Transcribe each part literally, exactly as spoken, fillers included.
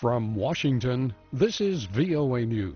From Washington, this is V O A News.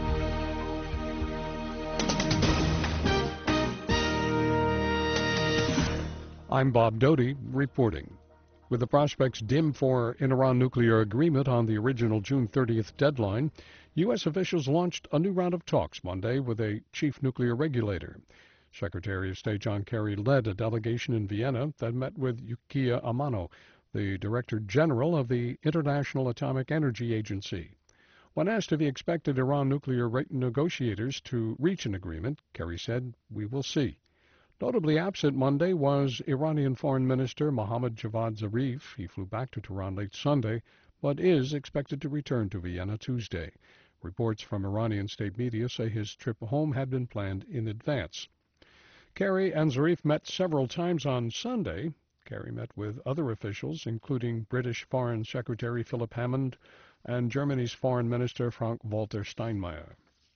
I'm Bob Doty reporting. With the prospects dim for an Iran nuclear agreement on the original June thirtieth deadline, U S officials launched a new round of talks Monday with a chief nuclear regulator. Secretary of State John Kerry led a delegation in Vienna that met with Yukiya Amano, the Director General of the International Atomic Energy Agency. When asked if he expected Iran nuclear negotiators to reach an agreement, Kerry said, "We will see." Notably absent Monday was Iranian Foreign Minister Mohammad Javad Zarif. He flew back to Tehran late Sunday, but is expected to return to Vienna Tuesday. Reports from Iranian state media say his trip home had been planned in advance. Kerry and Zarif met several times on Sunday. Kerry met with other officials, including British Foreign Secretary Philip Hammond and Germany's Foreign Minister Frank-Walter Steinmeier.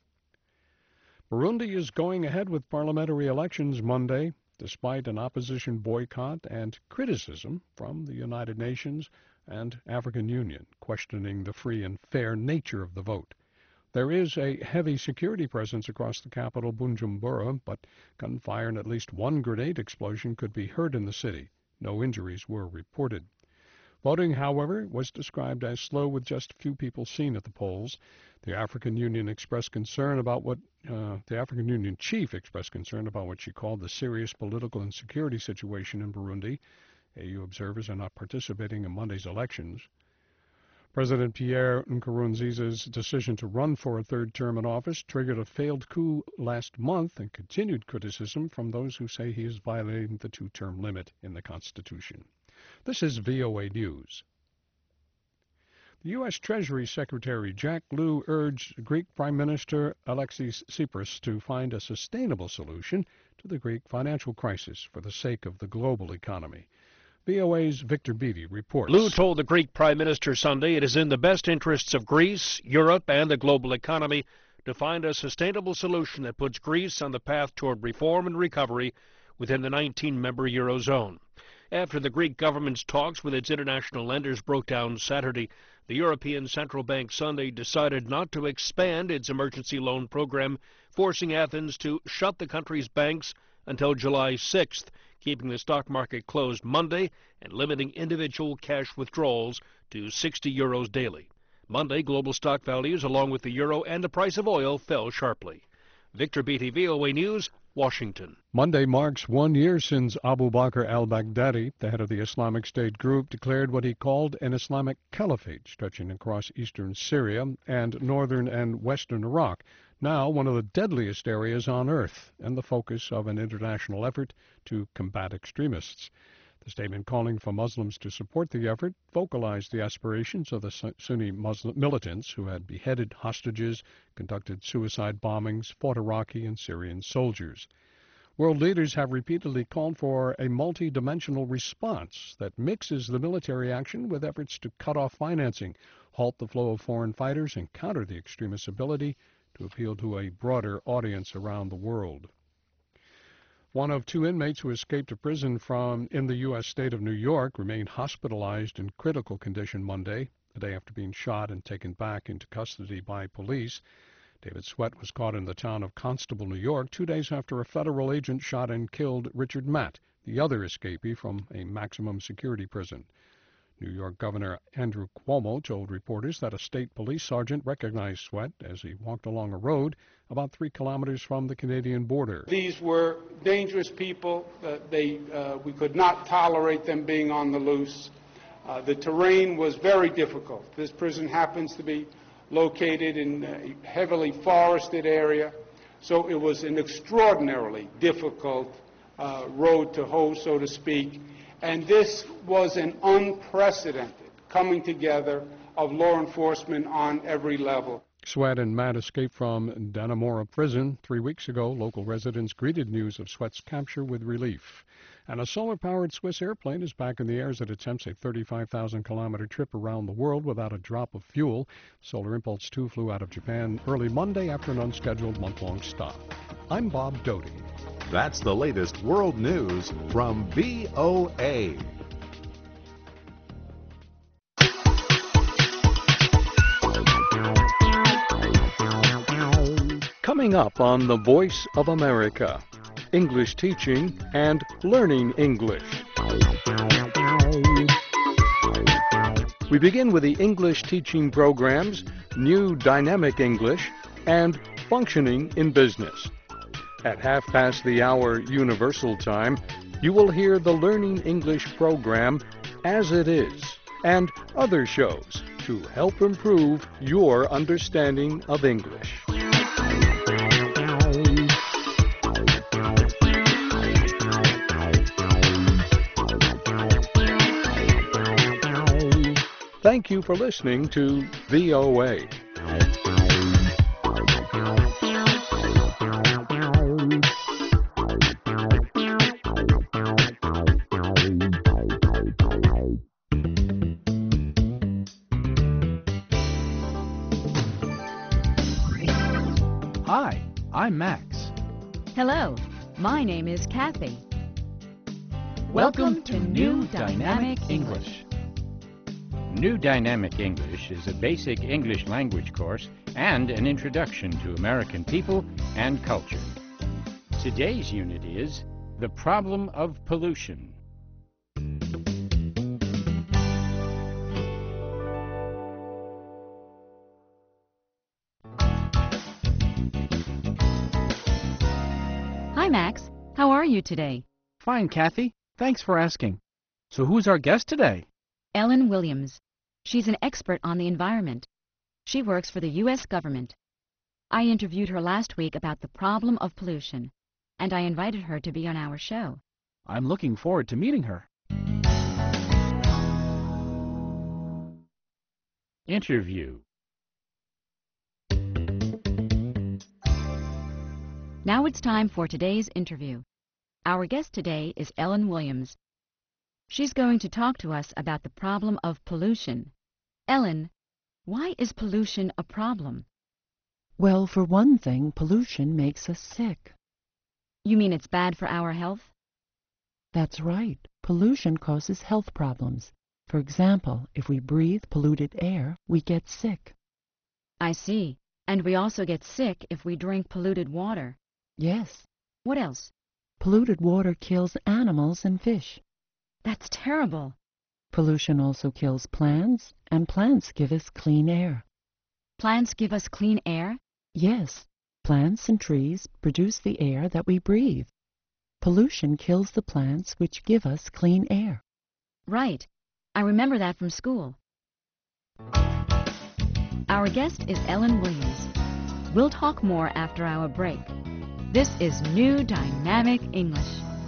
Burundi is going ahead with parliamentary elections Monday, despite an opposition boycott and criticism from the United Nations and African Union, questioning the free and fair nature of the vote. There is a heavy security presence across the capital, Bujumbura, but gunfire and at least one grenade explosion could be heard in the city. No injuries were reported. Voting, however, was described as slow with just a few people seen at the polls. The African Union expressed concern about what uh, the African Union chief expressed concern about what she called the serious political and security situation in Burundi. A U observers are not participating in Monday's elections. President Pierre Nkurunziza's decision to run for a third term in office triggered a failed coup last month and continued criticism from those who say he is violating the two-term limit in the Constitution. This is V O A News. The U S Treasury Secretary Jack Lew urged Greek Prime Minister Alexis Tsipras to find a sustainable solution to the Greek financial crisis for the sake of the global economy. V O A's Victor Beattie reports. Lew told the Greek Prime Minister Sunday it is in the best interests of Greece, Europe, and the global economy to find a sustainable solution that puts Greece on the path toward reform and recovery within the nineteen-member Eurozone. After the Greek government's talks with its international lenders broke down Saturday, the European Central Bank Sunday decided not to expand its emergency loan program, forcing Athens to shut the country's banks until July sixth, keeping the stock market closed Monday and limiting individual cash withdrawals to sixty euros daily. Monday, global stock values, along with the euro and the price of oil, fell sharply. Victor Beattie, V O A News, Washington. Monday marks one year since Abu Bakr al-Baghdadi, the head of the Islamic State group, declared what he called an Islamic caliphate stretching across eastern Syria and northern and western Iraq, now one of the deadliest areas on earth and the focus of an international effort to combat extremists. The statement calling for Muslims to support the effort vocalized the aspirations of the Sunni Muslim militants who had beheaded hostages, conducted suicide bombings, fought Iraqi and Syrian soldiers. World leaders have repeatedly called for a multi-dimensional response that mixes the military action with efforts to cut off financing, halt the flow of foreign fighters, and counter the extremists' ability to appeal to a broader audience around the world. One of two inmates who escaped a prison from in the U S state of New York remained hospitalized in critical condition Monday, the day after being shot and taken back into custody by police. David Sweat was caught in the town of Constable, New York, two days after a federal agent shot and killed Richard Matt, the other escapee from a maximum security prison. New York Governor Andrew Cuomo told reporters that a state police sergeant recognized Sweat as he walked along a road about three kilometers from the Canadian border. These were dangerous people. Uh, they, uh, we could not tolerate them being on the loose. Uh, the terrain was very difficult. This prison happens to be located in a heavily forested area, so it was an extraordinarily difficult uh, road to hoe, so to speak. And this was an unprecedented coming together of law enforcement on every level. Sweat and Matt escaped from Dannemora prison three weeks ago. Local residents greeted news of Sweat's capture with relief. And a solar-powered Swiss airplane is back in the air as it attempts a thirty-five thousand kilometer trip around the world without a drop of fuel. Solar Impulse two flew out of Japan early Monday after an unscheduled month-long stop. I'm Bob Doty. That's the latest world news from V O A. Coming up on The Voice of America, English teaching and learning English. We begin with the English teaching programs, New Dynamic English, and Functioning in Business. At half past the hour Universal Time, you will hear the Learning English program, As It Is, and other shows to help improve your understanding of English. Thank you for listening to V O A. Hi, I'm Max. Hello, my name is Kathy. Welcome to New Dynamic English. New Dynamic English is a basic English language course and an introduction to American people and culture. Today's unit is The Problem of Pollution. Hi, Max. How are you today? Fine, Kathy. Thanks for asking. So who's our guest today? Ellen Williams. She's an expert on the environment. She works for the U S government. I interviewed her last week about the problem of pollution, and I invited her to be on our show. I'm looking forward to meeting her. Interview. Now it's time for today's interview. Our guest today is Ellen Williams. She's going to talk to us about the problem of pollution. Ellen, why is pollution a problem? Well, for one thing, pollution makes us sick. You mean it's bad for our health? That's right. Pollution causes health problems. For example, if we breathe polluted air, we get sick. I see. And we also get sick if we drink polluted water. Yes. What else? Polluted water kills animals and fish. That's terrible. Pollution also kills plants, and plants give us clean air. Plants give us clean air? Yes. Plants and trees produce the air that we breathe. Pollution kills the plants which give us clean air. Right. I remember that from school. Our guest is Ellen Williams. We'll talk more after our break. This is New Dynamic English.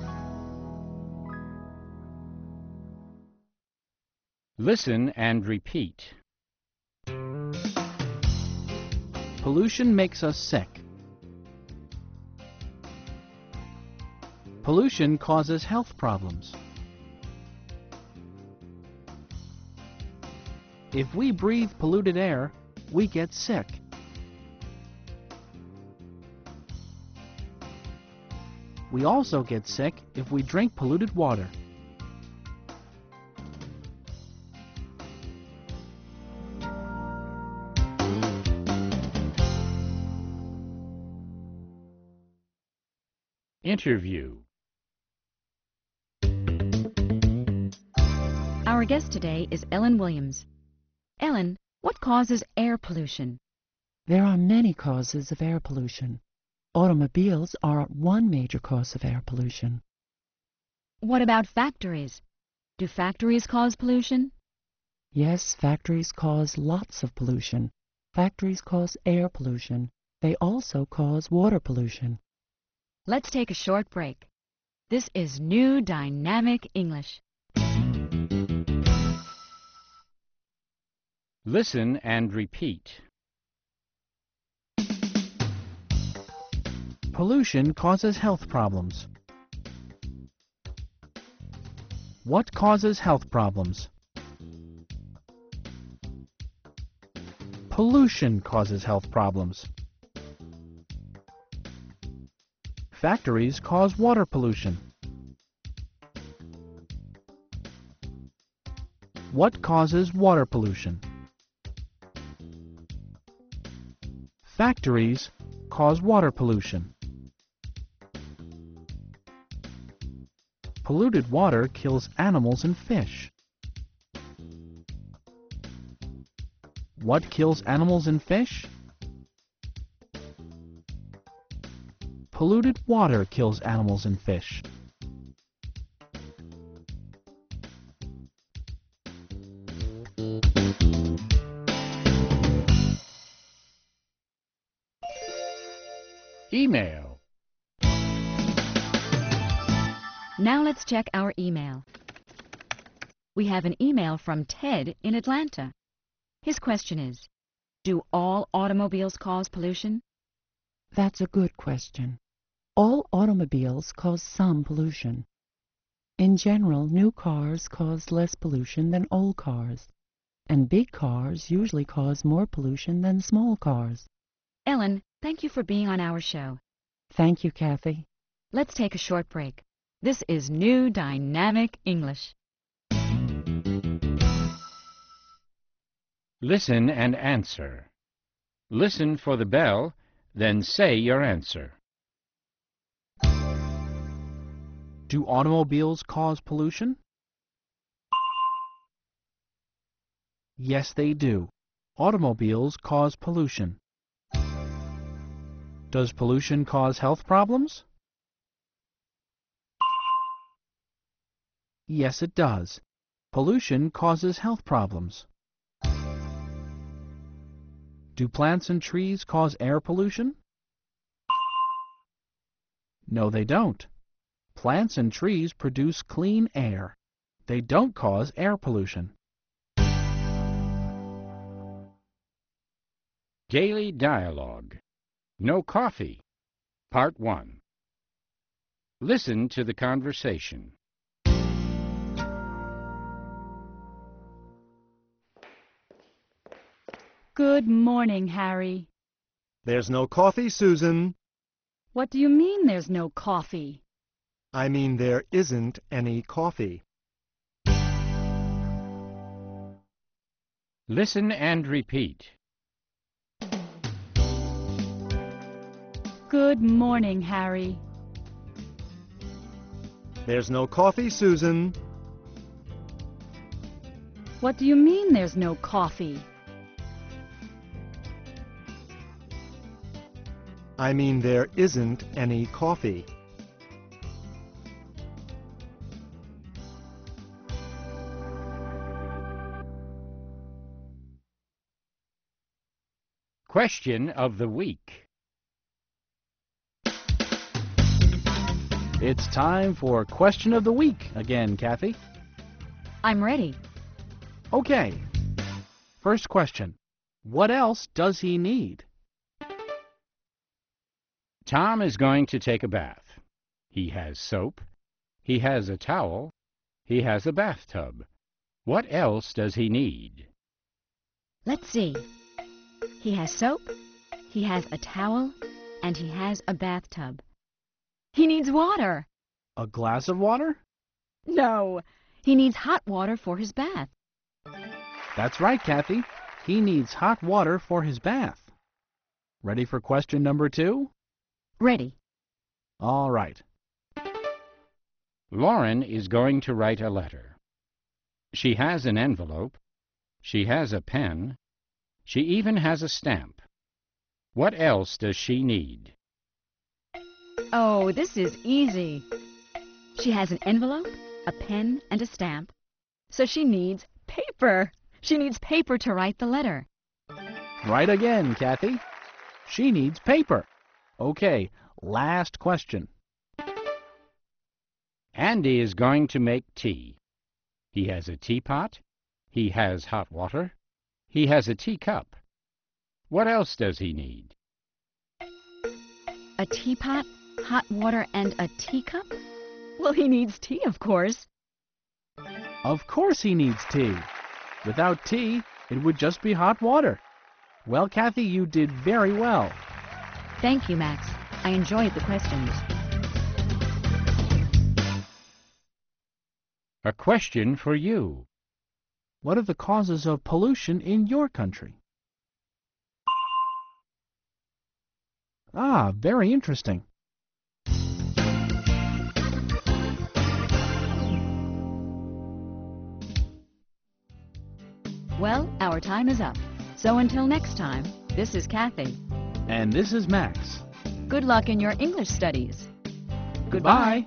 Listen and repeat. Pollution makes us sick. Pollution causes health problems. If we breathe polluted air, we get sick. We also get sick if we drink polluted water. Interview. Our guest today is Ellen Williams. Ellen, what causes air pollution? There are many causes of air pollution. Automobiles are one major cause of air pollution. What about factories? Do factories cause pollution? Yes, factories cause lots of pollution. Factories cause air pollution. They also cause water pollution. Let's take a short break. This is New Dynamic English. Listen and repeat. Pollution causes health problems. What causes health problems? Pollution causes health problems. Factories cause water pollution. What causes water pollution? Factories cause water pollution. Polluted water kills animals and fish. What kills animals and fish? Polluted water kills animals and fish. Email. Now let's check our email. We have an email from Ted in Atlanta. His question is, do all automobiles cause pollution? That's a good question. All automobiles cause some pollution. In general, new cars cause less pollution than old cars, and big cars usually cause more pollution than small cars. Ellen, thank you for being on our show. Thank you, Kathy. Let's take a short break. This is New Dynamic English. Listen and answer. Listen for the bell, then say your answer. Do automobiles cause pollution? Yes, they do. Automobiles cause pollution. Does pollution cause health problems? Yes, it does. Pollution causes health problems. Do plants and trees cause air pollution? No, they don't. Plants and trees produce clean air. They don't cause air pollution. Daily Dialogue. No Coffee. Part one. Listen to the conversation. Good morning, Harry. There's no coffee, Susan. What do you mean there's no coffee? I mean there isn't any coffee. Listen and repeat. Good morning, Harry. There's no coffee, Susan. What do you mean there's no coffee? I mean there isn't any coffee. Question of the week. It's time for Question of the Week again, Kathy. I'm ready. Okay. First question. What else does he need? Tom is going to take a bath. He has soap. He has a towel. He has a bathtub. What else does he need? Let's see. He has soap, he has a towel, and he has a bathtub. He needs water. A glass of water? No, he needs hot water for his bath. That's right, Kathy. He needs hot water for his bath. Ready for question number two? Ready. All right. Lauren is going to write a letter. She has an envelope. She has a pen. She even has a stamp. What else does she need? Oh, this is easy. She has an envelope, a pen, and a stamp. So she needs paper. She needs paper to write the letter. Right again, Kathy. She needs paper. Okay, last question. Andy is going to make tea. He has a teapot. He has hot water. He has a teacup. What else does he need? A teapot, hot water, and a teacup? Well, he needs tea, of course. Of course he needs tea. Without tea, it would just be hot water. Well, Kathy, you did very well. Thank you, Max. I enjoyed the questions. A question for you. What are the causes of pollution in your country? Ah, very interesting. Well, our time is up. So until next time, this is Kathy. And this is Max. Good luck in your English studies. Goodbye.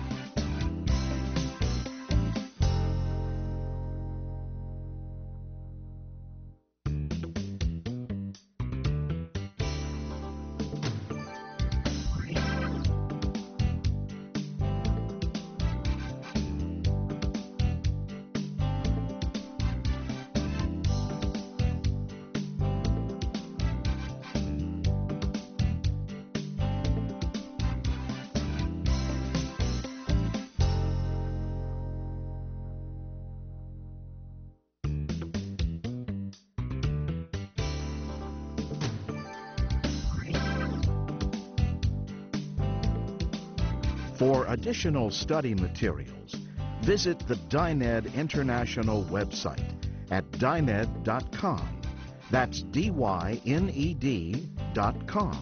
For additional study materials, visit the Dyned International website at dyned dot com. That's D Y N E D dot com.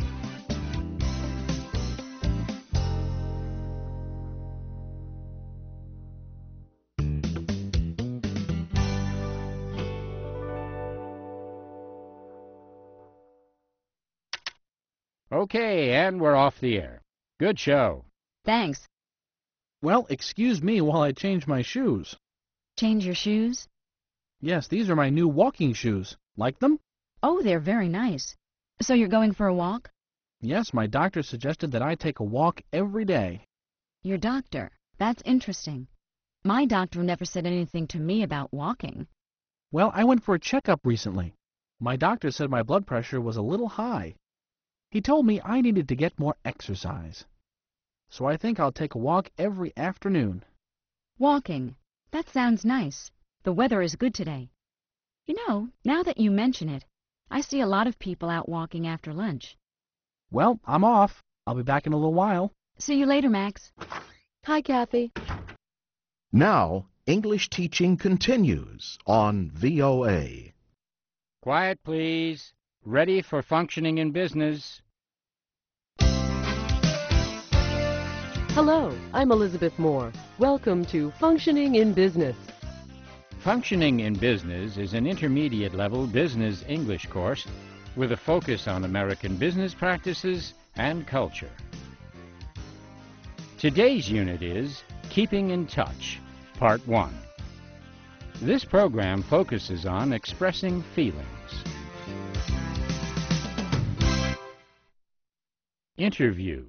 Okay, and we're off the air. Good show. Thanks. Well, excuse me while I change my shoes. Change your shoes? Yes, these are my new walking shoes. Like them? Oh, they're very nice. So you're going for a walk? Yes, my doctor suggested that I take a walk every day. Your doctor? That's interesting. My doctor never said anything to me about walking. Well, I went for a checkup recently. My doctor said my blood pressure was a little high. He told me I needed to get more exercise. So I think I'll take a walk every afternoon. Walking? That sounds nice. The weather is good today. You know, now that you mention it, I see a lot of people out walking after lunch. Well, I'm off. I'll be back in a little while. See you later, Max. Hi, Kathy. Now, English teaching continues on V O A. Quiet, please. Ready for functioning in business. Hello, I'm Elizabeth Moore. Welcome to Functioning in Business. Functioning in Business is an intermediate-level business English course with a focus on American business practices and culture. Today's unit is Keeping in Touch, Part one. This program focuses on expressing feelings. Interview.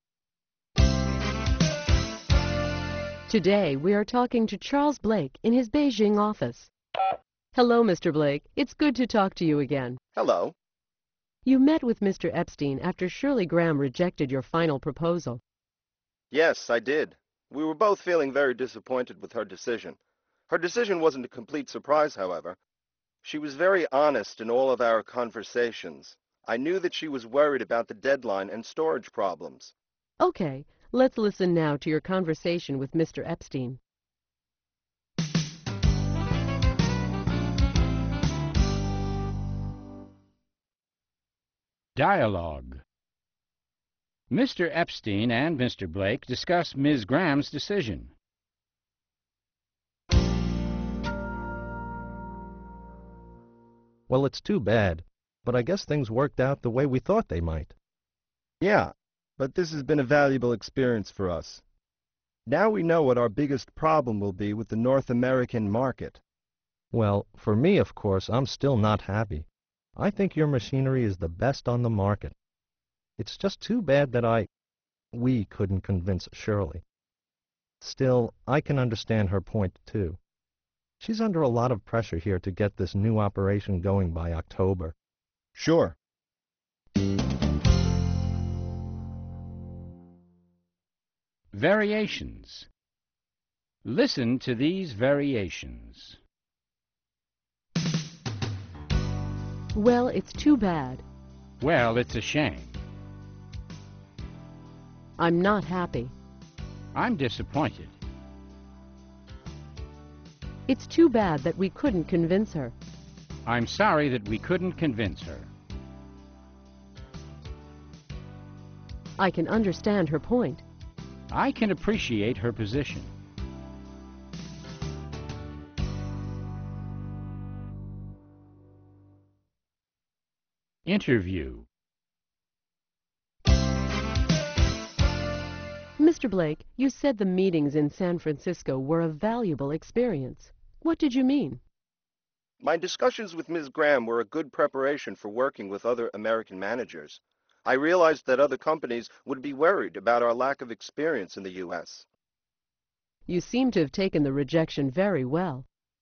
Today, we are talking to Charles Blake in his Beijing office. Hello, Mister Blake. It's good to talk to you again. Hello. You met with Mister Epstein after Shirley Graham rejected your final proposal. Yes, I did. We were both feeling very disappointed with her decision. Her decision wasn't a complete surprise, however. She was very honest in all of our conversations. I knew that she was worried about the deadline and storage problems. Okay, let's listen now to your conversation with Mister Epstein. Dialogue. Mister Epstein and Mister Blake discuss Miz Graham's decision. Well, it's too bad, but I guess things worked out the way we thought they might. Yeah, but this has been a valuable experience for us. Now we know what our biggest problem will be with the North American market. Well, for me, of course, I'm still not happy. I think your machinery is the best on the market. It's just too bad that I... we couldn't convince Shirley. Still, I can understand her point, too. She's under a lot of pressure here to get this new operation going by October. Sure. Variations. Listen to these variations. Well, it's too bad. Well, it's a shame. I'm not happy. I'm disappointed. It's too bad that we couldn't convince her. I'm sorry that we couldn't convince her. I can understand her point. I can appreciate her position. Interview. Mister Blake, you said the meetings in San Francisco were a valuable experience. What did you mean? My discussions with Miz Graham were a good preparation for working with other American managers. I realized that other companies would be worried about our lack of experience in the U S. You seem to have taken the rejection very well.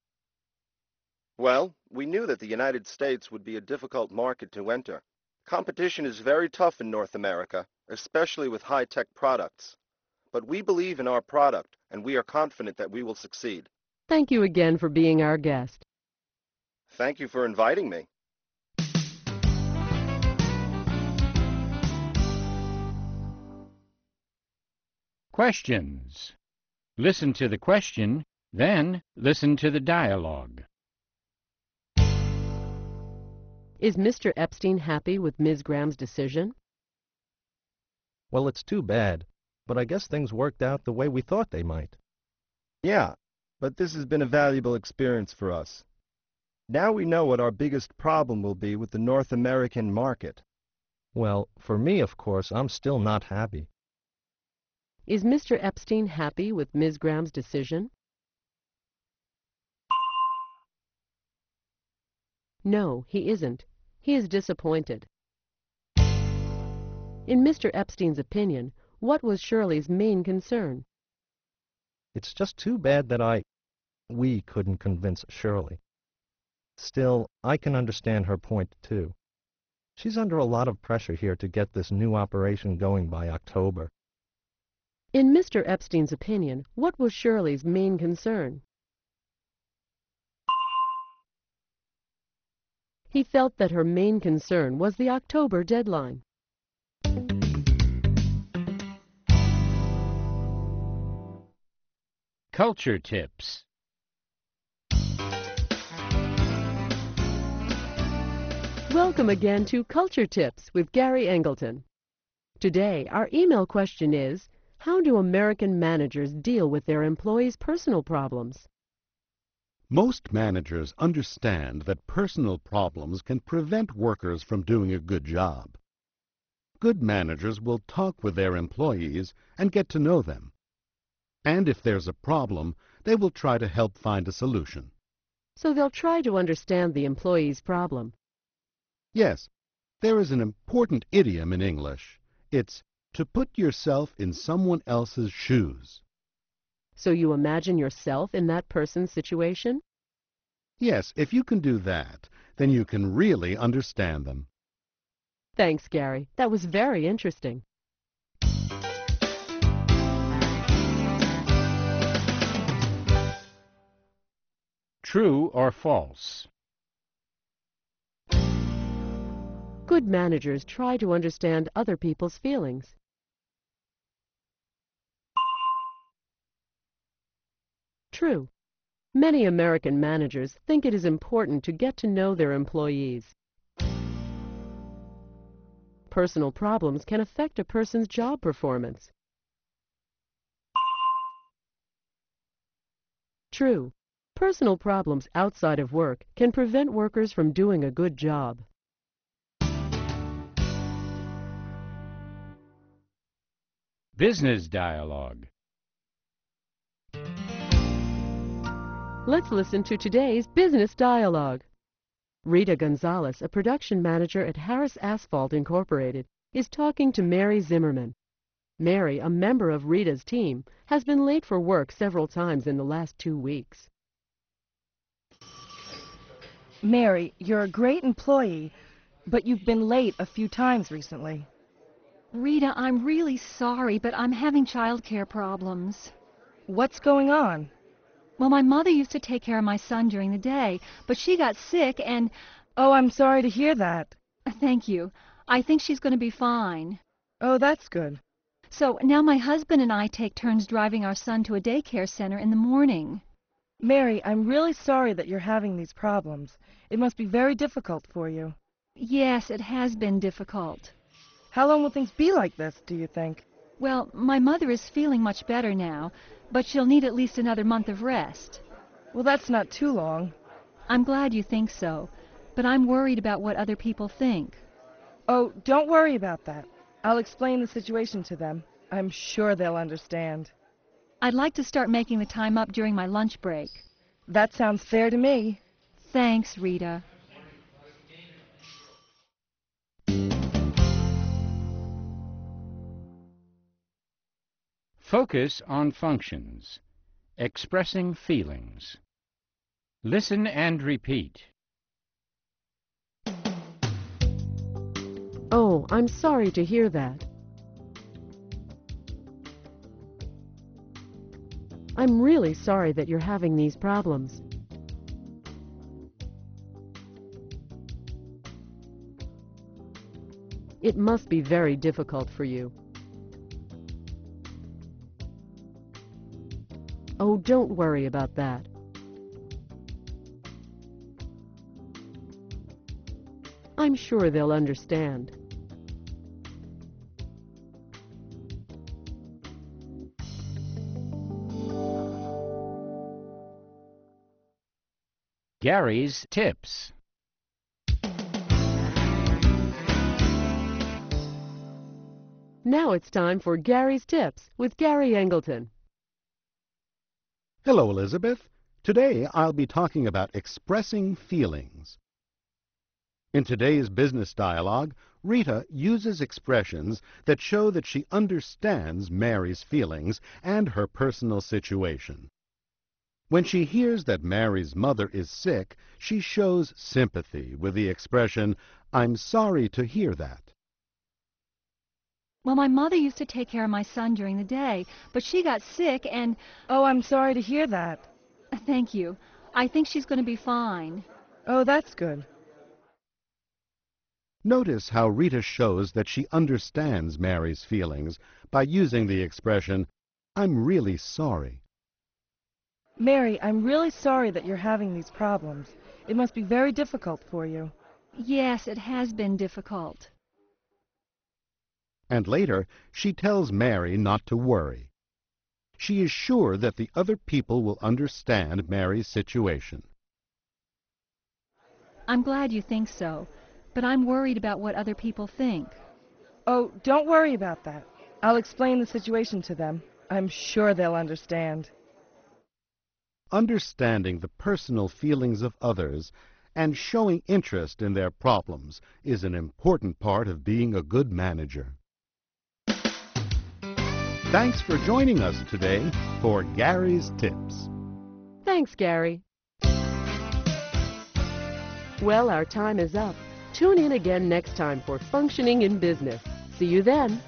Well, we knew that the United States would be a difficult market to enter. Competition is very tough in North America, especially with high-tech products. But we believe in our product, and we are confident that we will succeed. Thank you again for being our guest. Thank you for inviting me. Questions. Listen to the question, then listen to the dialogue. Is Mister Epstein happy with Miz Graham's decision? Well, it's too bad, but I guess things worked out the way we thought they might. Yeah, but this has been a valuable experience for us. Now we know what our biggest problem will be with the North American market. Well, for me, of course, I'm still not happy. Is Mister Epstein happy with Miz Graham's decision? No, he isn't. He is disappointed. In Mister Epstein's opinion, what was Shirley's main concern? It's just too bad that I... we couldn't convince Shirley. Still, I can understand her point, too. She's under a lot of pressure here to get this new operation going by October. In Mister Epstein's opinion, what was Shirley's main concern? He felt that her main concern was the October deadline. Culture tips. Welcome again to Culture Tips with Gary Engleton. Today, our email question is, how do American managers deal with their employees' personal problems? Most managers understand that personal problems can prevent workers from doing a good job. Good managers will talk with their employees and get to know them. And if there's a problem, they will try to help find a solution. So they'll try to understand the employee's problem. Yes, there is an important idiom in English. It's to put yourself in someone else's shoes. So you imagine yourself in that person's situation? Yes, if you can do that, then you can really understand them. Thanks, Gary. That was very interesting. True or false? Good managers try to understand other people's feelings. True. Many American managers think it is important to get to know their employees. Personal problems can affect a person's job performance. True. Personal problems outside of work can prevent workers from doing a good job. Business dialogue. Let's listen to today's business dialogue. Rita Gonzalez, a production manager at Harris Asphalt Incorporated, is talking to Mary Zimmerman. Mary, a member of Rita's team, has been late for work several times in the last two weeks. Mary, you're a great employee, but you've been late a few times recently. Rita, I'm really sorry, but I'm having childcare problems. What's going on? Well, my mother used to take care of my son during the day, but she got sick and... Oh, I'm sorry to hear that. Thank you. I think she's going to be fine. Oh, that's good. So now my husband and I take turns driving our son to a daycare center in the morning. Mary, I'm really sorry that you're having these problems. It must be very difficult for you. Yes, it has been difficult. How long will things be like this, do you think? Well, my mother is feeling much better now, but she'll need at least another month of rest. Well, that's not too long. I'm glad you think so, but I'm worried about what other people think. Oh, don't worry about that. I'll explain the situation to them. I'm sure they'll understand. I'd like to start making the time up during my lunch break. That sounds fair to me. Thanks, Rita. Focus on functions. Expressing feelings. Listen and repeat. Oh, I'm sorry to hear that. I'm really sorry that you're having these problems. It must be very difficult for you. Oh, don't worry about that. I'm sure they'll understand. Gary's Tips. Now it's time for Gary's Tips with Gary Engleton. Hello, Elizabeth. Today I'll be talking about expressing feelings. In today's business dialogue, Rita uses expressions that show that she understands Mary's feelings and her personal situation. When she hears that Mary's mother is sick, she shows sympathy with the expression, "I'm sorry to hear that." Well, my mother used to take care of my son during the day, but she got sick and... Oh, I'm sorry to hear that. Thank you. I think she's going to be fine. Oh, that's good. Notice how Rita shows that she understands Mary's feelings by using the expression, "I'm really sorry." Mary, I'm really sorry that you're having these problems. It must be very difficult for you. Yes, it has been difficult. And later, she tells Mary not to worry. She is sure that the other people will understand Mary's situation. I'm glad you think so, but I'm worried about what other people think. Oh, don't worry about that. I'll explain the situation to them. I'm sure they'll understand. Understanding the personal feelings of others and showing interest in their problems is an important part of being a good manager. Thanks for joining us today for Gary's Tips. Thanks, Gary. Well, our time is up. Tune in again next time for Functioning in Business. See you then.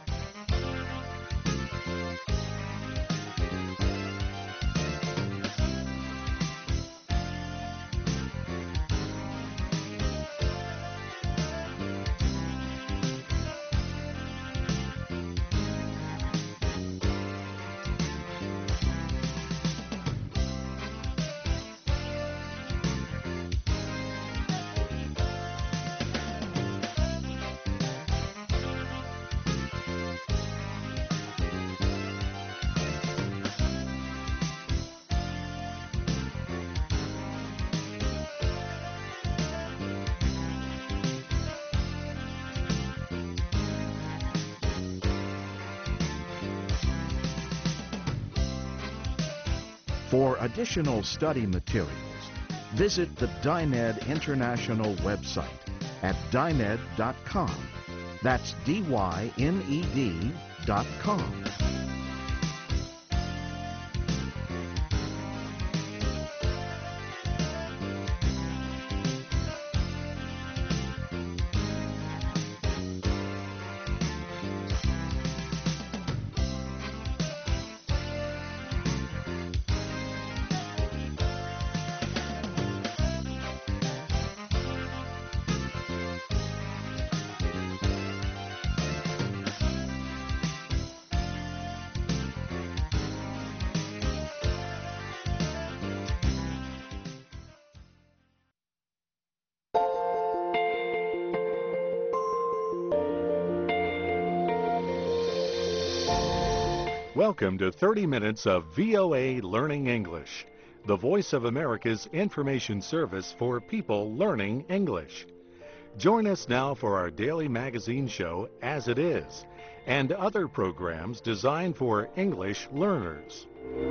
For additional study materials, visit the Dyned International website at dyned dot com. That's D Y N E D dot com. Welcome to thirty minutes of V O A Learning English, the Voice of America's information service for people learning English. Join us now for our daily magazine show, As It Is, and other programs designed for English learners.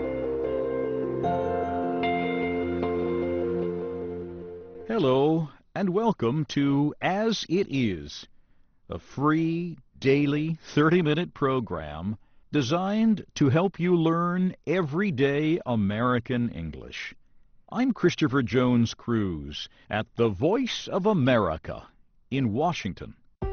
Hello, and welcome to As It Is, a free, daily, thirty-minute program designed to help you learn everyday American English. I'm Christopher Jones Cruz at the Voice of America in Washington.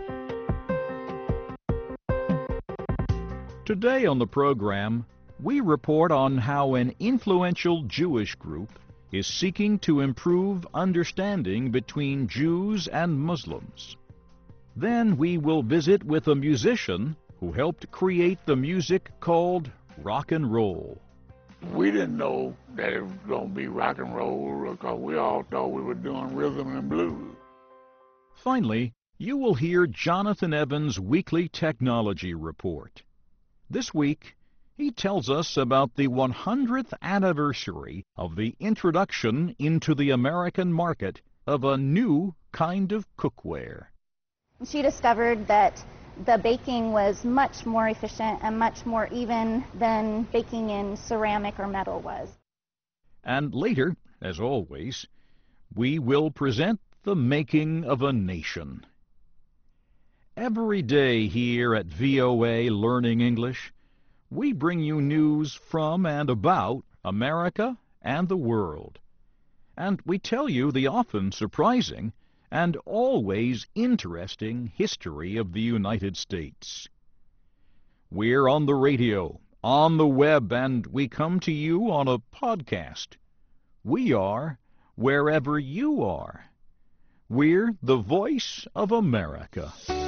Today on the program, we report on how an influential Jewish group is seeking to improve understanding between Jews and Muslims. Then we will visit with a musician who helped create the music called rock and roll. We didn't know that it was going to be rock and roll because we all thought we were doing rhythm and blues. Finally, you will hear Jonathan Evans' weekly technology report. This week, he tells us about the one hundredth anniversary of the introduction into the American market of a new kind of cookware. She discovered that the baking was much more efficient and much more even than baking in ceramic or metal was. And later, as always, we will present the making of a nation. Every day here at V O A Learning English, we bring you news from and about America and the world. And we tell you the often surprising and always interesting history of the United States. We're on the radio, on the web, and we come to you on a podcast. We are wherever you are. We're the Voice of America.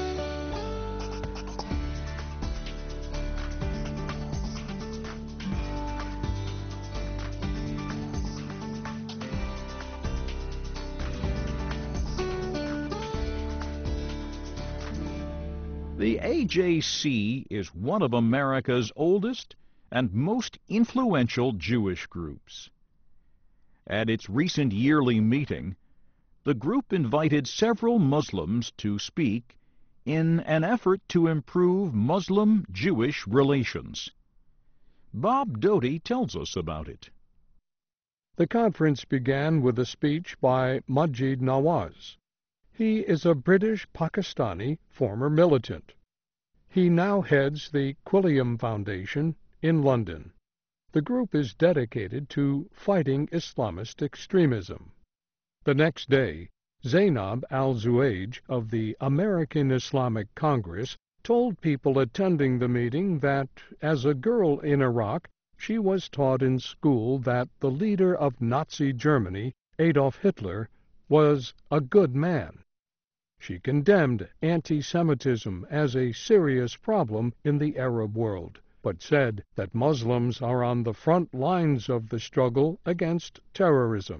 The A J C is one of America's oldest and most influential Jewish groups. At its recent yearly meeting, the group invited several Muslims to speak in an effort to improve Muslim-Jewish relations. Bob Doty tells us about it. The conference began with a speech by Maajid Nawaz. He is a British-Pakistani former militant. He now heads the Quilliam Foundation in London. The group is dedicated to fighting Islamist extremism. The next day, Zainab al-Zuaij of the American Islamic Congress told people attending the meeting that, as a girl in Iraq, she was taught in school that the leader of Nazi Germany, Adolf Hitler, was a good man. She condemned anti-Semitism as a serious problem in the Arab world, but said that Muslims are on the front lines of the struggle against terrorism.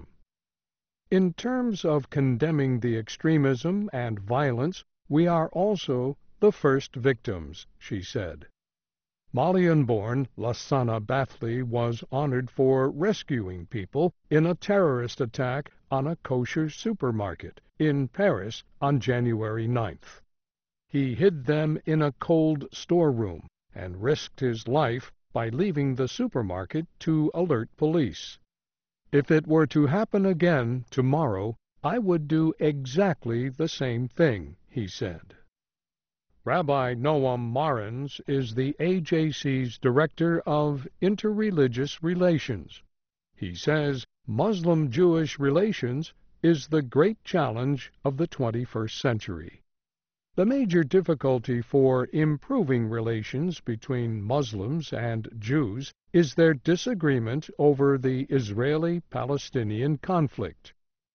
In terms of condemning the extremism and violence, we are also the first victims, she said. Malian-born Lassana Bathley was honored for rescuing people in a terrorist attack on a kosher supermarket in Paris on January ninth. He hid them in a cold storeroom and risked his life by leaving the supermarket to alert police. If it were to happen again tomorrow, I would do exactly the same thing, he said. Rabbi Noam Marins is the A J C's Director of Interreligious Relations. He says Muslim-Jewish relations is the great challenge of the twenty-first century. The major difficulty for improving relations between Muslims and Jews is their disagreement over the Israeli-Palestinian conflict.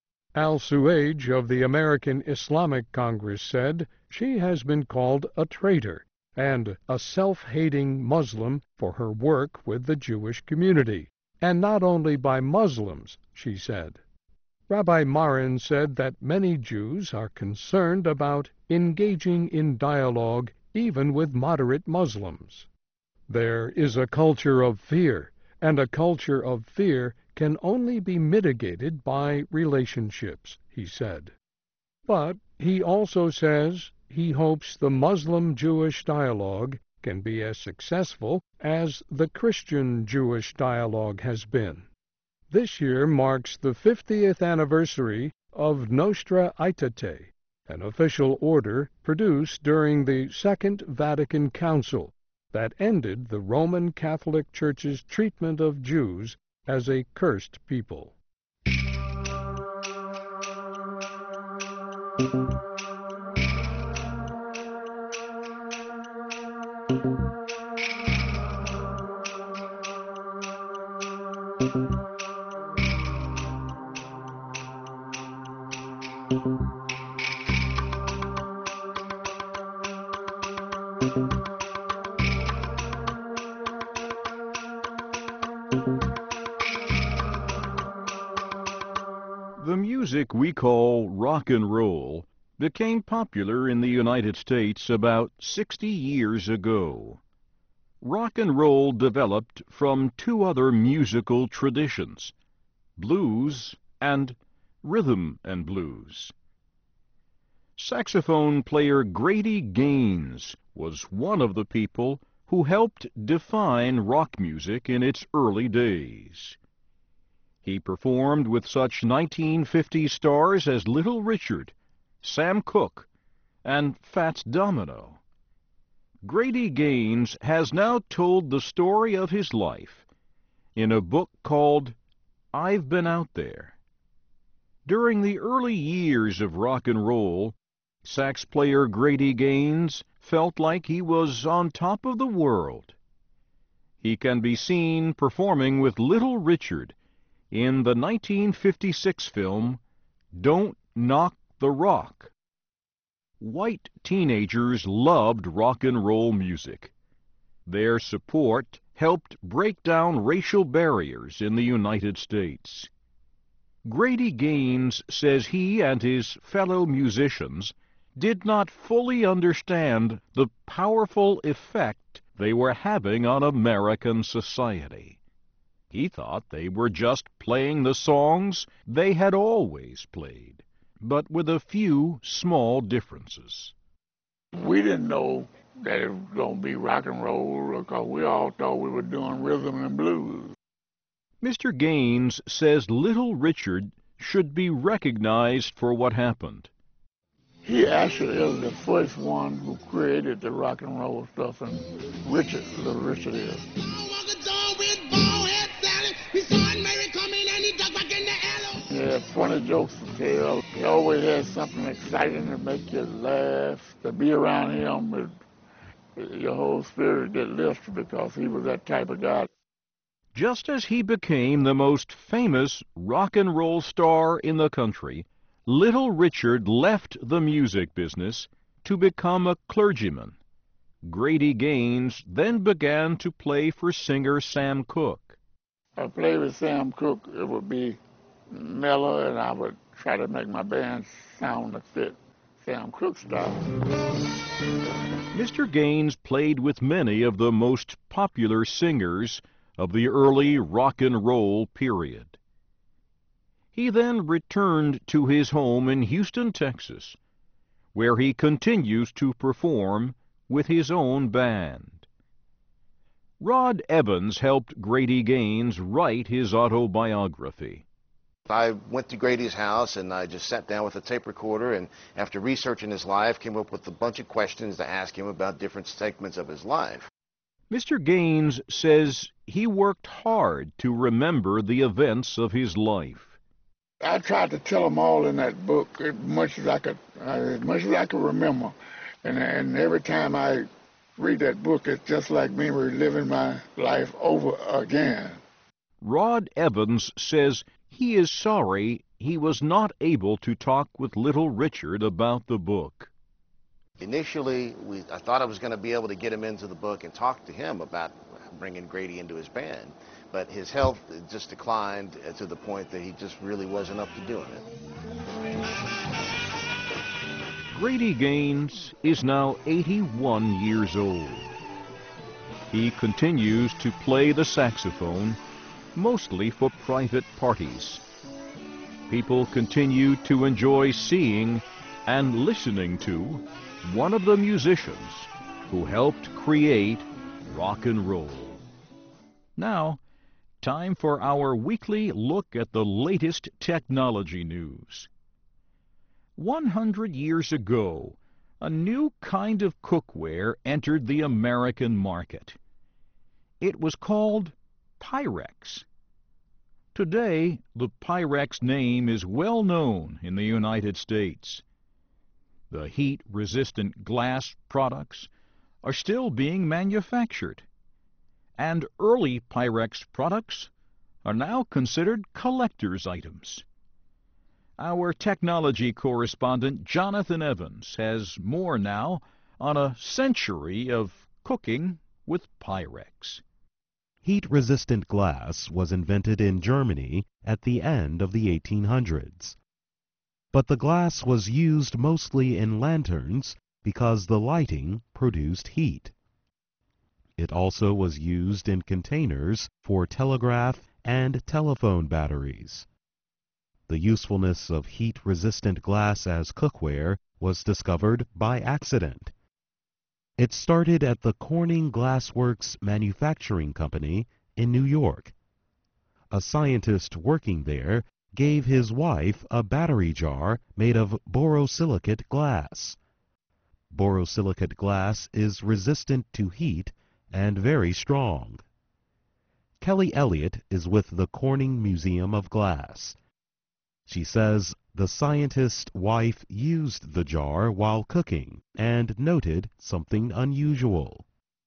Al-Zuaij of the American Islamic Congress said she has been called a traitor and a self-hating Muslim for her work with the Jewish community, and not only by Muslims, she said. Rabbi Marin said that many Jews are concerned about engaging in dialogue even with moderate Muslims. There is a culture of fear, and a culture of fear can only be mitigated by relationships, he said. But he also says he hopes the Muslim-Jewish dialogue can be as successful as the Christian-Jewish dialogue has been. This year marks the fiftieth anniversary of Nostra Aetate, an official order produced during the Second Vatican Council that ended the Roman Catholic Church's treatment of Jews as a cursed people. The music we call rock and roll became popular in the United States about sixty years ago. Rock and roll developed from two other musical traditions, blues and rhythm and blues. Saxophone player Grady Gaines was one of the people who helped define rock music in its early days. He performed with such nineteen fifties stars as Little Richard, Sam Cooke, and Fats Domino. Grady Gaines has now told the story of his life in a book called I've Been Out There. During the early years of rock and roll, sax player Grady Gaines felt like he was on top of the world. He can be seen performing with Little Richard in the nineteen fifty-six film Don't Knock the Rock. White teenagers loved rock and roll music. Their support helped break down racial barriers in the United States. Grady Gaines says he and his fellow musicians did not fully understand the powerful effect they were having on American society. He thought they were just playing the songs they had always played, but with a few small differences. We didn't know that it was going to be rock and roll because we all thought we were doing rhythm and blues. Mister Gaines says Little Richard should be recognized for what happened. He actually is the first one who created the rock and roll stuff, and Richard, Little Richard is. He had funny jokes to tell. He always had something exciting to make you laugh. To be around him, it, your whole spirit get lifted because he was that type of guy. Just as he became the most famous rock and roll star in the country, Little Richard left the music business to become a clergyman. Grady Gaines then began to play for singer Sam Cooke. I played with Sam Cooke. It would be mellow, and I would try to make my band sound to fit Sam Cooke's style. Mister Gaines played with many of the most popular singers of the early rock and roll period. He then returned to his home in Houston, Texas, where he continues to perform with his own band. Rod Evans helped Grady Gaines write his autobiography. I went to Grady's house and I just sat down with a tape recorder, and after researching his life, came up with a bunch of questions to ask him about different segments of his life. Mister Gaines says he worked hard to remember the events of his life. I tried to tell them all in that book as much as I could, uh, as much as I could remember, and and every time I read that book, it's just like me reliving my life over again. Rod Evans says he is sorry he was not able to talk with Little Richard about the book. Initially, we, I thought I was going to be able to get him into the book and talk to him about bringing Grady into his band, but his health just declined to the point that he just really wasn't up to doing it. Grady Gaines is now eighty-one years old. he continues to play the saxophone, mostly for private parties. People continue to enjoy seeing and listening to one of the musicians who helped create rock and roll. Now, time for our weekly look at the latest technology news. one hundred years ago, a new kind of cookware entered the American market. It was called Pyrex. Today, the Pyrex name is well known in the United States. The heat-resistant glass products are still being manufactured, and early Pyrex products are now considered collector's items. Our technology correspondent Jonathan Evans has more now on a century of cooking with Pyrex. Heat-resistant glass was invented in Germany at the end of the eighteen hundreds. But the glass was used mostly in lanterns because the lighting produced heat. It also was used in containers for telegraph and telephone batteries. The usefulness of heat-resistant glass as cookware was discovered by accident. It started at the Corning Glass Works Manufacturing Company in New York. A scientist working there gave his wife a battery jar made of borosilicate glass. Borosilicate glass is resistant to heat and very strong. Kelly Elliott is with the Corning Museum of Glass. She says the scientist's wife used the jar while cooking and noted something unusual.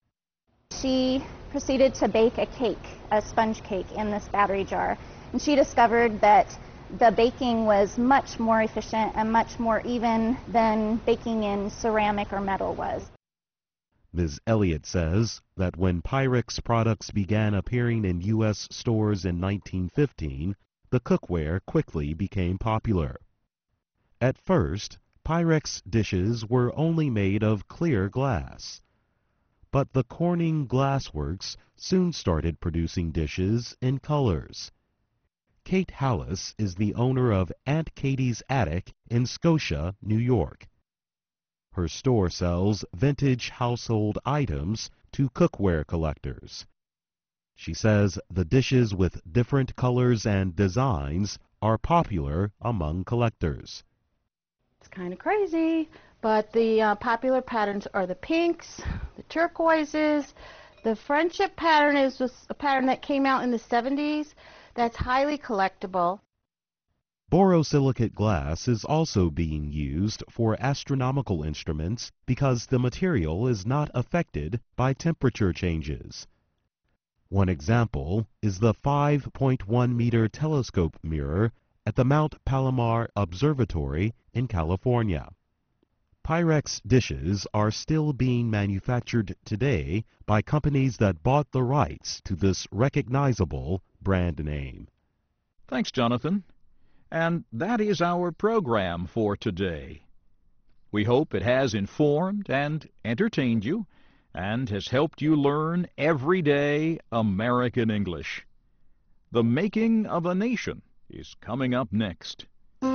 She proceeded to bake a cake, a sponge cake, in this battery jar. And she discovered that the baking was much more efficient and much more even than baking in ceramic or metal was. Miz Elliott says that when Pyrex products began appearing in U S stores in nineteen fifteen, the cookware quickly became popular. At first, Pyrex dishes were only made of clear glass. But the Corning Glass Works soon started producing dishes in colors. Kate Hallis is the owner of Aunt Katie's Attic in Scotia, New York. Her store sells vintage household items to cookware collectors. She says the dishes with different colors and designs are popular among collectors. It's kind of crazy, but the uh, popular patterns are the pinks, the turquoises. The friendship pattern is just a pattern that came out in the seventies that's highly collectible. Borosilicate glass is also being used for astronomical instruments because the material is not affected by temperature changes. One example is the five point one meter telescope mirror at the Mount Palomar Observatory in California. Pyrex dishes are still being manufactured today by companies that bought the rights to this recognizable brand name. Thanks, Jonathan. And that is our program for today. We hope it has informed and entertained you and has helped you learn everyday American English. The Making of a Nation is coming up next.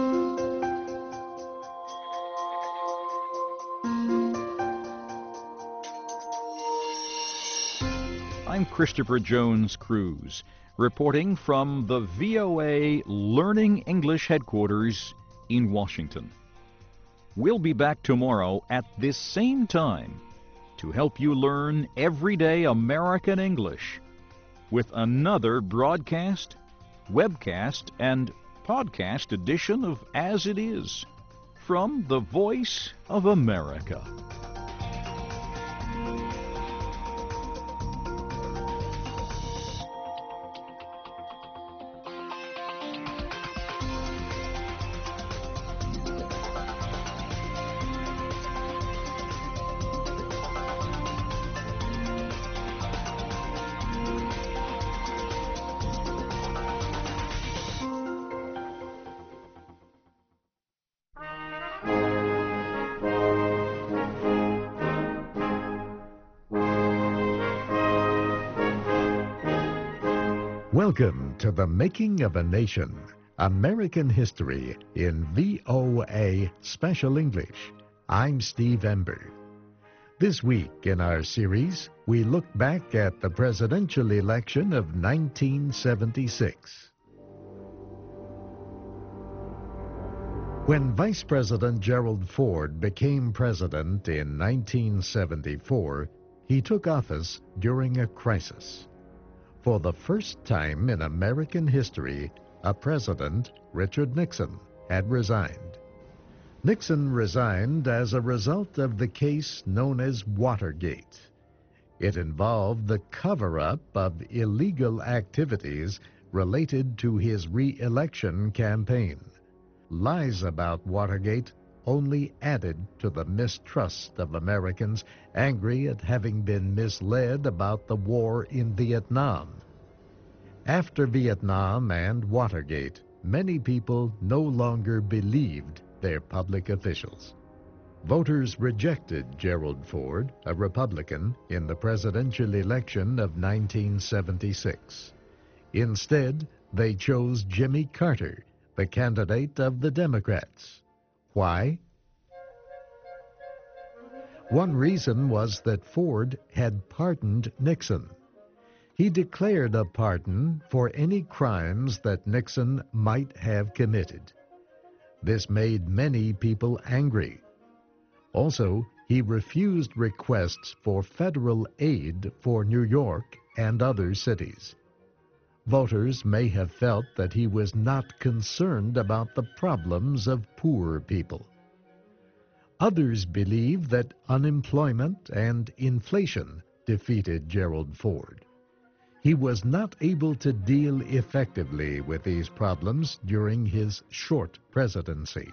I'm Christopher Jones Cruz, reporting from the V O A Learning English headquarters in Washington. We'll be back tomorrow at this same time to help you learn everyday American English with another broadcast, webcast, and podcast edition of As It Is from the Voice of America. Welcome to The Making of a Nation, American History in V O A Special English. I'm Steve Ember. This week in our series, we look back at the presidential election of nineteen seventy-six. When Vice President Gerald Ford became president in nineteen seventy-four, he took office during a crisis. For the first time in American history, a president, Richard Nixon, had resigned. Nixon resigned as a result of the case known as Watergate. It involved the cover-up of illegal activities related to his re-election campaign. Lies about Watergate only added to the mistrust of Americans angry at having been misled about the war in Vietnam. After Vietnam and Watergate, many people no longer believed their public officials. Voters rejected Gerald Ford, a Republican, in the presidential election of nineteen seventy-six. Instead, they chose Jimmy Carter, the candidate of the Democrats. Why? One reason was that Ford had pardoned Nixon. He declared a pardon for any crimes that Nixon might have committed. This made many people angry. Also, he refused requests for federal aid for New York and other cities. Voters may have felt that he was not concerned about the problems of poor people. Others believe that unemployment and inflation defeated Gerald Ford. He was not able to deal effectively with these problems during his short presidency.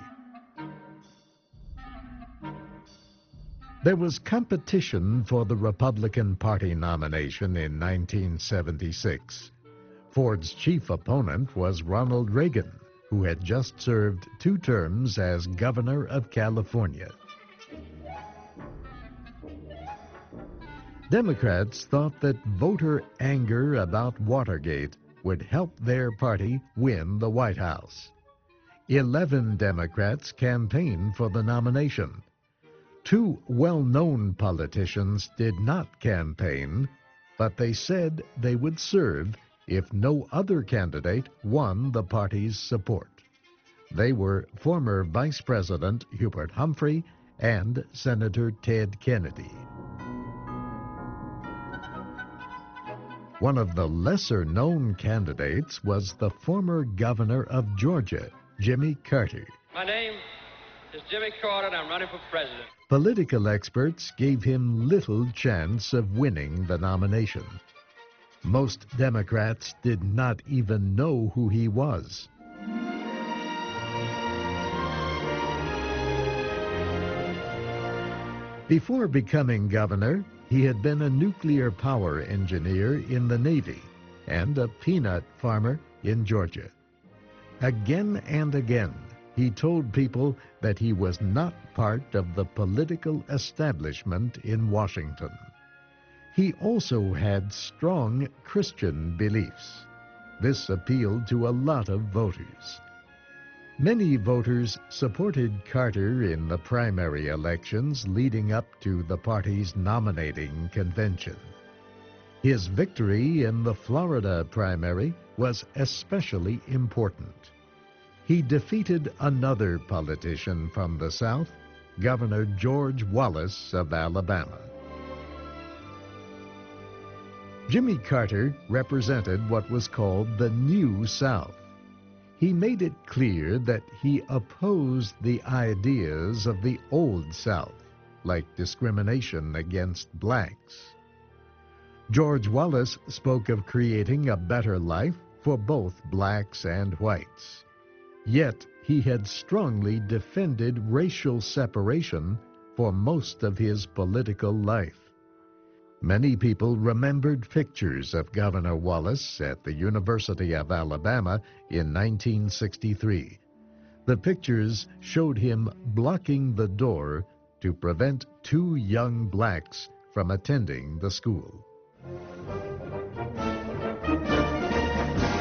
There was competition for the Republican Party nomination in nineteen seventy-six. Ford's chief opponent was Ronald Reagan, who had just served two terms as governor of California. Democrats thought that voter anger about Watergate would help their party win the White House. Eleven Democrats campaigned for the nomination. Two well-known politicians did not campaign, but they said they would serve if no other candidate won the party's support. They were former Vice President Hubert Humphrey and Senator Ted Kennedy. One of the lesser-known candidates was the former governor of Georgia, Jimmy Carter. My name is Jimmy Carter, and I'm running for president. Political experts gave him little chance of winning the nomination. Most Democrats did not even know who he was. Before becoming governor, he had been a nuclear power engineer in the Navy and a peanut farmer in Georgia. Again and again, he told people that he was not part of the political establishment in Washington. He also had strong Christian beliefs. This appealed to a lot of voters. Many voters supported Carter in the primary elections leading up to the party's nominating convention. His victory in the Florida primary was especially important. He defeated another politician from the South, Governor George Wallace of Alabama. Jimmy Carter represented what was called the New South. He made it clear that he opposed the ideas of the Old South, like discrimination against blacks. George Wallace spoke of creating a better life for both blacks and whites. Yet he had strongly defended racial separation for most of his political life. Many people remembered pictures of Governor Wallace at the University of Alabama in nineteen sixty-three. The pictures showed him blocking the door to prevent two young blacks from attending the school.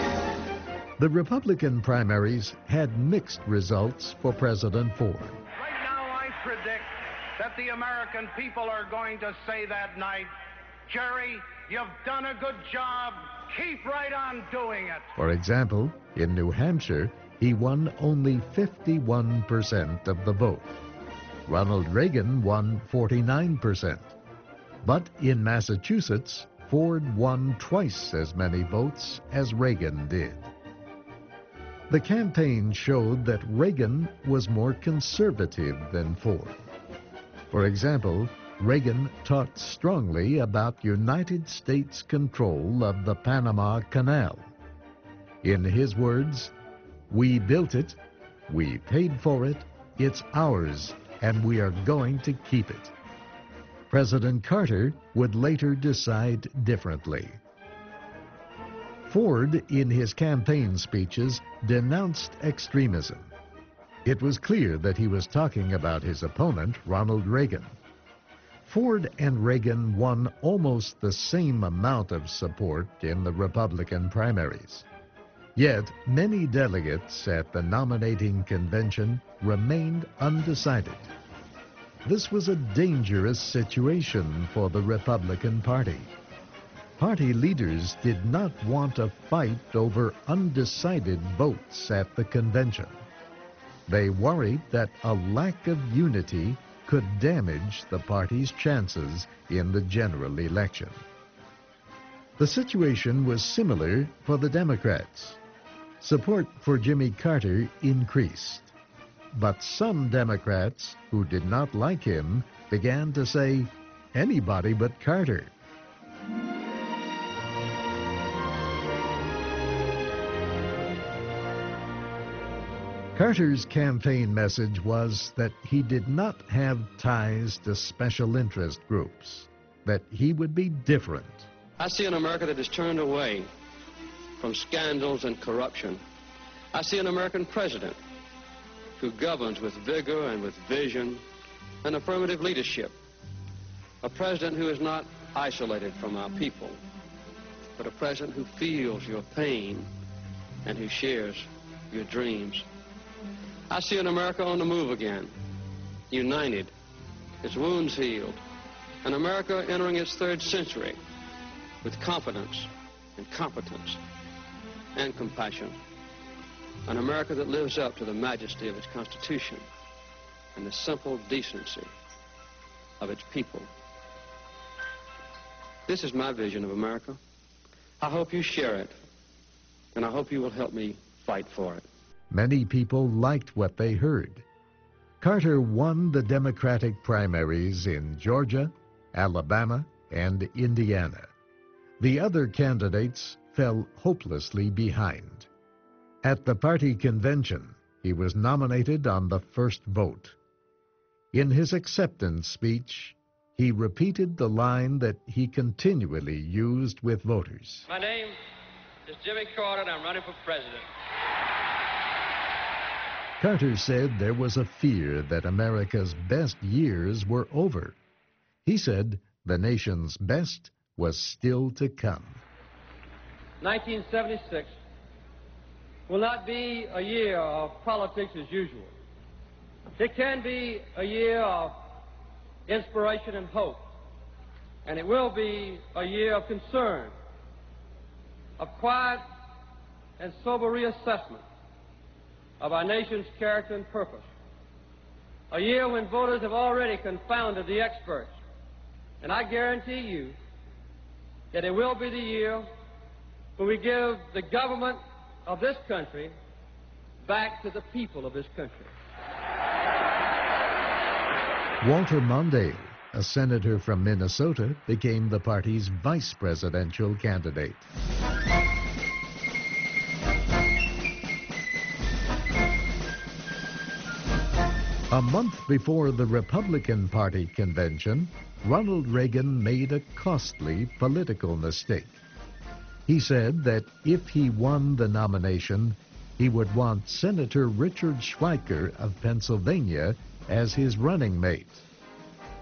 The Republican primaries had mixed results for President Ford. Right now, I predict that the American people are going to say that night, Jerry, you've done a good job. Keep right on doing it. For example, in New Hampshire, he won only fifty-one percent of the vote. Ronald Reagan won forty-nine percent. But in Massachusetts, Ford won twice as many votes as Reagan did. The campaign showed that Reagan was more conservative than Ford. For example, Reagan talked strongly about United States control of the Panama Canal. In his words, "We built it, we paid for it, it's ours, and we are going to keep it." President Carter would later decide differently. Ford, in his campaign speeches, denounced extremism. It was clear that he was talking about his opponent, Ronald Reagan. Ford and Reagan won almost the same amount of support in the Republican primaries. Yet, many delegates at the nominating convention remained undecided. This was a dangerous situation for the Republican Party. Party leaders did not want a fight over undecided votes at the convention. They worried that a lack of unity could damage the party's chances in the general election. The situation was similar for the Democrats. Support for Jimmy Carter increased. But some Democrats who did not like him began to say, "Anybody but Carter." Carter's campaign message was that he did not have ties to special interest groups, that he would be different. I see an America that is turned away from scandals and corruption. I see an American president who governs with vigor and with vision and affirmative leadership. A president who is not isolated from our people, but a president who feels your pain and who shares your dreams. I see an America on the move again, united, its wounds healed, an America entering its third century with confidence and competence and compassion, an America that lives up to the majesty of its Constitution and the simple decency of its people. This is my vision of America. I hope you share it, and I hope you will help me fight for it. Many people liked what they heard. Carter won the Democratic primaries in Georgia, Alabama, and Indiana. The other candidates fell hopelessly behind. At the party convention, he was nominated on the first vote. In his acceptance speech, he repeated the line that he continually used with voters. My name is Jimmy Carter, and I'm running for president. Carter said there was a fear that America's best years were over. He said the nation's best was still to come. nineteen seventy-six will not be a year of politics as usual. It can be a year of inspiration and hope, and it will be a year of concern, of quiet and sober reassessment of our nation's character and purpose. A year when voters have already confounded the experts. And I guarantee you that it will be the year when we give the government of this country back to the people of this country. Walter Mondale, a senator from Minnesota, became the party's vice presidential candidate. A month before the Republican Party convention, Ronald Reagan made a costly political mistake. He said that if he won the nomination, he would want Senator Richard Schweiker of Pennsylvania as his running mate.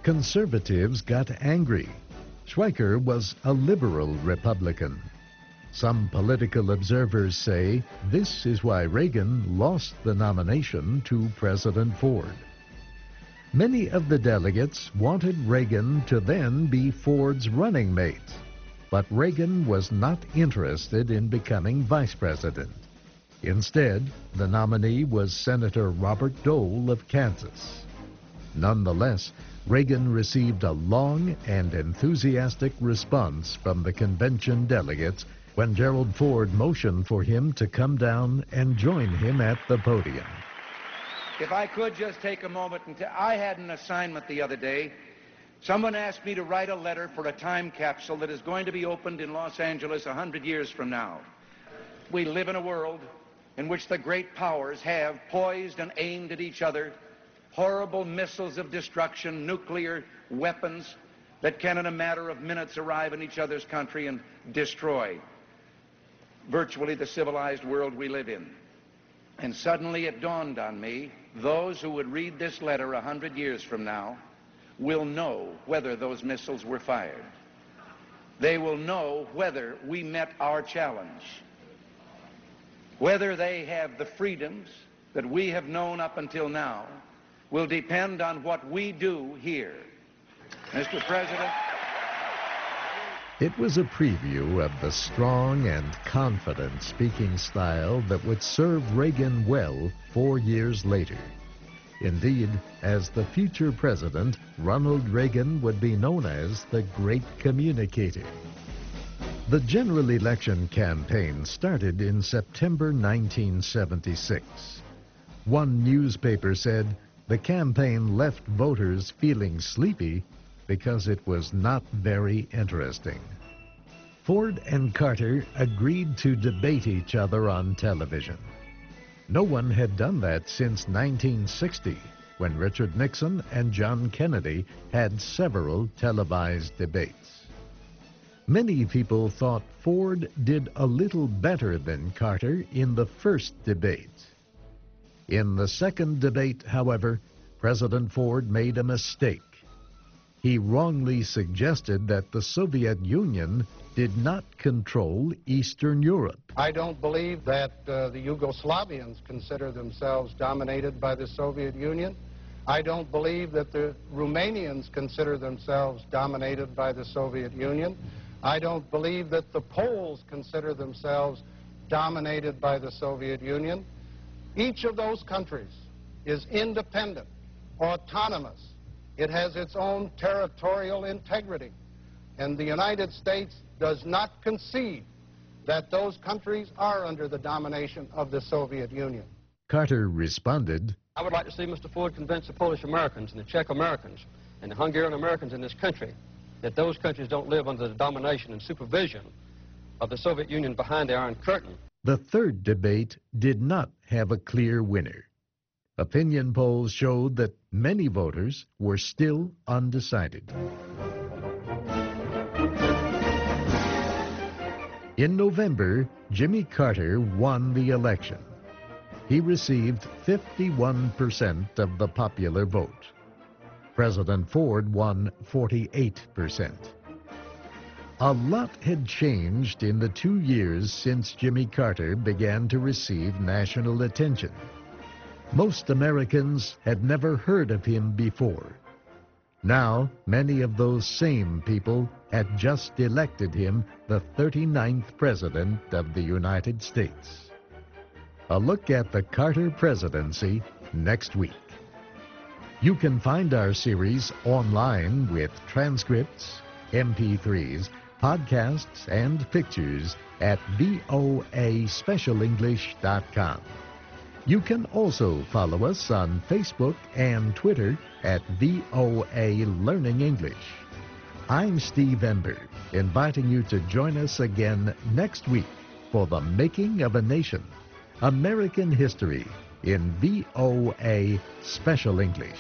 Conservatives got angry. Schweiker was a liberal Republican. Some political observers say this is why Reagan lost the nomination to President Ford. Many of the delegates wanted Reagan to then be Ford's running mate, but Reagan was not interested in becoming vice president. Instead, the nominee was Senator Robert Dole of Kansas. Nonetheless, Reagan received a long and enthusiastic response from the convention delegates when Gerald Ford motioned for him to come down and join him at the podium. If I could just take a moment and tell, I had an assignment the other day. Someone asked me to write a letter for a time capsule that is going to be opened in Los Angeles a hundred years from now. We live in a world in which the great powers have poised and aimed at each other horrible missiles of destruction, nuclear weapons that can in a matter of minutes arrive in each other's country and destroy virtually the civilized world we live in. And suddenly it dawned on me, those who would read this letter a hundred years from now will know whether those missiles were fired. They will know whether we met our challenge, whether they have the freedoms that we have known up until now will depend on what we do here. Mister President, it was a preview of the strong and confident speaking style that would serve Reagan well four years later. Indeed, as the future president, Ronald Reagan would be known as the Great Communicator. The general election campaign started in September nineteen seventy-six. One newspaper said the campaign left voters feeling sleepy because it was not very interesting. Ford and Carter agreed to debate each other on television. No one had done that since nineteen sixty, when Richard Nixon and John Kennedy had several televised debates. Many people thought Ford did a little better than Carter in the first debate. In the second debate, however, President Ford made a mistake. He wrongly suggested that the Soviet Union did not control Eastern Europe. I don't believe that uh, the Yugoslavians consider themselves dominated by the Soviet Union. I don't believe that the Romanians consider themselves dominated by the Soviet Union. I don't believe that the Poles consider themselves dominated by the Soviet Union. Each of those countries is independent, autonomous. It has its own territorial integrity. And the United States does not concede that those countries are under the domination of the Soviet Union. Carter responded, I would like to see Mister Ford convince the Polish Americans and the Czech Americans and the Hungarian Americans in this country that those countries don't live under the domination and supervision of the Soviet Union behind the Iron Curtain. The third debate did not have a clear winner. Opinion polls showed that many voters were still undecided. In November, Jimmy Carter won the election. He received fifty-one percent of the popular vote. President Ford won forty-eight percent. A lot had changed in the two years since Jimmy Carter began to receive national attention. Most Americans had never heard of him before. Now, many of those same people had just elected him the thirty-ninth President of the United States. A look at the Carter presidency next week. You can find our series online with transcripts, M P threes, podcasts, and pictures at V O A Special English dot com. You can also follow us on Facebook and Twitter at V O A Learning English. I'm Steve Ember, inviting you to join us again next week for The Making of a Nation, American History in V O A Special English.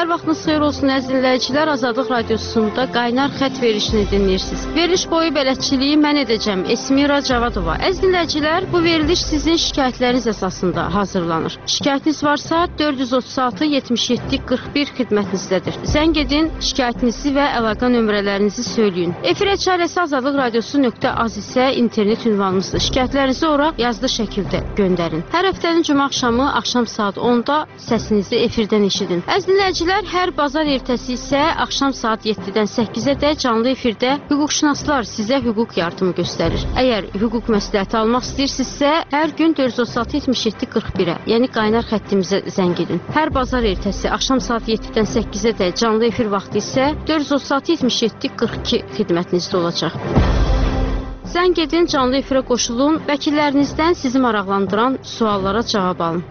Hər vaxtınız xeyir olsun əziz dinləyicilər. Azadlıq Radiosunda qaynar xətt verilişini dinləyirsiniz. Veriliş boyu bələdçiliyi mən edəcəm. Esmira Cavadova. Əziz dinləyicilər, bu veriliş sizin şikayətləriniz əsasında hazırlanır. Şikayətiniz varsa dörd yüz otuz altı yetmiş yeddi qırx bir xidmətinizdədir. Zəng edin, şikayətinizi və əlaqə nömrələrinizi söyləyin. Efirə çarəsi azadlıq radiosu nöqtə az isə internet ünvanımızdır. Şikayətlərinizi ora yazılı şəkildə göndərin. Hər həftənin cümə axşamı axşam saat onda səsinizi efirdən eşidin. Əziz dinləyicilər, hər bazar ertəsi isə axşam saat yeddidən səkkizədək canlı efirdə hüquqşünaslar sizə hüquq yardımı göstərir. Əgər hüquq məsləhəti almaq istəyirsinizsə, hər gün dörd yüz otuz altı yetmiş yeddi qırx birə, yəni qaynar xəttimizə zəng edin. Hər bazar ertəsi axşam saat yeddidən səkkizədək canlı efir vaxtı isə dörd yüz otuz altı yetmiş yeddi qırx iki xidmətinizdə olacaq. Zəng edin, canlı efirə qoşulun, vəkillərinizdən sizi maraqlandıran suallara cavab alın.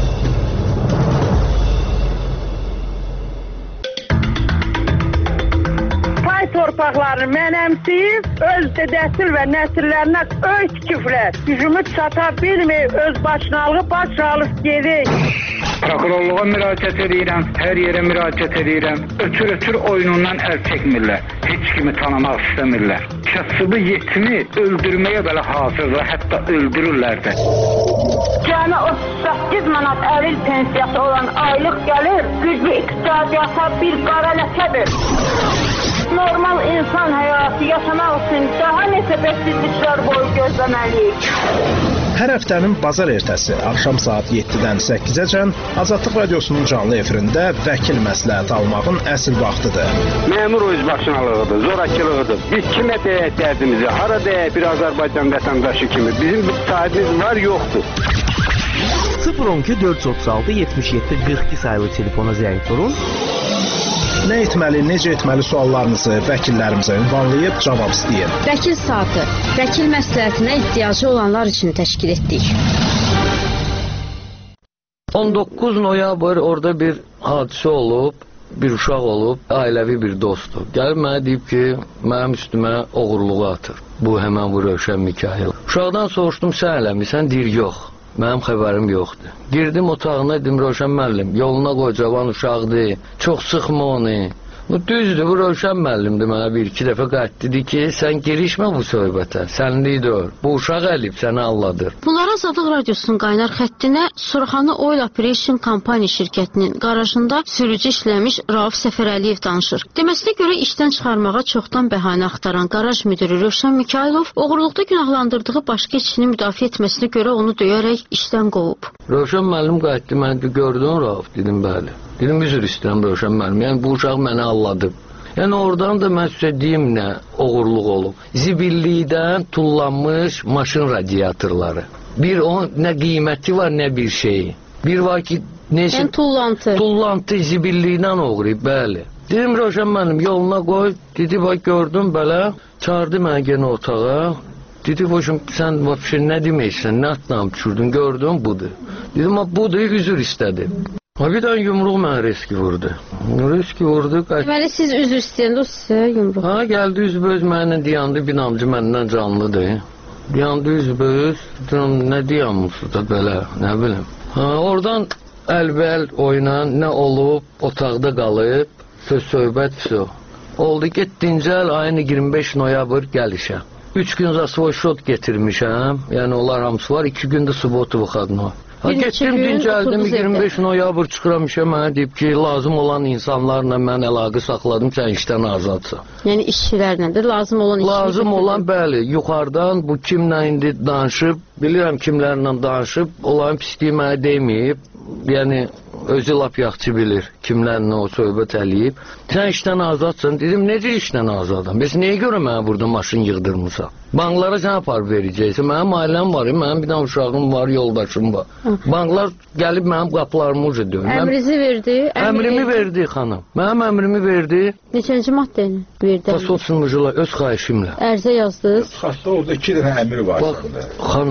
Torpaqlarını mənəmsiyib, öz dədəsil və nəsillərinə öz küfrlər, gücümü çata bilməyib, öz başınalığı baş alıb gedir. Prokurorluğa müraciət edirəm, hər yerə müraciət edirəm. Ötür-ötür oyunundan əl çəkmirlər, heç kimi tanımaq istəmirlər. Kasıbı yetimi öldürməyə belə hazırdır, hətta öldürürlər də. Cəmi otuz səkkiz manat əril pensiyası olan aylıq gəlir, güclü iqtisadiyyata bir qara ləkədir. Normal insan həyatı yaşamaq üçün daha neçə bəksizliklər boyu gözləməliyik. Hər həftənin bazar ertəsi axşam saat yeddidən səkkizəcən Azadlıq Radiosunun canlı efirində vəkil məsləhəti almağın əsl vaxtıdır. Məmur özbaşınalığıdır, zorakılığıdır. Biz kimə deyək dərdimizi, hara deyək bir Azərbaycan vətəndaşı kimi. Bizim bir sahibimiz var, yoxdur. sıfır on iki dörd yüz otuz altı yetmiş yeddi qırx iki sayılı telefona zəng vurun. Nə etməli, necə etməli suallarınızı vəkillərimizə ünvanlayıb cavab istəyin. Vəkil saatı, vəkil məsləhətinə ehtiyacı olanlar üçün təşkil etdik. on doqquz noyabr orada bir hadisə olub, bir uşaq olub, ailəvi bir dostdur. Gəlib mənə deyib ki, mənim üstümə oğurluğu atır. Bu həmən bu Rövşən Mikayıl. Uşaqdan soruşdum, sən eləmirsən? Deyir, yox. Mənim xəbərim yoxdur. Girdim otağına, dedim, Rövşən müəllim, yoluna qoy, cavan uşaqdır, çox sıxma onu. Bu düzdür, bu Rövşən müəllimdir, mənə bir iki dəfə qayıt dedi ki, sən girişmə bu söhbətə, sənlik deyil, bu uşaq əlib səni alladır. Bunlara Azadlıq Radiosunun qaynar xəttinə Suraxanı Oil Operation Company şirkətinin qarajında sürücü işləmiş Rauf Səfərəliyev danışır. Deməsinə görə işdən çıxarmağa çoxdan bəhanə axtaran qaraj müdürü Rövşən Mikayılov oğurluqda günahlandırdığı başqa işini müdafiə etməsinə görə onu döyərək işdən qovub. Rövşən müəllim qayıtdı, mən gördün Rauf, dedim, bəli. Dedim, üzr istəyirəm Rövşən müəllim, yəni bu uşaq məni alladıb. Yəni oradan da mən sizə deyim nə oğurluq olub. Zibillikdən tullanmış maşın radiatorları. Bir o nə qiyməti var, nə bir şeyi. Bir var ki, necə... Yəni tullantı. Tullantı zibillikdən oğuruyub, bəli. Dedim, Rövşən müəllim, yoluna qoy. Dedi, bax, gördüm belə. Çağırdı mənə yenə otağa. Dedi, boşum, sən nə deməksən, nə atlam düşürdün, gördün, budur. Dedim, budur, üzr istədi. Ha, bir dənə yumruq mənə riski vurdu. Riski vurdu. Deməli, siz üzr istəyəndə o sizə yumruq. Ha, gəldi üzböz mənlə diyandı, binamcı məndən canlıdır. Diyandı üzböz, dedim, nə diyanmışsınız da belə, nə bilim. Ha, oradan əlbəl oynan, nə olub, otaqda qalıb, söz söhbət vəsə. Oldu, getdincəl ayın iyirmi beş noyabr gəlişəm. Üç gün zasvoy şot getirmişəm, yəni onlar hamısı var, iki gündə subotu vuxadına. Ha, getdim, dincəldim, iyirmi beş noyabr çıxıram işə, mənə deyib ki, lazım olan insanlarla mən əlaqə saxladım, sən işdən azadsan. Yəni işçilərlə də lazım olan işçilərlə? Lazım olan, bəli, yuxarıdan bu kimlə indi danışıb, bilirəm kimlərlə danışıb, onların pisliyi mənə deməyib, yəni özü lap yaxçı bilir kimlərlə o söhbət eləyib. Sən işdən azadsan, dedim, necə işdən azadam? Bəs nəyə görə mənə burada maşın yığdırmısan? Banklara sən aparıb verəcəksən, mənim ailəm var, mənim bir dənə uşağım var, yoldaşım var. Banklar gəlib mənim qapılarımı uca döyür. Əmrizi verdi? Əmrimi verdi, xanım. Mənim əmrimi verdi. Neçənci maddə ilə verdi? Pasot sunucular öz xahişimlə. Ərzə yazdınız? Xasta orada iki dənə əmri var. Bax, xanım,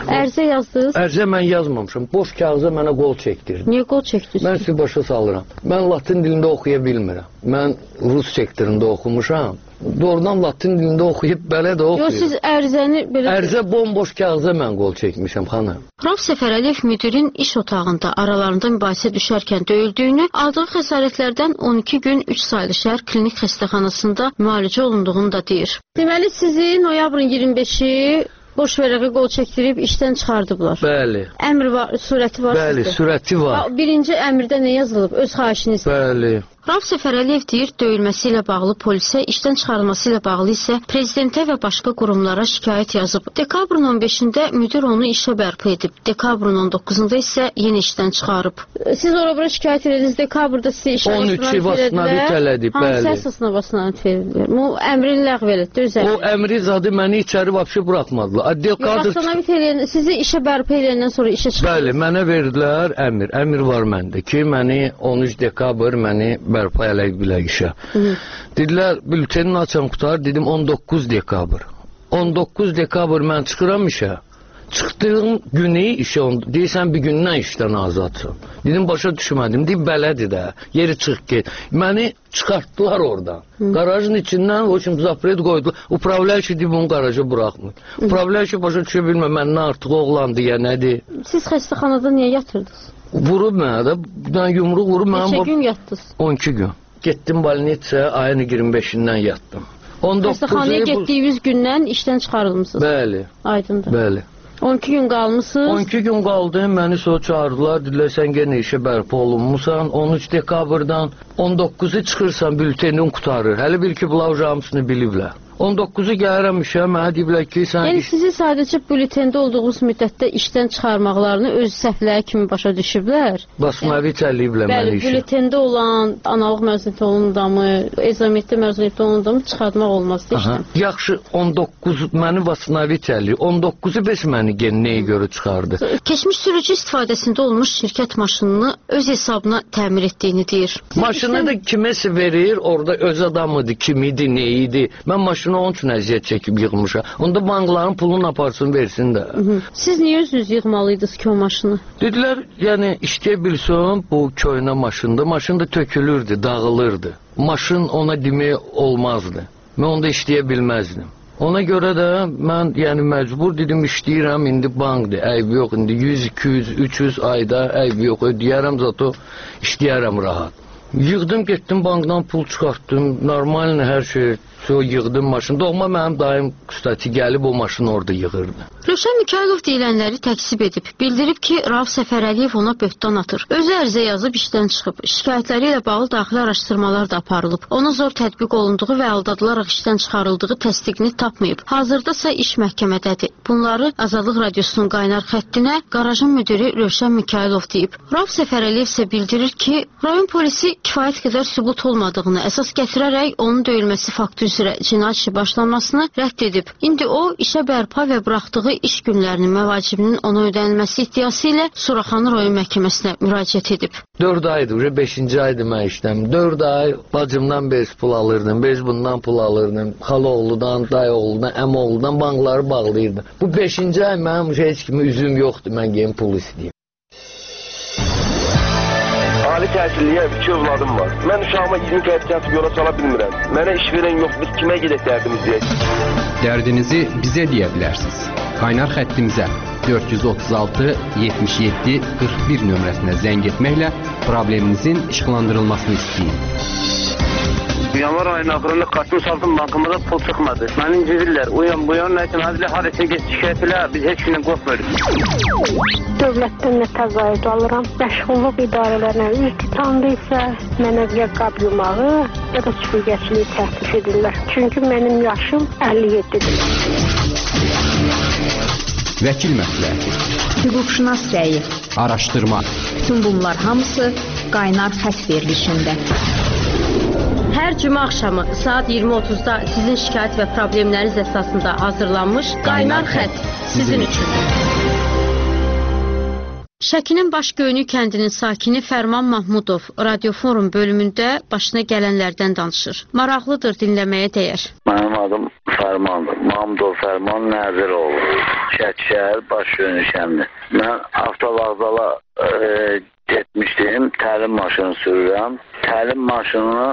Ərizə yazdınız? Ərizə mən yazmamışam. Boş kağıza mənə qol çəkdirin. Niyə qol çəkdiniz? Mən sizi başa salıram. Mən latin dilində oxuya bilmirəm. Mən rus sektorunda oxumuşam. Doğrudan latin dilində oxuyub belə də oxuyub. Yox, siz ərizəni belə... Ərizə bomboş kağıza mən qol çəkmişəm, xanım. Rauf Səfərəliyev müdirin iş otağında aralarında mübahisə düşərkən döyüldüyünü, aldığı xəsarətlərdən on iki gün üç saylı şəhər klinik xəstəxanasında müalicə olunduğunu da deyir. Deməli, sizi noyabrın iyirmi beşi boş vərəqə qol çəkdirib işdən çıxardıblar. Bəli. Əmr var, surəti var Bəli, sizdə. surəti var. Birinci əmrdə nə yazılıb? Öz xahişiniz. Bəli. Rauf Səfərəliyev deyir, döyülməsi ilə bağlı polisə, işdən çıxarılması ilə bağlı isə prezidentə və başqa qurumlara şikayət yazıb. Dekabrın on beşində müdir onu işə bərpa edib. Dekabrın on doqquzunda isə yeni işdən çıxarıb. Siz ora-bura şikayət ediniz, dekabrda sizə işə on üçü vasitnavit elədib, bəli. Hansı əsasına vasitnavit verilir? Bu əmrin ləğv elətdir, öz əmri. O əmri zadı məni içəri vapşı buraxmadılar. Vasitnavit eləyən, sizi işə bərpa eləyəndən sonra işə çıxardınız. Bəli, mənə verdilər əmr. Əmr var məndə ki, məni on üç dekabr məni bərpa eləyib bilək işə. Dedilər, bültenin açam qutar, dedim on doqquz dekabr. on doqquz dekabr mən çıxıram işə. Çıxdığım günü işə, deyirsən bir gündən işdən azadsan. Dedim, başa düşmədim, deyib belədir də, yeri çıx get. Məni çıxartdılar oradan. Qarajın içindən o kimi zapret qoydular. Upravляющий deyib onu qaraja buraxmır. Upravляющий başa düşə bilmə, məndən artıq oğlandı ya nədir. Siz xəstəxanada niyə yatırdınız? Vurub mənə də, bir dənə yumruq vurub mənə... Neçə gün yatdınız? on iki gün. Getdim balinetsaya, ayın iyirmi beşindən yatdım. Xəstəxanaya getdiyiniz gündən işdən çıxarılmışsınız? Bəli. Aydındır. Bəli. on iki gün qalmışsınız? on iki gün qaldım, məni sonra çağırdılar, dedilər, sən genə işə bərpa olunmusan, on üç dekabrdan on doqquzu çıxırsan, bültenin qutarır. Hələ bil ki, bunlar hamısını biliblər. on doqquzu gəlirəm işə, mənə deyiblər ki, sən... Yəni, sizi sadəcə bültende olduğunuz müddətdə işdən çıxarmaqlarını öz səhvləri kimi başa düşüblər? Basmavit əliyiblər məni işə. Bəli, bültende olan, analıq məzuniyyəti olan adamı, ezamiyyətdə məzuniyyəti olan adamı çıxartmaq olmazdı işdən. Yaxşı, on doqquz məni basmavit əliyib, on doqquzu beş məni genəyə görə çıxardı. Keçmiş sürücü istifadəsində olmuş şirkət maşınını öz hesabına təmir etdiyini deyir. Maşını da kiməsə verir, orada öz adamıdır, kim idi, nə idi. Mən maşını onun üçün əziyyət çəkib yığmışam. Onda bankların pulunu aparsın, versin də. Siz niyə özünüz yığmalıydınız ki o maşını? Dedilər, yəni işləyə bilsəm, bu köynə maşında, maşın da tökülürdü, dağılırdı. Maşın ona demək olmazdı. Mən onda işləyə bilməzdim. Ona görə də mən yəni məcbur dedim, işləyirəm, indi bankdır, əyb yox, indi yüz, iki yüz, üç yüz ayda əyb yox, ödəyərəm, zato işləyərəm rahat. Yığdım, getdim bankdan pul çıxartdım, normal hər şey, so yığdım maşını. Doğma mənim dayım ustati gəlib o maşını orada yığırdı. Rövşən Mikailov deyilənləri təksib edib, bildirib ki, Rauf Səfərəliyev ona böhtan atır. Özü ərizə yazıb işdən çıxıb, şikayətləri ilə bağlı daxili araşdırmalar da aparılıb. Ona zor tətbiq olunduğu və aldadılaraq işdən çıxarıldığı təsdiqini tapmayıb. Hazırda isə iş məhkəmədədir. Bunları Azadlıq Radiosunun qaynar xəttinə qarajın müdiri Rövşən Mikailov deyib. Rauf Səfərəliyev isə bildirir ki, rayon polisi kifayət qədər sübut olmadığını əsas gətirərək onun döyülməsi faktı üzrə cinayət işi başlanmasını rədd edib. İndi o, işə bərpa və buraxdığı iş günlərinin məvacibinin ona ödənilməsi iddiası ilə Suraxanı rayon məhkəməsinə müraciət edib. dörd aydır, beşinci aydır mən işləm. dörd ay bacımdan bez pul alırdım, bez bundan pul alırdım. Xaloğludan, dayıoğludan, əmoğludan bankları bağlayırdım. Bu beşinci ay mənim heç kimi üzüm yoxdur, mən gəlin pul istəyim. Ali təhsilliyə iki övladım var. Mən uşağıma iyirmi qəzetcəsi yola sala bilmirəm. Mənə iş verən yox, biz kimə gedək dərdimiz deyək? Dərdinizi bizə deyə bilərsiniz. Qaynar xəttimizə dörd yüz otuz altı yetmiş yeddi qırx bir nömrəsinə zəng etməklə probleminizin işıqlandırılmasını istəyin. Yanvar ayının axırında Qasım Saltın bankımıza pul çıxmadı. Məni incidirlər. Uyan, bu yan, nəsin, həzlə, harəsə geç, şikayət elə, biz heç günə qorxmuyoruz. Dövlətdən nə təzayüd alıram. Məşğulluq idarələrinə üz tutandı isə mənə ya qab yumağı, ya da süpürgəçiliyi təklif edirlər. Çünki mənim yaşım əlli yeddidir. Vəkil məsləhəti, hüquqşünas rəyi, araşdırma. Bütün bunlar hamısı qaynar xətt verilişində. Hər cümə axşamı saat iyirmi otuzda sizin şikayət və problemləriniz əsasında hazırlanmış Qaynar Xətt sizin üçün. Şəkinin Başgöyünük kəndinin sakini Fərman Mahmudov Radioforum bölümündə başına gələnlərdən danışır. Maraqlıdır, dinləməyə dəyər. Mənim adım Fərmandır. Mahmudov Fərman Nəziroğlu. Şəki şəhər Başgöyünük kəndi. Mən avtovağzala e, getmişdim, təlim maşını sürürəm. Təlim maşınını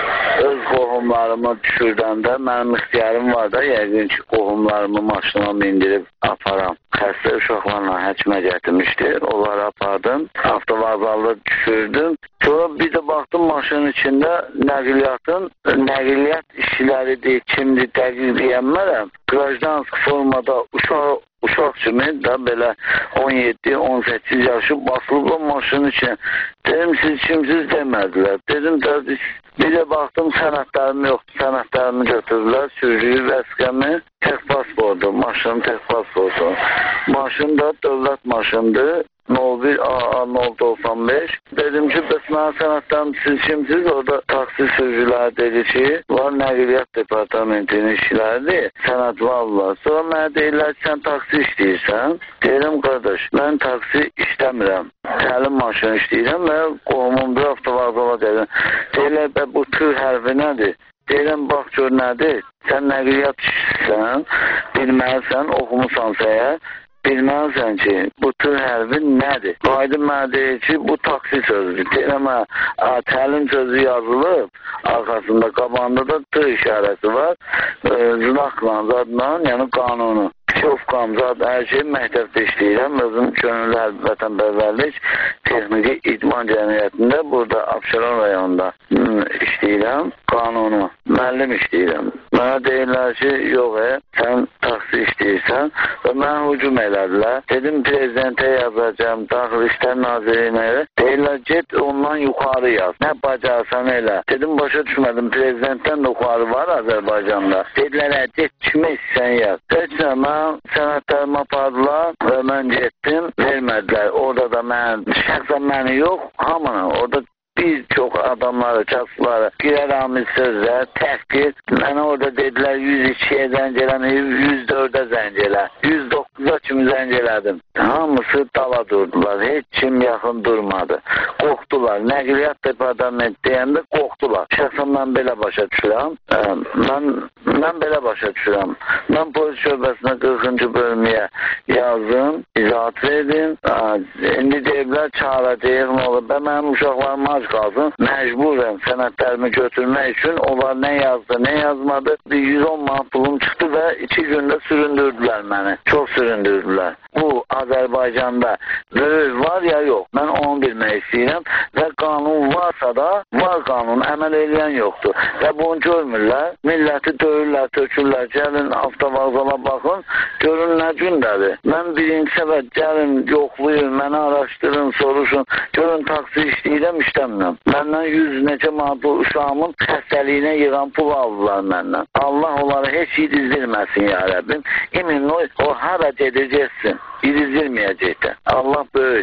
öz qohumlarımı düşürdəndə mənim ixtiyarım var da, yəqin ki, qohumlarımı maşına mindirib aparam. Xəstə uşaqlarla həkimə gətirmişdi, onları apardım, avtovağzalda düşürdüm. Sonra bir də baxdım maşının içində nəqliyyatın, nəqliyyat işçiləridir, kimdir, dəqiq deyənmərəm. Qrajdansk formada uşaq Uşaq kimi də belə on yeddi on səkkiz yaşı basılıblar maşının içine. Dedim, siz kimsiz demədilər. Dedim, də, bir də baxdım sənədlərim yoxdur. Sənədlərimi götürdülər, sürücü vəsqəmi, tek pasportu, maşının tek pasportu. Maşın da dövlət maşındır. nol bir A A nol doksan beş. Dedim ki, bəs mənə sənədlərim siz kimsiz? Orada taksi sürücüləri dedi ki, var nəqliyyat departamentinin işçiləridir. Sənəd varlar. Sonra mənə deyirlər ki, sən taksi işləyirsən. Deyirəm, qardaş, mən taksi işləmirəm. Təlim maşını işləyirəm və qohumumdur avtovağzala dedim. Deyirlər, bə, bu T hərfi nədir? Deyirəm, bax gör nədir? Sən nəqliyyat işləyirsən, bilməlisən, oxumusan səyə. Bilməlisən ki, bu tür hərfi nədir? Aydın mənə deyir ki, bu taksi sözüdür. Deyirəm, təlim sözü yazılıb, arxasında, qabağında da T işarəsi var. E, Znakla, zadla, yəni qanunu. Şofqam, zad, hər şey məktəbdə işləyirəm. Özüm Könüllü Vətənpərvərlik Texniki İdman Cəmiyyətində, burada Abşeron rayonunda işləyirəm. Qanunu, müəllim işləyirəm. Mənə deyirlər ki, yox, e, sən taksi işləyirsən və mənə hücum elədilər. Dedim, prezidentə yazacağım, Daxil İşlər Nazirliyinə. Deyirlər, get ondan yuxarı yaz. Nə bacarsan elə. Dedim, başa düşmədim, prezidentdən də yuxarı var Azərbaycanda. Dedilər, get kimə istəyən yaz. Heç nə, sənədlərimi apardılar və mən getdim, vermədilər. Orada da mən, şəxsən məni yox, hamını, orada bir çox adamları, kasıları, girəramiz sözlər, təhqir. Mənə orada dedilər, yüz ikiyə zəng eləməyib, yüz dördə zəng elə. yüz doqquza kimi zəng elədim. Hamısı dala durdular, heç kim yaxın durmadı. Qorxdular, nəqliyyat departament deyəndə qorxdular. Şəxsən mən belə başa düşürəm, mən, mən belə başa düşürəm. Mən polis şöbəsinə qırxıncı bölməyə yazdım, izahat verdim. İndi deyiblər, çağıracaq, nə olur, və mənim uşaqlarım ac qalsın, məcburəm sənədlərimi götürmək üçün. Onlar nə yazdı, nə yazmadı. Bir yüz on manat pulum çıxdı və iki gündə süründürdülər məni. Çox süründürdülər. Bu Azərbaycanda böyük var ya yox. Mən onu bilmək istəyirəm və qanun varsa da, var qanun, əməl edən yoxdur. Və bunu görmürlər. Milləti döyürlər, tökürlər. Gəlin avtovağzala baxın, görün nə gündədir. Mən birinci səbət gəlin, yoxlayın, məni araşdırın, soruşun. Görün taksi işləyirəm, işləmirəm. Məndən yüz neçə manat uşağımın xəstəliyinə yığan pul aldılar məndən. Allah onları heç yedizdirməsin ya Rəbbim. İmin o, o hara gedəcəksin, yedizdirməyəcəkdir. Allah böyük.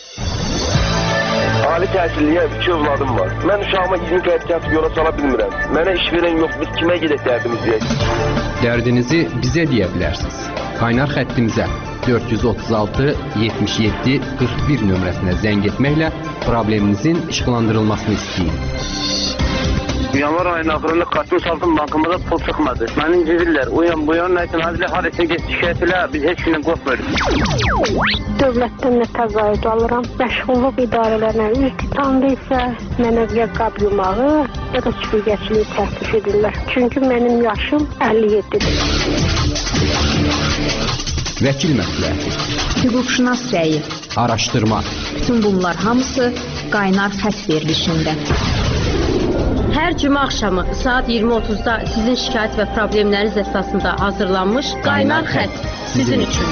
Ali təhsilliyə iki övladım var. Mən uşağıma iyirmi qəpik atıb yola sala bilmirəm. Mənə iş verən yox, biz kimə gedək dərdimizi deyək? Dərdinizi bizə deyə bilərsiniz. Qaynar xəttimizə dörd yüz otuz altı yetmiş yeddi qırx bir nömrəsinə zəng etməklə probleminizin işıqlandırılmasını istəyin. Yanvar ayının axırında Qatın Saltın Bankımıza pul çıxmadı. Məni incidirlər. Uyan bu yan, nəsin, hazırlı harasına geç şikayət elə, biz heç kimdən qorxmuyoruz. Dövlətdən nə təqaüd alıram. Məşğulluq idarələrinə üz tutanda isə mənə ya qab yumağı, ya da süpürgəçiliyi təklif edirlər. Çünki mənim yaşım əlli yeddidir. Vəkil məsləhəti, hüquqşünas rəyi, araşdırma. Bütün bunlar hamısı Qaynar xətt verilişində. Hər cümə axşamı saat iyirmi otuzda sizin şikayət və problemləriniz əsasında hazırlanmış Qaynar xətt sizin üçün.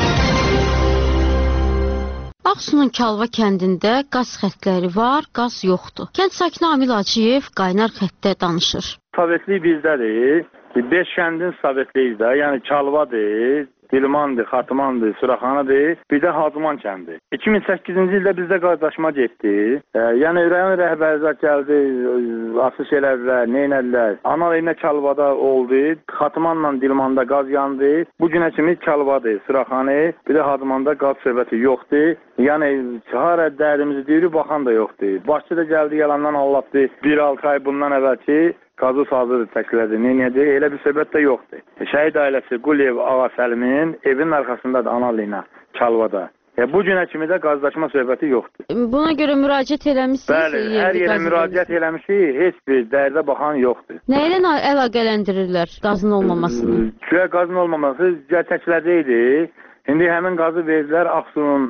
Ağsunun Kalva kəndində qaz xəttləri var, qaz yoxdur. Kənd sakini Amil Hacıyev Qaynar xəttdə danışır. Sovetlik bizdədir. beş kəndin sovetliyiz də, yəni Kalvadır, Dilmandır, Xatmandır, Suraxanadır, bir də Hacıman kəndi. iki min səkkizinci ildə bizdə qardaşma getdi. E, yəni ürəyin rəhbərlər gəldi, asış elədilər, neynədilər. Analıyla Çalvada oldu, Xatmanla Dilmanda qaz yandı. Bu günə kimi Çalvadır, Suraxanı, bir də Hacımanda qaz söhbəti yoxdur. Yəni hara dərdimizi deyirik, baxan da yoxdur. Başçı da gəldi, yalandan anlattı. bir altı ay bundan əvvəlki qazı sazı təklədi. Neynədir? Elə bir söhbət də yoxdur. Şəhid ailəsi Quliyev Ağa Səlimin evinin arxasındadır analıyla Çalvada. E, bu günə kimi də qazlaşma söhbəti yoxdur. Buna görə müraciət eləmişsiniz? Bəli, hər yerə müraciət eləmişik, heç bir dərdə baxan yoxdur. Nə ilə əlaqələndirirlər qazın olmamasını? Güya qazın olmaması təklədə idi. İndi həmin qazı verdilər Ağsunun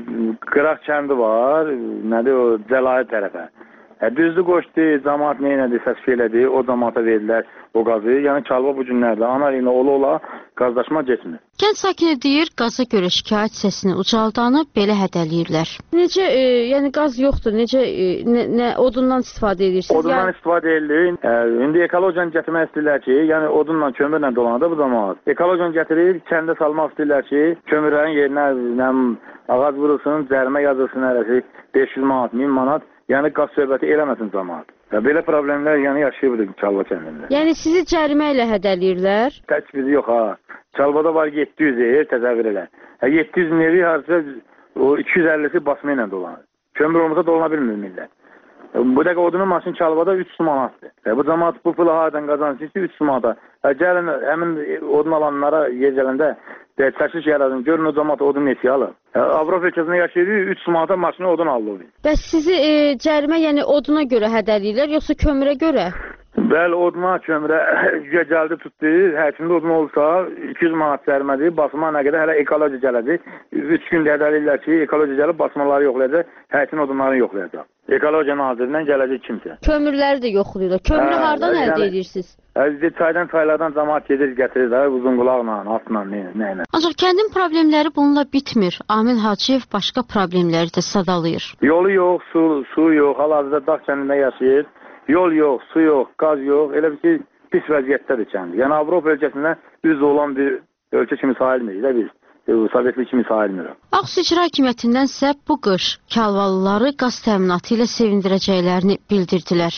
Qıraq kəndi var, nədir o, Cəlahi tərəfə. E, düzdür qoşdu, cəmaat neynədir, səs elədi, o cəmaata verdilər o qazı. Yəni Çalva bu günlərdə ana ilə ola-ola qazlaşma geçmir. Kənd sakini deyir, qaza görə şikayət səsini ucaldanıb belə hədələyirlər. Necə, e, yəni qaz yoxdur, necə, e, nə, nə odundan istifadə edirsiniz? Odundan yəni... istifadə edilir. E, indi ekologiyanı gətirmək istəyirlər ki, yəni odunla, kömürlə dolanır bu cəmaat. Ekologiyanı gətirir, kəndə salmaq istəyirlər ki, kömürlərin yerinə nəm, ağac vurulsun, cərimə yazılsın hərəsi beş yüz manat, min manat. Yəni qaz söhbəti eləməsin cəmaat. Ya belə problemlər yəni yaşayırıq Çalva kəndində. Yəni sizi cərimə ilə hədələyirlər? Tək bizi yox ha. Çalvada var yeddi yüz ev, təsəvvür elə. Ha yeddi yüz evi harca o iki yüz əlli'si basma ilə dolanır. Kömür olmasa dolana bilmir millət. Bu dəqiqə odunun maşını Çalvada üç manatdır. Ya bu cəmaat bu pulu hardan qazansın ki üç manata. Ya gəlin həmin odun alanlara yer gələndə təşviş yaradın. Görün o cəmaat odun neçə alır. Avropa ölkəsində yaşayırıq, üç manata maşını odun alır. Bəs sizi e, cərimə yəni oduna görə hədələyirlər, yoxsa kömürə görə? Bəli, oduna, kömürə gəldi tutdu. Həkimdə odun olsa iki yüz manat cərimədir. Basma nə qədər hələ ekoloji gələcək. üç gün hədələyirlər ki, ekoloji gəlib basmaları yoxlayacaq, həkim odunlarını yoxlayacaq. Ekologiya nazirindən gələcək kimsə. Kömürləri də yoxlayırlar. Kömürü hə, hardan yəni, əldə edirsiniz? Əziz çaydan, çaylardan cəmaat gedir, gətirir də uzun qulaqla, atla, nə ilə. Ancaq kəndin problemləri bununla bitmir. Amil Hacıyev başqa problemləri də sadalayır. Yolu yox, su, su yox, hal-hazırda dağ kəndində yaşayır. Yol yox, su yox, qaz yox. Elə bir ki, pis vəziyyətdədir kəndi. Yəni Avropa ölkəsində üz olan bir ölkə kimi sayılmır da biz. Sovetli kimi sayılmır. Ağsu İcra Hakimiyyətindən isə bu qış Kalvalıları qaz təminatı ilə sevindirəcəklərini bildirdilər.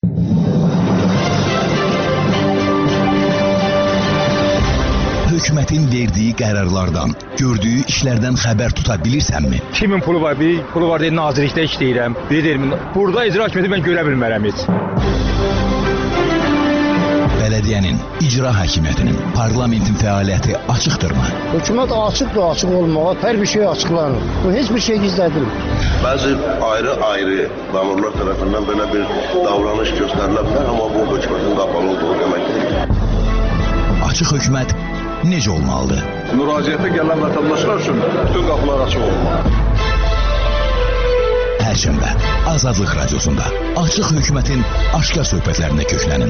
Hökumətin verdiyi qərarlardan, gördüyü işlərdən xəbər tuta bilirsənmi? Kimin pulu var? Bir pulu var deyil, nazirlikdə işləyirəm. Bir deyirəm, burada icra hakimiyyəti mən görə bilmərəm heç. Bələdiyyənin, icra hakimiyyətinin, parlamentin fəaliyyəti açıqdırmı? Hökumət açıqdır, açıq olmağa, hər bir şey açıqlanır. Bu heç bir şey gizlədilmir. Bəzi ayrı-ayrı məmurlar tərəfindən belə bir davranış göstərilə bilər, amma bu hökumətin qapalı olduğu deməkdir. Açıq hökumət necə olmalıdır? Müraciətə gələn vətəndaşlar üçün bütün qapılar açıq olmalı. Perşembe Azadlıq Radiosunda açıq hökumətin aşkar söhbətlərinə köklənin.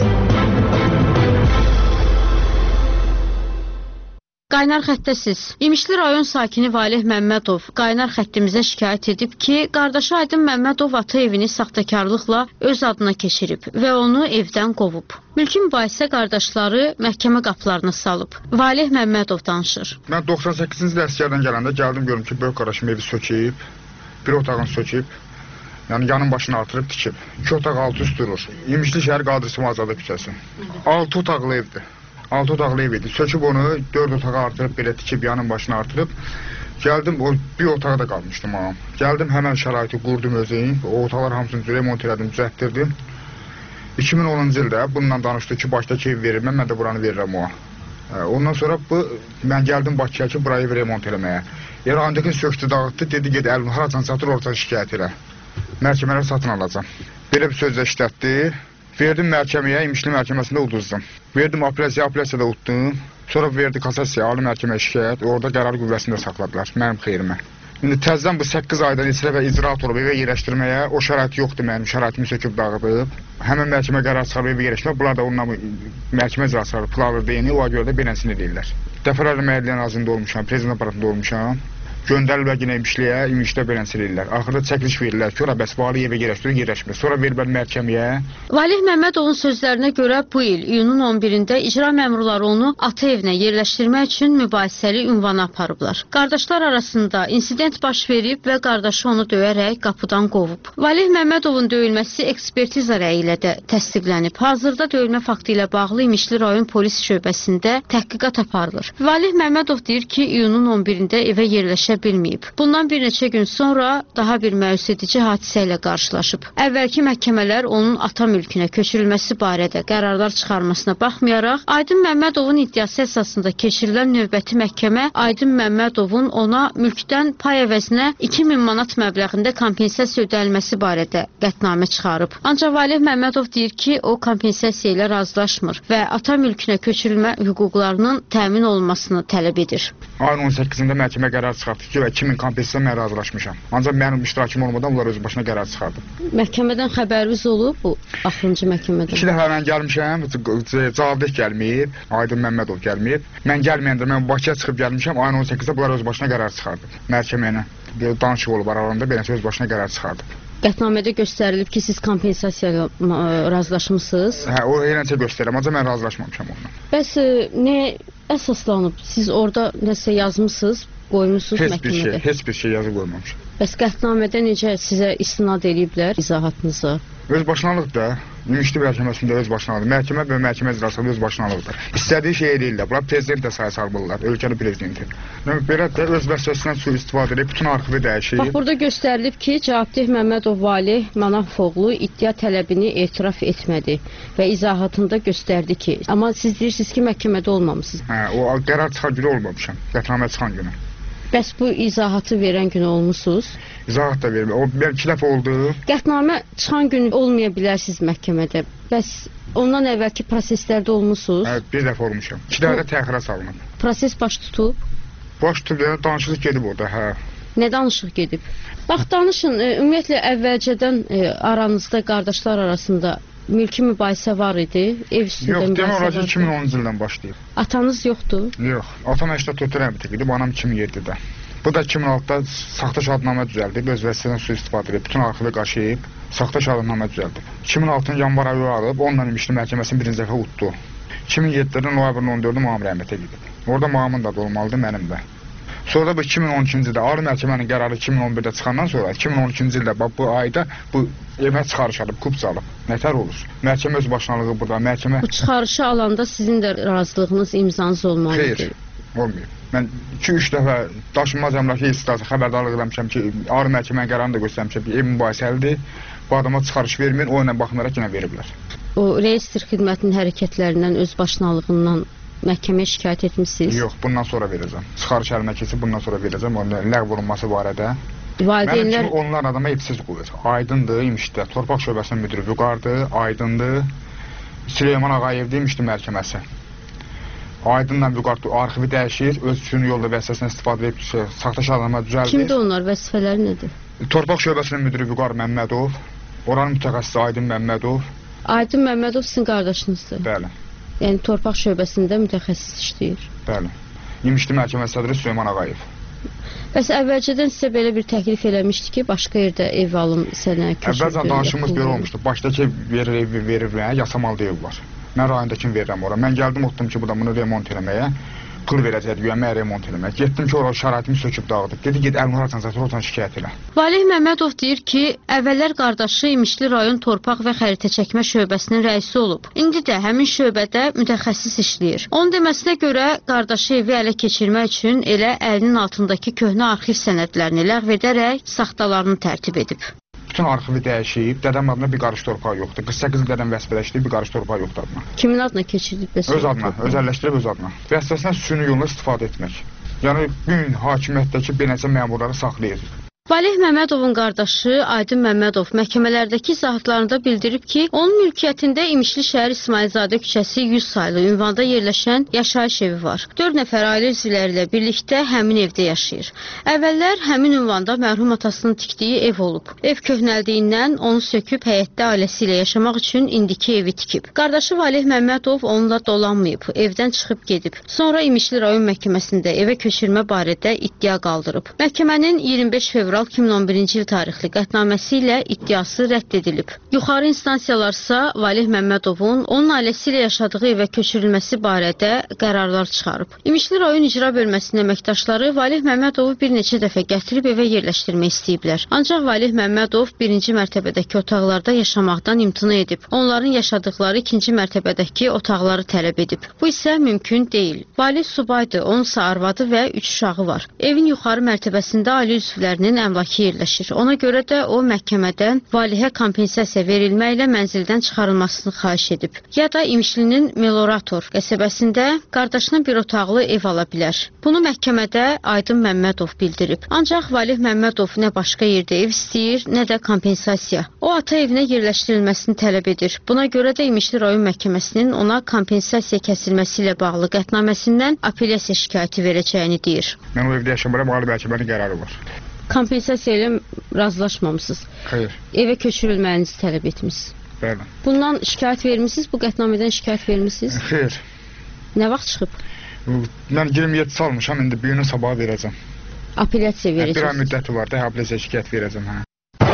Qaynar xəttəsiz. İmişli rayon sakini Valeh Məmmədov qaynar xəttimizə şikayət edib ki, qardaşı Aydın Məmmədov ata evini saxtakarlıqla öz adına keçirib və onu evdən qovub. Mülki mübahisə qardaşları məhkəmə qapılarına salıb. Valeh Məmmədov danışır. Mən doxsan səkkizinci il əsgərdən gələndə gəldim görüm ki, böyük qardaşım evi söküb, bir otağını söküb, yəni yanın başını artırıb tikib. İki otaq altı üst durur. İmişli şəhər Qadırcıma Azadlıq küçəsi. Altı otaqlı evdir. Altı otaqlı ev idi. Söküb onu dörd otağa artırıb, belə tikib, yanın başını artırıb. Gəldim, o bir otağa da qalmışdım ağam. Gəldim, həmən şəraiti qurdum özüm. O otaqlar hamısını remont elədim, düzəltdirdim. iki min onuncu ildə bununla danışdı ki, başdakı ev verir, mən, mən də buranı verirəm o. Ondan sonra bu, mən gəldim Bakıya ki, burayı remont eləməyə. Yəni, ancaqın söktü, dağıtdı, dedi, ged, əlini haracan satır, ortadan şikayət elə. Məhkəmələr satın alacam. Belə bir sözlə işlətdi. Verdim məhkəməyə, İmişli məhkəməsində uduzdum. Verdim apelasiya, apellasiyada utdum. Sonra verdi kasasiya, ali məhkəməyə şikayət. Orada qərar qüvvəsində saxladılar, mənim xeyrimə. İndi təzdən bu səkkiz aydan içrə və icraat olub evə yerləşdirməyə, o şərait yoxdur mənim, şəraitimi söküb dağıdıb. Həmən məhkəmə qərar çıxarıb evə yerləşdirmək, bunlar da onunla məhkəmə icraatçıları pul alır deyini, o görə də beləsini deyirlər. Dəfələrlə məhəlliyə nazirində olmuşam, prezident aparatında olmuşam. Göndərirlər yenə imişliyə, imişdə beləncəlirlər. Axırda çəkiliş verirlər. Sonra bəs vali evə yerləşdirir, yerləşmir. Sonra veriblər məhkəməyə. Valih Məmmədovun sözlərinə görə bu il iyunun on birində icra məmurları onu ata evinə yerləşdirmək üçün mübahisəli ünvana aparıblar. Qardaşlar arasında insident baş verib və qardaşı onu döyərək qapıdan qovub. Valih Məmmədovun döyülməsi ekspertiza rəyi ilə də təsdiqlənib. Hazırda döyülmə faktı ilə bağlı İmişli rayon polis şöbəsində təhqiqat aparılır. Valih Məmmədov deyir ki, iyunun on birində evə yerləşə bilməyib. Bundan bir neçə gün sonra daha bir məyus edici hadisə ilə qarşılaşıb. Əvvəlki məhkəmələr onun ata mülkünə köçürülməsi barədə qərarlar çıxarmasına baxmayaraq, Aydın Məmmədovun iddiası əsasında keçirilən növbəti məhkəmə Aydın Məmmədovun ona mülkdən pay əvəzinə iki min manat məbləğində kompensasiya ödənilməsi barədə qətnamə çıxarıb. Ancaq Valih Məmmədov deyir ki, o kompensasiya ilə razılaşmır və ata mülkünə köçürülmə hüquqlarının təmin olunmasını tələb edir. Ayın on səkkizində məhkəmə qərar çıxartdı ki, və iki min kompensasiya mən razılaşmışam. Ancaq mənim iştirakım olmadan bunlar öz başına qərar çıxardı. Məhkəmədən xəbəriniz olub bu axırıncı məhkəmədən? İki dəfə mən gəlmişəm, cavabdeh gəlməyib, Aydın Məmmədov gəlməyib. Mən gəlməyəndə mən Bakıya çıxıb gəlmişəm, ayın on səkkizdə bunlar öz başına qərar çıxardı. Məhkəmə ilə danışıq olub aralarında beləsə öz başına qərar çıxardı. Qətnamədə göstərilib ki, siz kompensasiya ilə razılaşmısınız? Hə, o eləncə göstərirəm, ancaq mən razılaşmamışam onunla. Bəs nə əsaslanıb? Siz orada nəsə yazmısınız, qoymusunuz heç məhkəmədə? Bir şey, heç bir şey yazıb qoymamışam. Bəs qətnamədə necə sizə istinad ediblər izahatınıza? Öz başınalıqdır da. İmişli məhkəməsində öz başınalıqdır. Məhkəmə və məhkəmə icrasında öz başınalıqdır. İstədiyi şey eləyirlər. Bunlar prezident də sayı salmırlar, ölkənin prezidenti. Belə də öz vəzifəsindən sui-istifadə edib, bütün arxivi dəyişib. Bax, burada göstərilib ki, cavabdeh Məmmədov Valih Manafoğlu iddia tələbini etiraf etmədi və izahatında göstərdi ki, amma siz deyirsiniz ki, məhkəmədə olmamısınız. Hə, o qərar çıxan günü olmamışam, qətnamə çıxan günü. Bəs bu izahatı verən gün olmusunuz? İzahat da vermir. O bir iki dəfə oldu. Qətnamə çıxan gün olmaya bilərsiniz məhkəmədə. Bəs ondan əvvəlki proseslərdə olmusunuz? Hə, bir dəfə olmuşam. İki dəfə də təxirə salınıb. Proses baş tutub? Baş tutub, yəni danışıq gedib orada, hə. Nə danışıq gedib? Bax, danışın, ümumiyyətlə əvvəlcədən aranızda, qardaşlar arasında mülki mübahisə var idi, ev üstündə yox, mübahisə var idi. Yox, demək iki min onuncu ildən başlayıb. Atanız yoxdur? Yox, atam səksən dörd rəhmətə gedib, anam iki min yeddidə. Bu da iki min altıda saxta şahidnamə düzəldib, öz vəsiyyətindən sui-istifadə edib, bütün arxivi qaşıyıb, saxta şahidnamə düzəldib. iki min altının yanvar ayı alıb, onunla İmişli məhkəməsinin birinci dəfə utdu. iki min yeddidə noyabrın on dördü Mamır rəhmətə gedib. Orada mamın da olmalıdır, mənim də. Sonra da bu iki min on ikinci ildə, Ali məhkəmənin qərarı iki min on birdə çıxandan sonra iki min on ikinci ildə bu ayda bu evə çıxarış alıb, kupça alıb. Nətər olur? Məhkəmə öz başınalığı burada, məhkəmə... Bu çıxarışı alanda sizin də razılığınız, imzanız olmalıdır. Xeyr, olmuyor. Mən iki üç dəfə daşınmaz əmlakı istihası xəbərdarlıq eləmişəm ki, Ali məhkəmənin qərarını da göstərmişəm ki, ev mübahisəlidir, bu adama çıxarış vermir, o ilə baxmayaraq yenə veriblər. O reestr xidmətinin hərəkətlərindən, öz başınalığından məhkəməyə şikayət etmişsiniz? Yox, bundan sonra verəcəm. Çıxarış əlimə keçib, bundan sonra verəcəm. Onun ləğv olunması barədə. Valideynlər... Mənim kimi onlar adama evsiz qoyur. Aydındır, İmişlidə. Torpaq şöbəsinin müdürü Vüqardır, Aydındır. Süleyman Ağayevdir, İmişli məhkəməsi. Aydınla Vüqar arxivi dəyişir, öz üçün yolda vəsiyyəsindən istifadə edib, saxta şahidnamə düzəldir. Kimdir onlar, vəzifələri nədir? Torpaq şöbəsinin müdürü Vüqar Məmmədov, oranın mütəxəssisi Aydın Məmmədov. Aydın Məmmədov sizin qardaşınızdır? Bəli. Yəni torpaq şöbəsində mütəxəssis işləyir. Bəli. İmişli məhkəməsi sədri Süleyman Ağayev. Bəs əvvəlcədən sizə belə bir təklif eləmişdi ki, başqa yerdə ev alım sənə köçürdü. Əvvəlcə danışımız belə olmuşdu. Başdakı verir, ev verir, yasamal deyil var. Mən rayondakini verirəm ora. Mən gəldim, otdum ki, burada bunu remont eləməyə. Pul verəcəkdi, güya remont eləmək. Getdim ki, ora şəraitimi söküb dağıdıb. Dedi, get əlini haracaq, zaten oradan şikayət elə. Valih Məmmədov deyir ki, əvvəllər qardaşı İmişli rayon torpaq və xəritə çəkmə şöbəsinin rəisi olub. İndi də həmin şöbədə mütəxəssis işləyir. Onun deməsinə görə qardaşı evi ələ keçirmək üçün elə əlinin altındakı köhnə arxiv sənədlərini ləğv edərək saxtalarını tərtib edib. Bütün arxivi dəyişib, dədəm adına bir qarış torpağı yoxdur. qırx səkkiz il dədəm vəzifələşdirib, bir qarış torpağı yoxdur adına. Kimin adına keçirdib? Öz adına, özəlləşdirib öz adına. Vəzifəsindən süni yolla istifadə etmək. Yəni, gün hakimiyyətdəki bir neçə məmurları saxlayır. Valeh Məmmədovun qardaşı Aydın Məmmədov məhkəmələrdəki izahatlarında bildirib ki, onun mülkiyyətində İmişli şəhər İsmailzadə küçəsi yüz saylı ünvanda yerləşən yaşayış evi var. dörd nəfər ailə üzvləri ilə birlikdə həmin evdə yaşayır. Əvvəllər həmin ünvanda mərhum atasının tikdiyi ev olub. Ev köhnəldiyindən onu söküb həyətdə ailəsi ilə yaşamaq üçün indiki evi tikib. Qardaşı Valeh Məmmədov onunla dolanmayıb, evdən çıxıb gedib. Sonra İmişli rayon məhkəməsində evə köçürmə barədə iddia qaldırıb. Məhkəmənin iyirmi beş fevral iki min on birinci il tarixli qətnaməsi ilə iddiası rədd edilib. Yuxarı instansiyalarsa Valeh Məmmədovun onun ailəsi ilə yaşadığı evə köçürülməsi barədə qərarlar çıxarıb. İmişli rayon icra bölməsinin əməkdaşları Valeh Məmmədovu bir neçə dəfə gətirib evə yerləşdirmək istəyiblər. Ancaq Valeh Məmmədov birinci mərtəbədəki otaqlarda yaşamaqdan imtina edib. Onların yaşadıkları ikinci mərtəbədəki otaqları tələb edib. Bu isə mümkün deyil. Valeh subaydır, onun isə arvadı və üç uşağı var. Evin yuxarı mərtəbəsində ailə üzvlərinin əmlakı yerləşir. Ona görə də o məhkəmədən Valehə kompensasiya verilməklə mənzildən çıxarılmasını xahiş edib. Ya da İmişlinin Melorator qəsəbəsində qardaşına bir otaqlı ev ala bilər. Bunu məhkəmədə Aydın Məmmədov bildirib. Ancaq Valeh Məmmədov nə başqa yerdə ev istəyir, nə də kompensasiya. O ata evinə yerləşdirilməsini tələb edir. Buna görə də İmişli rayon məhkəməsinin ona kompensasiya kəsilməsi ilə bağlı qətnaməsindən apellyasiya şikayəti verəcəyini deyir. Mən o evdə yaşamıram, ali məhkəmənin qərarı var. Kompensasiya ilə razılaşmamısınız. Xeyr. Evə köçürülməyinizi tələb etmişsiniz. Bəli. Bundan şikayət vermisiniz? Bu qətnamədən şikayət vermisiniz? Xeyr. Nə vaxt çıxıb? Mən iyirmi yeddi salmışam, indi bu günü sabaha verəcəm. Apellyasiya verəcəksiniz? Bir ay müddəti var da, apellyasiya şikayət verəcəm. Hə.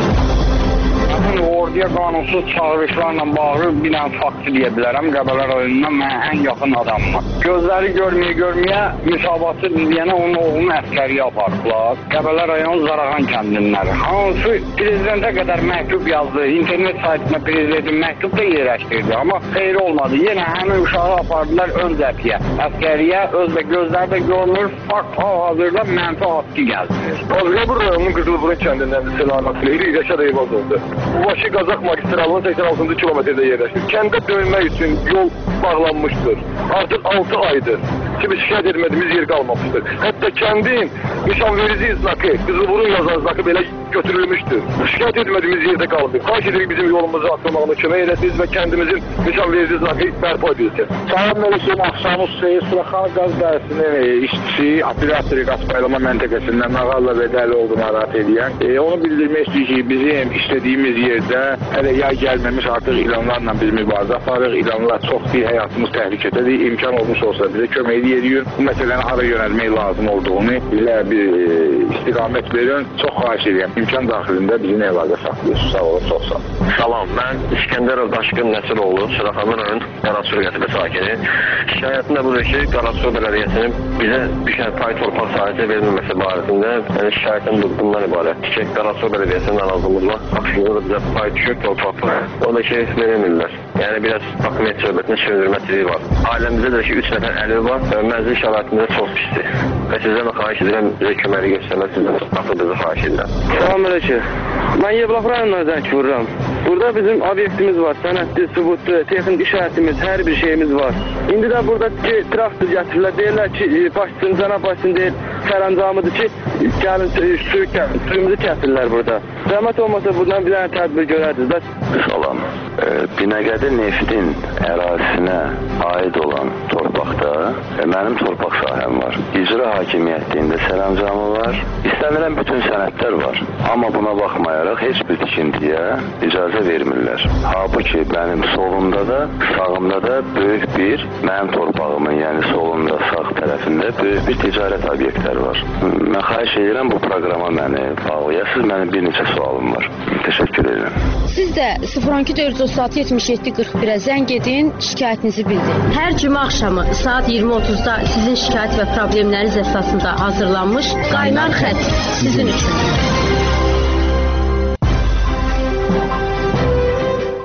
Orduya qanunsuz çağırışlarla bağlı bir dənə faktı deyə bilərəm. Qəbələ rayonundan mənə ən yaxın adamım. Gözləri görməyə görməyə müsabatı deyənə onun oğlunu əskəriyə apardılar. Qəbələ rayonu Zarağan kəndinləri. Hansı prezidentə qədər məktub yazdı. İnternet saytına prezidentin məktub da yerləşdirdi. Amma xeyri olmadı. Yenə həmin uşağı apardılar ön cəbhəyə. Əskəriyə özdə gözləri də görmür. Fakt hal-hazırda mənfi haqqı gəldi. Azqabur rayonunun Qızılburun kəndindən selamat eləyir. Yaşad Eyvaz oldu. Bakı Qazaq magistralının səksən altıncı kilometrdə yerləşir. Kəndə dönmək üçün yol bağlanmışdır. Artıq altı aydır ki, biz şikayət etmədiyimiz yer qalmamışdır. Hətta kəndin nişanverici znakı, Qızılburun yazan znakı belə götürülmüşdür. Şikayət etmədiyimiz yerdə qalıb. Xahiş edirik bizim yolumuzu açılmağına kömək edəsiniz və kəndimizin nişanverici znakı bərpa edilsin. Sayın Mələkəyin Axşamı Hüseyin Suraxan qaz dəyəsinin işçisi, operatori qaz paylama məntəqəsindən Nağalla və Dəli oldu narahat edən. E, onu bildirmək istəyir ki, bizim işlədiyimiz yerdə hələ yay gəlməmiş artıq ilanlarla biz mübarizə aparırıq. İlanlar çox bir həyatımız təhlükədədir. İmkan olmuş olsa bizə kömək edirik. Bu məsələni hara yönəlmək lazım olduğunu bizə bir e, istiqamət verin. Çox xahiş edirəm. İmkan daxilində bizim əlaqə saxlayırsınız. Sağ olun, çox sağ olun. Salam, mən İskəndərov Daşqın Nəsiroğlu, Suraxanlı rayon Qarasur qəsəbə sakini. Şikayətim də budur ki, Qarasur bələdiyyəsinin bizə düşən pay torpaq sahəsi verilməməsi barəsində yəni şikayətim bundan ibarət. Ki, Qarasur bələdiyyəsinin arazımızla aksiyonu bizə pay düşür torpaqlar. O da ki, verilmirlər. Yəni biraz hakimiyyət söhbətinin çevirməsiliyi var. Ailəmizdə də ki, üç nəfər əliv var və mənzil şəraitində çox pisdir. Və sizdən də xahiş edirəm, bizə köməkli göstərmək, sizdən atılığınızı xahiş edirəm. Salam əleykum. Mən Yevlax rayonundan zəng vururam. Burada bizim obyektimiz var, sənədli, sübutlu, texnik işarətimiz, hər bir şeyimiz var. İndi də burada ki, traktor gətirirlər, deyirlər ki, başçısın, cənab başçısın deyil, sərəncamıdır ki, gəlin suyu, suyumuzu kəsirlər burada. Zəhmət olmasa bundan bir dənə tədbir görərdiniz. Bəs... Salam. E, Binəqədi Neftin ərazisinə aid olan torpaqda e, mənim torpaq sahəm var. İcra hakimiyyətliğində sərəncamı var. İstənilən bütün sənədlər var. Amma buna baxmayaraq heç bir tikintiyə icazə vermirlər. Halbuki mənim solumda da, sağımda da böyük bir, mənim torpağımın, yəni solumda, sağ tərəfində böyük bir ticarət obyektləri var. Mən xahiş edirəm bu proqrama məni bağlayasınız. Mənim bir neçə sualım var. Təşəkkür edirəm. Siz də sıfır on iki dörd yüz otuz altı yetmiş yeddi qırx birə zəng edin, şikayətinizi bildirin. Hər cümə axşamı saat iyirmi otuzda sizin şikayət və problemləriniz əsasında hazırlanmış Qaynar Xətt sizin üçün. Əziz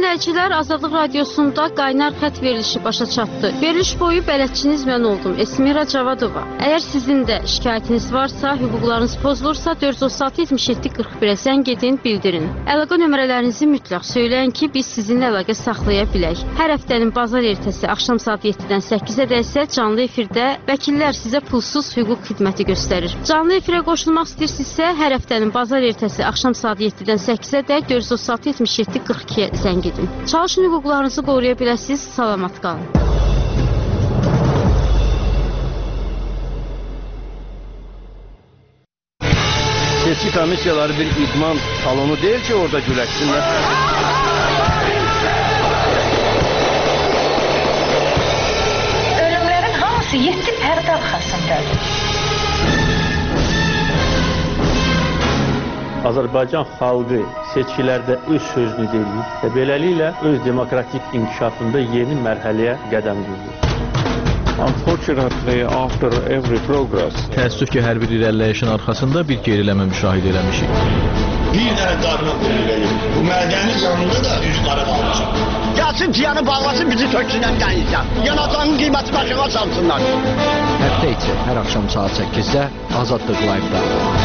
dinləyicilər, Azadlıq Radiosunda qaynar xətt verilişi başa çatdı. Veriliş boyu bələdçiniz mən oldum, Esmira Cavadova. Əgər sizin də şikayətiniz varsa, hüquqlarınız pozulursa, dörd yüz otuz altı yetmiş yeddi qırx birə zəng edin, bildirin. Əlaqə nömrələrinizi mütləq söyləyin ki, biz sizinlə əlaqə saxlaya bilək. Hər həftənin bazar ertəsi axşam saat yeddidən səkkizədək isə canlı efirdə vəkillər sizə pulsuz hüquq xidməti göstərir. Canlı efirə qoşulmaq istəyirsinizsə, hər həftənin bazar ertəsi axşam saat yeddidən səkkizədək dörd yüz otuz altı yetmiş yeddi qırx ikiyə zəng edin. Çalışın, hüquqlarınızı qoruya biləsiniz. Salamat qalın. Seçki komissiyaları bir idman salonu deyil ki, orada güləşsinlər. Ölümlərin hamısı yeddi pərdə arxasındadır. Azərbaycan xalqı seçkilərdə öz sözünü deyir və beləliklə öz demokratik inkişafında yeni mərhələyə qədəm qoyur. Unfortunately, after every progress, təəssüf ki, hər bir irəliləyişin arxasında bir geriləmə müşahidə eləmişik. Bir dənə qarına qulluq edir. Bu mədənin yanında da üç qarı qalmışam. Gəlsin piyanı bağlasın, bizi töksünən qəyirsən. Yanacağının qiyməti başına çalsınlar. Həftə içi hər axşam saat səkkizdə Azadlıq Live-da.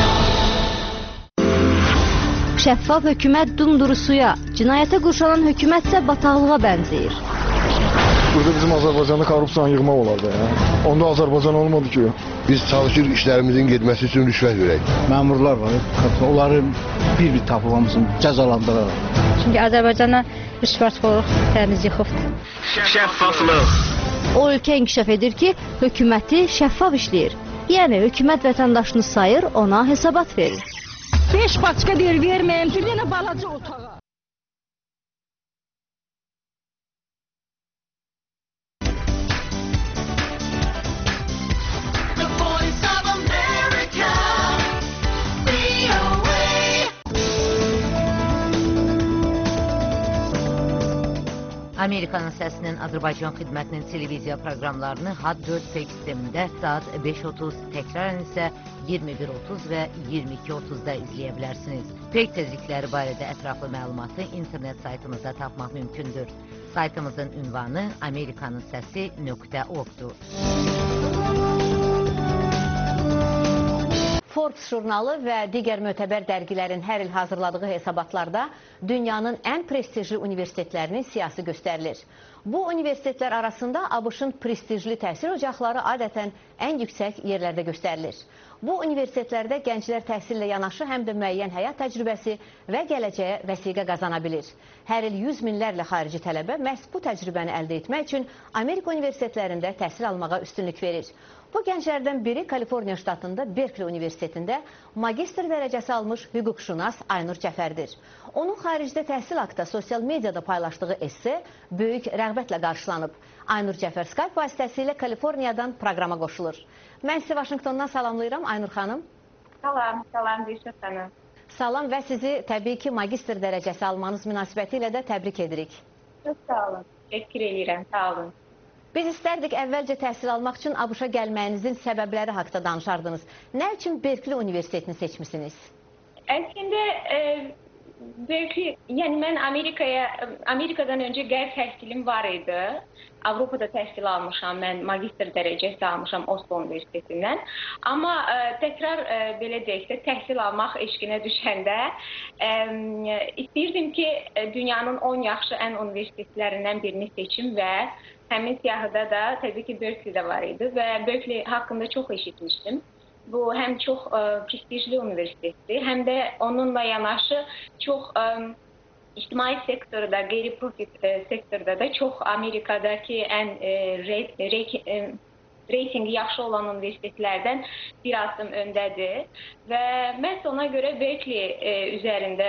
Şəffaf hökumət dumdurusuya, cinayətə qurşalan hökumət isə bataqlığa bənzəyir. Burada bizim Azərbaycanda korrupsiyanı yığmaq olardı ya. Onda Azərbaycan olmadı ki. Biz çalışır işlərimizin getməsi üçün rüşvət verək. Məmurlar var, onları bir-bir tapıb hamısını cəzalandıraraq. Çünki Azərbaycana rüşvətxorluq təmiz yıxıbdır. Şəffaflıq. O ölkə inkişaf edir ki, hökuməti şəffaf işləyir. Yəni hökumət vətəndaşını sayır, ona hesabat verir. Beş paçka deyir, verməyim, bir dənə balaca otağa. Amerikanın Səsinin Azərbaycan xidmətinin televiziya proqramlarını H A D dörd F sistemində saat beş otuz, təkrarən isə iyirmi bir otuz və iyirmi iki otuzda izləyə bilərsiniz. Peyk tezlikləri barədə ətraflı məlumatı internet saytımızda tapmaq mümkündür. Saytımızın ünvanı amerikanın səsi nöqtə org-dur. Forbes jurnalı və digər mötəbər dərgilərin hər il hazırladığı hesabatlarda dünyanın ən prestijli universitetlərinin siyasi göstərilir. Bu universitetlər arasında ABŞ-ın prestijli təhsil ocaqları adətən ən yüksək yerlərdə göstərilir. Bu universitetlərdə gənclər təhsillə yanaşı həm də müəyyən həyat təcrübəsi və gələcəyə vəsiqə qazana bilir. Hər il yüz minlərlə xarici tələbə məhz bu təcrübəni əldə etmək üçün Amerika universitetlərində təhsil almağa üstünlük verir. Bu gənclərdən biri Kaliforniya ştatında Berkeley Universitetində magistr dərəcəsi almış hüquqşünas Aynur Cəfərdir. Onun xaricdə təhsil haqqında sosial mediada paylaşdığı esse böyük rəğbətlə qarşılanıb. Aynur Cəfər Skype vasitəsilə Kaliforniyadan proqrama qoşulur. Mən sizi Vaşinqtondan salamlayıram Aynur xanım. Salam, salam deyirəm sənə. Salam və sizi təbii ki magistr dərəcəsi almanız münasibəti ilə də təbrik edirik. Çox sağ olun, təşəkkür edirəm, sağ olun. Biz istərdik əvvəlcə təhsil almaq üçün ABŞ-a gəlməyinizin səbəbləri haqqında danışardınız. Nə üçün Berkeley Universitetini seçmisiniz? Əslində, e, Berkeley, yəni mən Amerikaya, Amerikadan öncə qərb təhsilim var idi. Avropada təhsil almışam, mən magistr dərəcəsi almışam Oslo Universitetindən. Amma e, təkrar e, belə deyək də təhsil almaq eşqinə düşəndə e, istəyirdim ki, dünyanın on yaxşı ən universitetlərindən birini seçim və həmin siyahıda da təbii ki Berkeley də var idi və Berkeley haqqında çox eşitmişdim. Bu həm çox ə, prestijli universitetdir, həm də onunla yanaşı çox ə, ictimai sektorda, qeyri-profit sektorda da çox Amerikadakı ən ə, re, re, ə, reytingi yaxşı olan universitetlərdən bir adım öndədir və məhz ona görə Berkeley ə, üzərində,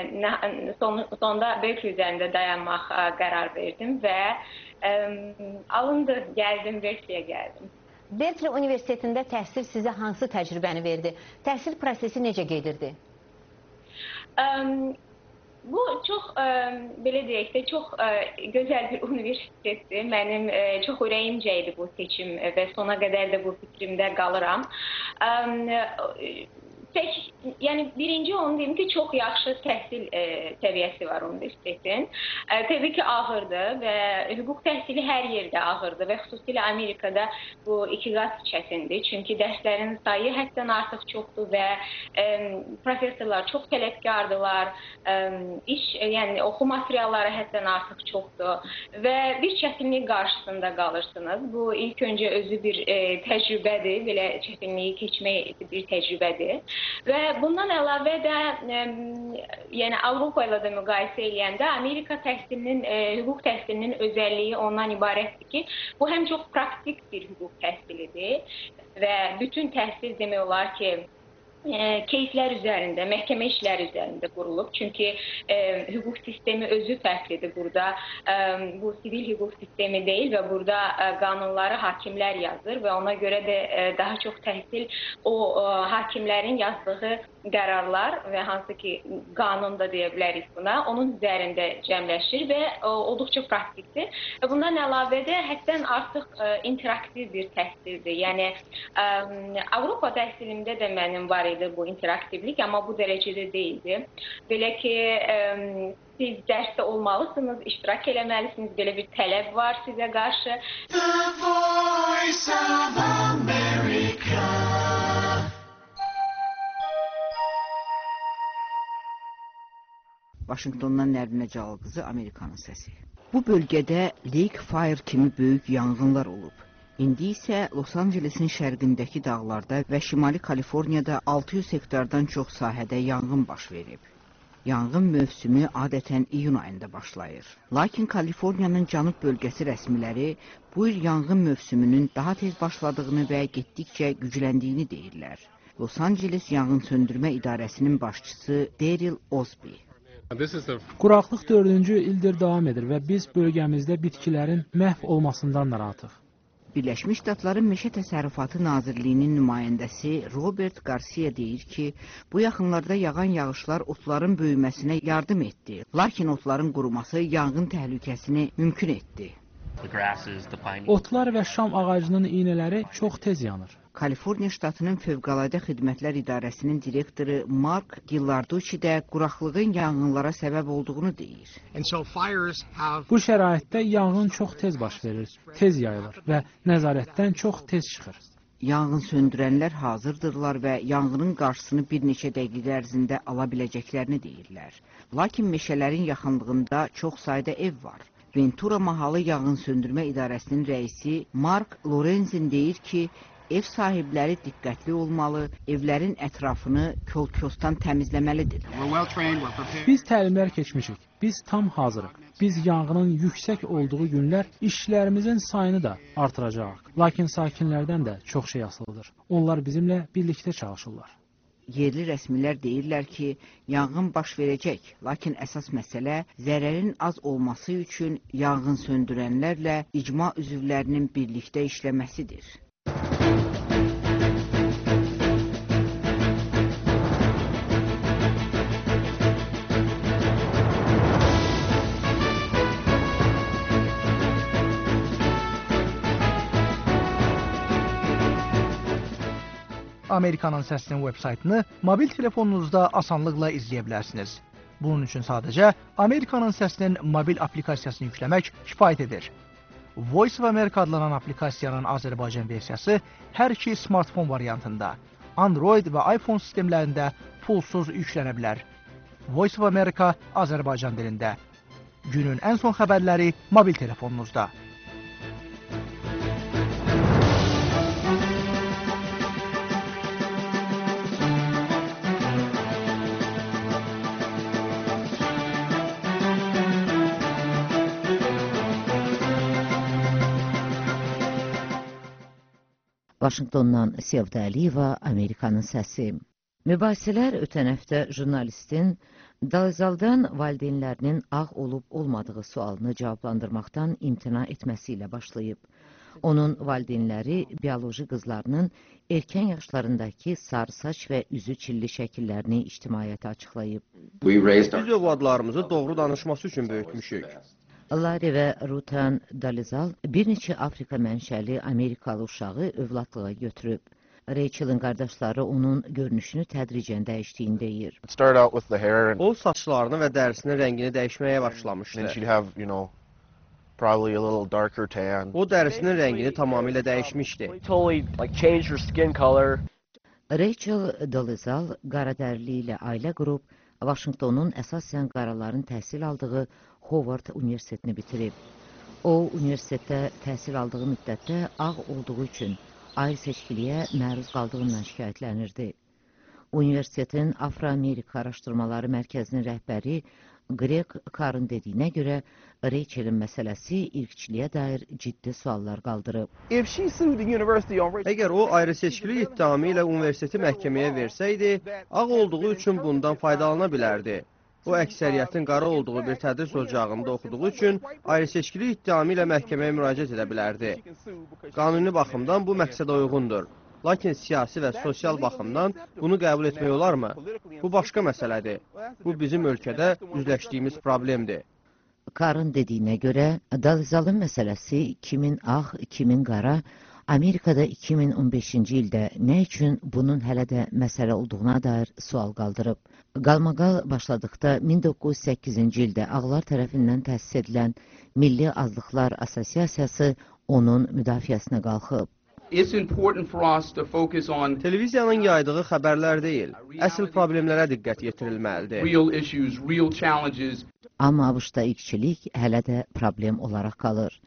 ə, son, sonda Berkeley üzərində dayanmaq ə, qərar verdim və ə, alındı, gəldim, Berkeley'ə gəldim. Berkeley Universitetində təhsil sizə hansı təcrübəni verdi? Təhsil prosesi necə gedirdi? Ə, bu çox, ə, belə deyək də, çox ə, gözəl bir universitetdir. Mənim ə, çox ürəyimcə idi bu seçim və sona qədər də bu fikrimdə qalıram. Ə, pek, yani birinci onu diyeyim ki çok yaxşı təhsil e, səviyyəsi var universitetin. E, tabii ki ağırdır ve hüquq təhsili hər yerdə ağırdır ve xüsusilə Amerikada bu iki qat çətindir. Çünki dərslərin sayı həddən artıq çoxdur və e, professorlar çox tələbkardılar. E, iş, yəni oxu materialları həddən artıq çoxdur və bir çətinlik qarşısında qalırsınız. Bu ilk öncə özü bir e, təcrübədir, belə çətinliyi keçmək bir təcrübədir. Və bundan əlavə də e, yəni Avropa ilə də müqayisə eləyəndə Amerika təhsilinin, e, hüquq təhsilinin özəlliyi ondan ibarətdir ki, bu həm çox praktik bir hüquq təhsilidir və bütün təhsil demək olar ki, E, keyflər üzərində, məhkəmə işləri üzərində qurulub. Çünki e, hüquq sistemi özü fərqlidir burada. E, bu sivil hüquq sistemi deyil və burada e, qanunları hakimlər yazır və ona görə də e, daha çox təhsil o e, hakimlərin yazdığı qərarlar və hansı ki qanun da deyə bilərik buna, onun üzərində cəmləşir və e, olduqca praktikdir. Və bundan əlavə də həddən artıq e, interaktiv bir təhsildir. Yəni e, Avropa təhsilimdə də mənim var bu interaktivlik, amma bu dərəcədə deyildi. Belə ki, ə, siz dərsdə olmalısınız, iştirak eləməlisiniz, belə bir tələb var sizə qarşı. The Voice of America. Vaşinqtondan Nərminə Cəlal qızı, Amerikanın səsi. Bu bölgədə Lake Fire kimi böyük yanğınlar olub. İndi isə Los Ancelesin şərqindəki dağlarda və Şimali Kaliforniyada altı yüz hektardan çox sahədə yanğın baş verib. Yanğın mövsümü adətən iyun ayında başlayır. Lakin Kaliforniyanın cənub bölgəsi rəsmiləri bu il yanğın mövsümünün daha tez başladığını və getdikcə gücləndiyini deyirlər. Los Anceles Yanğın Söndürmə İdarəsinin başçısı Daryl Osby. Quraqlıq dördüncü ildir davam edir və biz bölgəmizdə bitkilərin məhv olmasından narahatıq. Birləşmiş Ştatların Meşə Təsərrüfatı Nazirliyinin nümayəndəsi Robert Garcia deyir ki, bu yaxınlarda yağan yağışlar otların böyüməsinə yardım etdi. Lakin otların quruması yanğın təhlükəsini mümkün etdi. Otlar və şam ağacının iynələri çox tez yanır. Kaliforniya ştatının Fövqəladə Xidmətlər İdarəsinin direktoru Mark Gillarducci də quraqlığın yanğınlara səbəb olduğunu deyir. Bu şəraitdə yanğın çox tez baş verir, tez yayılır və nəzarətdən çox tez çıxır. Yanğın söndürənlər hazırdırlar və yanğının qarşısını bir neçə dəqiqə ərzində ala biləcəklərini deyirlər. Lakin meşələrin yaxınlığında çox sayda ev var. Ventura Mahalı Yanğın Söndürmə İdarəsinin rəisi Mark Lorenzin deyir ki, ev sahibləri diqqətli olmalı, evlərin ətrafını kol-kosdan təmizləməlidir. Biz təlimlər keçmişik, biz tam hazırıq. Biz yanğının yüksək olduğu günlər işçilərimizin sayını da artıracağıq. Lakin sakinlərdən də çox şey asılıdır. Onlar bizimlə birlikdə çalışırlar. Yerli rəsmilər deyirlər ki, yanğın baş verəcək, lakin əsas məsələ zərərin az olması üçün yanğın söndürənlərlə icma üzvlərinin birlikdə işləməsidir. Amerikanın Səsinin web-saytını mobil telefonunuzda asanlıqla izləyə bilərsiniz. Bunun üçün sadəcə Amerikanın Səsinin mobil aplikasiyasını yükləmək kifayət edir. Voice of America adlanan aplikasiyanın Azərbaycan versiyası hər iki smartfon variantında, Android və iPhone sistemlərində pulsuz yüklənə bilər. Voice of America Azərbaycan dilində. Günün ən son xəbərləri mobil telefonunuzda. Vaşinqtondan Sevda Əliyeva, Amerikanın səsi. Mübahisələr ötən həftə jurnalistin Dalzaldan valideynlərinin ağ olub-olmadığı sualını cavablandırmaqdan imtina etməsi ilə başlayıb. Onun valideynləri bioloji qızlarının erkən yaşlarındakı sarı saç və üzü çilli şəkillərini ictimaiyyətə açıqlayıb. Biz övladlarımızı doğru danışması üçün böyütmüşük. Larry və Rutan Dalizal bir neçə Afrika mənşəli Amerikalı uşağı övladlığa götürüb. Rachel'ın qardaşları onun görünüşünü tədricən dəyişdiyini deyir. O saçlarını və dərisinin rəngini dəyişməyə başlamışdı. Probably a little darker tan. O dərisinin rəngini tamamilə dəyişmişdi. Totally like changed her skin color. Rachel Dolezal qaradərili ilə ailə qurub, Vaşinqtonun əsasən qaraların təhsil aldığı Howard Universitetini bitirib. O, universitetdə təhsil aldığı müddətdə ağ olduğu üçün ayrı seçkiliyə məruz qaldığından şikayətlənirdi. Universitetin Afro-Amerika Araşdırmaları Mərkəzinin rəhbəri Greg Carr'ın dediyinə görə Rachel'in məsələsi irqçiliyə dair ciddi suallar qaldırıb. Əgər o ayrı seçkilik iddiamı ilə universiteti məhkəməyə versəydi, ağ olduğu üçün bundan faydalana bilərdi. O, əksəriyyətin qara olduğu bir tədris ocağında oxuduğu üçün ayrı seçkilik iddiamı ilə məhkəməyə müraciət edə bilərdi. Qanuni baxımdan bu məqsədə uyğundur. Lakin siyasi və sosial baxımdan bunu qəbul etmək olarmı? Bu başqa məsələdir. Bu bizim ölkədə üzləşdiyimiz problemdir. Carr'ın dediyinə görə, Dolezalın məsələsi kimin ağ, kimin qara, Amerikada iki min on beşinci ildə nə üçün bunun hələ də məsələ olduğuna dair sual qaldırıb. Qalmaqal başladıqda min doqquz yüz səkkizinci ildə ağlar tərəfindən təsis edilən Milli Azlıqlar Assosiasiyası onun müdafiəsinə qalxıb. Televiziyanın yaydığı xəbərlər deyil, əsl problemlərə diqqət yetirilməlidir. Amma ABŞ-da irqçilik hələ də problem olaraq qalır.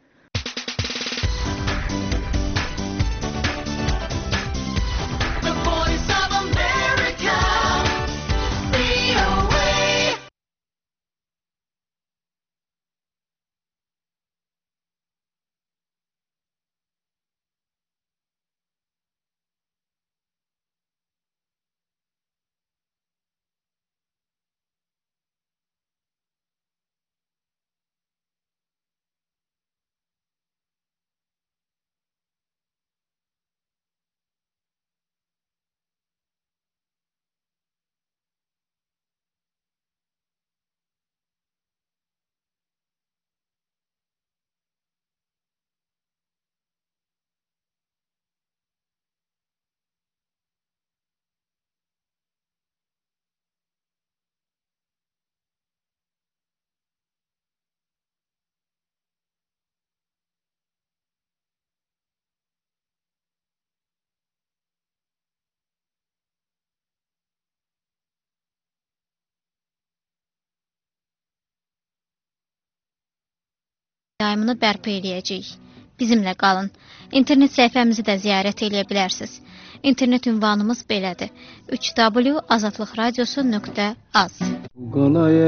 Yayımını bərpa eləyəcəyik. Bizimlə qalın. İnternet səhifəmizi də ziyarət edə bilərsiniz. İnternet ünvanımız belədir. üç w azadlıq radiosu nöqtə az. Qalay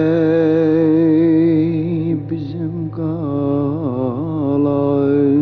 bizim qalay.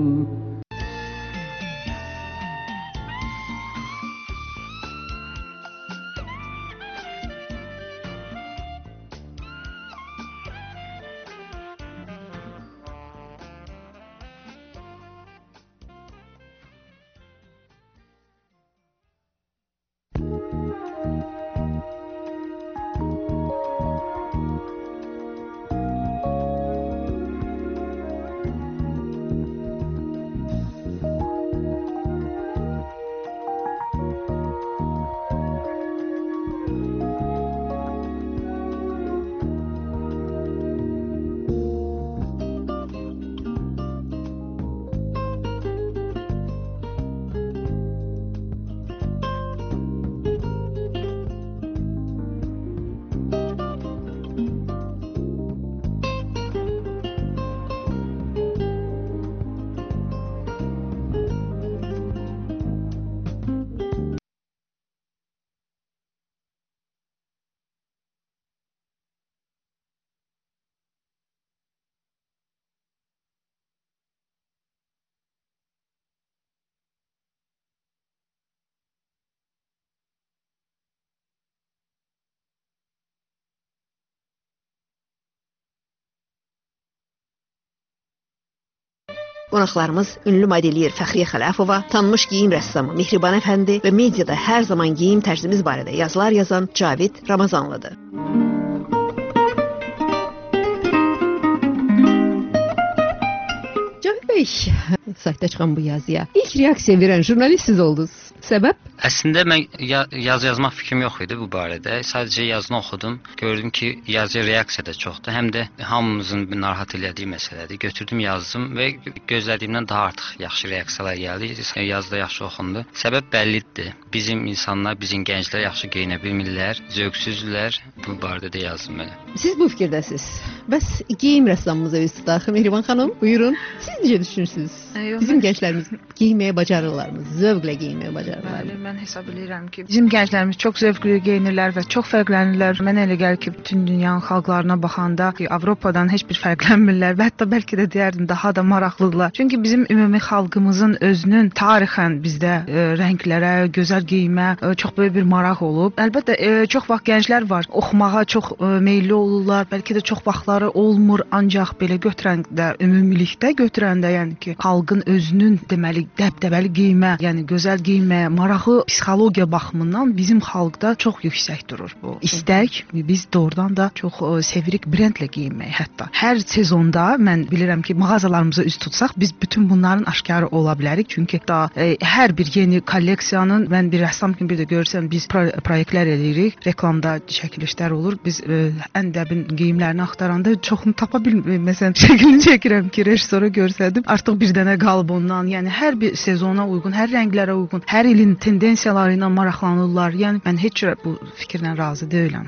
Qonaqlarımız ünlü modelyer Fəxriyə Xələfova, tanınmış geyim rəssamı Mehriban Əfəndi və mediada hər zaman geyim tərzimiz barədə yazılar yazan Cavid Ramazanlıdır. Cavid bəy, saytda çıxan bu yazıya? İlk reaksiya verən jurnalist siz oldunuz. Səbəb? Əslində mən ya yazı yazmaq fikrim yox idi bu barədə. Sadəcə yazını oxudum. Gördüm ki, yazıya reaksiya da çoxdur. Həm də hamımızın narahat elədiyi məsələdir. Götürdüm, yazdım və gözlədiyimdən daha artıq yaxşı reaksiyalar gəldi. Yazıda yaxşı oxundu. Səbəb bəllidir. Bizim insanlar, bizim gənclər yaxşı geyinə bilmirlər, zövqsüzdürlər. Bu barədə də yazdım mən. Siz bu fikirdəsiniz. Bəs geyim rəssamımıza üz tutaq. Mehriban xanım, buyurun. Siz necə düşünürsünüz? Yox, bizim mən... gənclərimiz geyinməyə bacarırlarmı? Zövqlə geyinməyə bacarırlar. Bəli, mən hesab edirəm ki, bizim gənclərimiz çox zövqlü geyinirlər və çox fərqlənirlər. Mənə elə gəlir ki, bütün dünyanın xalqlarına baxanda ki, Avropadan heç bir fərqlənmirlər və hətta bəlkə də deyərdim daha da maraqlıdırlar. Çünki bizim ümumi xalqımızın özünün tarixən bizdə e, rənglərə, gözəl geyimə e, çox böyük bir maraq olub. Əlbəttə e, çox vaxt gənclər var, oxumağa çox e, meyilli olurlar. Bəlkə də çox vaxtları olmur, ancaq belə götürəndə, ümumilikdə götürəndə, yəni ki, xalqın özünün deməli dəbdəbəli geyimə, yəni gözəl geyimə marağı psixologiya baxımından bizim xalqda çox yüksək durur bu. İstək, biz doğrudan da çox ə, sevirik brendlə geyinməyi hətta. Hər sezonda mən bilirəm ki, mağazalarımıza üz tutsaq biz bütün bunların aşkarı ola bilərik. Çünki da ə, hər bir yeni kolleksiyanın mən bir rəssam kimi bir də görürsən biz pro proyektlər edirik, reklamda çəkilişlər olur. Biz ə, ən dəbin geyimlərini axtaranda çoxunu tapa bilmirik. Məsələn, şəklini çəkirəm ki, rejissora göstərdim. Artıq bir dənə qalıb ondan. Yəni hər bir sezona uyğun, hər rənglərə uyğun, hər ilin tendensiyaları ilə maraqlanırlar. Yəni mən heç cürə bu fikirlə razı deyiləm.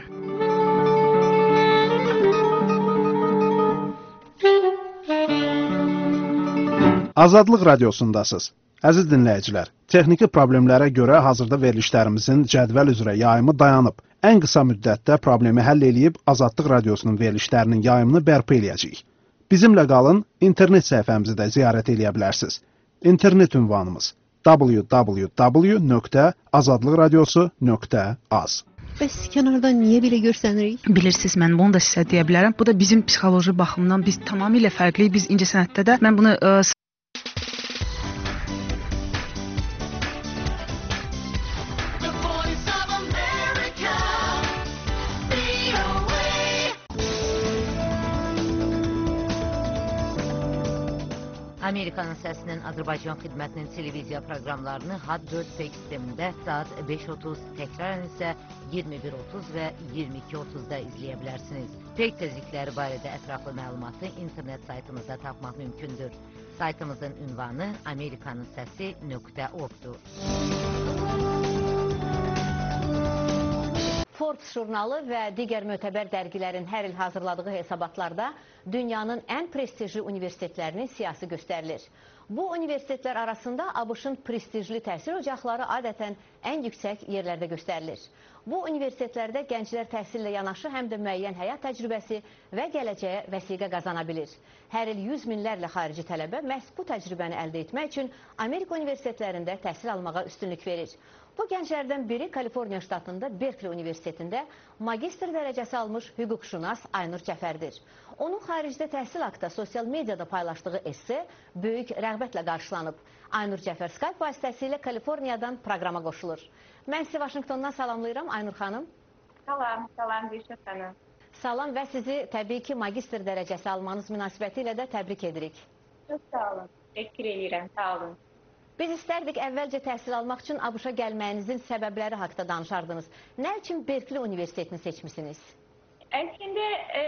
Azadlıq radiosundasınız. Əziz dinləyicilər, texniki problemlərə görə hazırda verilişlərimizin cədvəl üzrə yayımı dayanıb. Ən qısa müddətdə problemi həll eləyib Azadlıq radiosunun verilişlərinin yayımını bərpa eləyəcəyik. Bizimlə qalın, internet səhifəmizi də ziyarət eləyə bilərsiniz. İnternet ünvanımız w w w nöqtə azadlıqradiosu nöqtə az. Bəs kənardan niyə belə görsənirik? Bilirsiniz, mən bunu da sizə deyə bilərəm. Bu da bizim psixoloji baxımdan biz tamamilə fərqliyik. Biz incəsənətdə də mən bunu ə, Amerikanın Səsinin Azərbaycan xidmətinin televiziya proqramlarını H A D dörd P sistemində saat beş otuz, təkrarən isə iyirmi bir otuz və iyirmi iki otuzda izləyə bilərsiniz. Peyk tezlikləri barədə ətraflı məlumatı internet saytımızda tapmaq mümkündür. Saytımızın ünvanı amerikanın səsi nöqtə org-dur. Forbes jurnalı və digər mötəbər dərgilərin hər il hazırladığı hesabatlarda dünyanın ən prestijli universitetlərinin siyahısı göstərilir. Bu universitetlər arasında ABŞ-ın prestijli təhsil ocaqları adətən ən yüksək yerlərdə göstərilir. Bu universitetlərdə gənclər təhsillə yanaşı həm də müəyyən həyat təcrübəsi və gələcəyə vəsiqə qazana bilir. Hər il yüz minlərlə xarici tələbə məhz bu təcrübəni əldə etmək üçün Amerika universitetlərində təhsil almağa üstünlük verir. Bu gənclərdən biri Kaliforniya ştatında Berkeley Universitetində magistr dərəcəsi almış hüquqşünas Aynur Cəfərdir. Onun xaricdə təhsil haqqında sosial mediada paylaşdığı esse böyük rəğbətlə qarşılanıb. Aynur Cəfər Skype vasitəsilə Kaliforniyadan proqrama qoşulur. Mən sizi Vaşinqtondan salamlayıram, Aynur xanım. Salam, salam, Gülşah xanım. Salam və sizi təbii ki, magistr dərəcəsi almanız münasibəti ilə də təbrik edirik. Çox sağ olun, təşəkkür edirəm, sağ olun. Biz istərdik əvvəlcə təhsil almaq üçün ABŞ-a gəlməyinizin səbəbləri haqqında danışardınız. Nə üçün Berkeley Universitetini seçmisiniz? Əslində, e,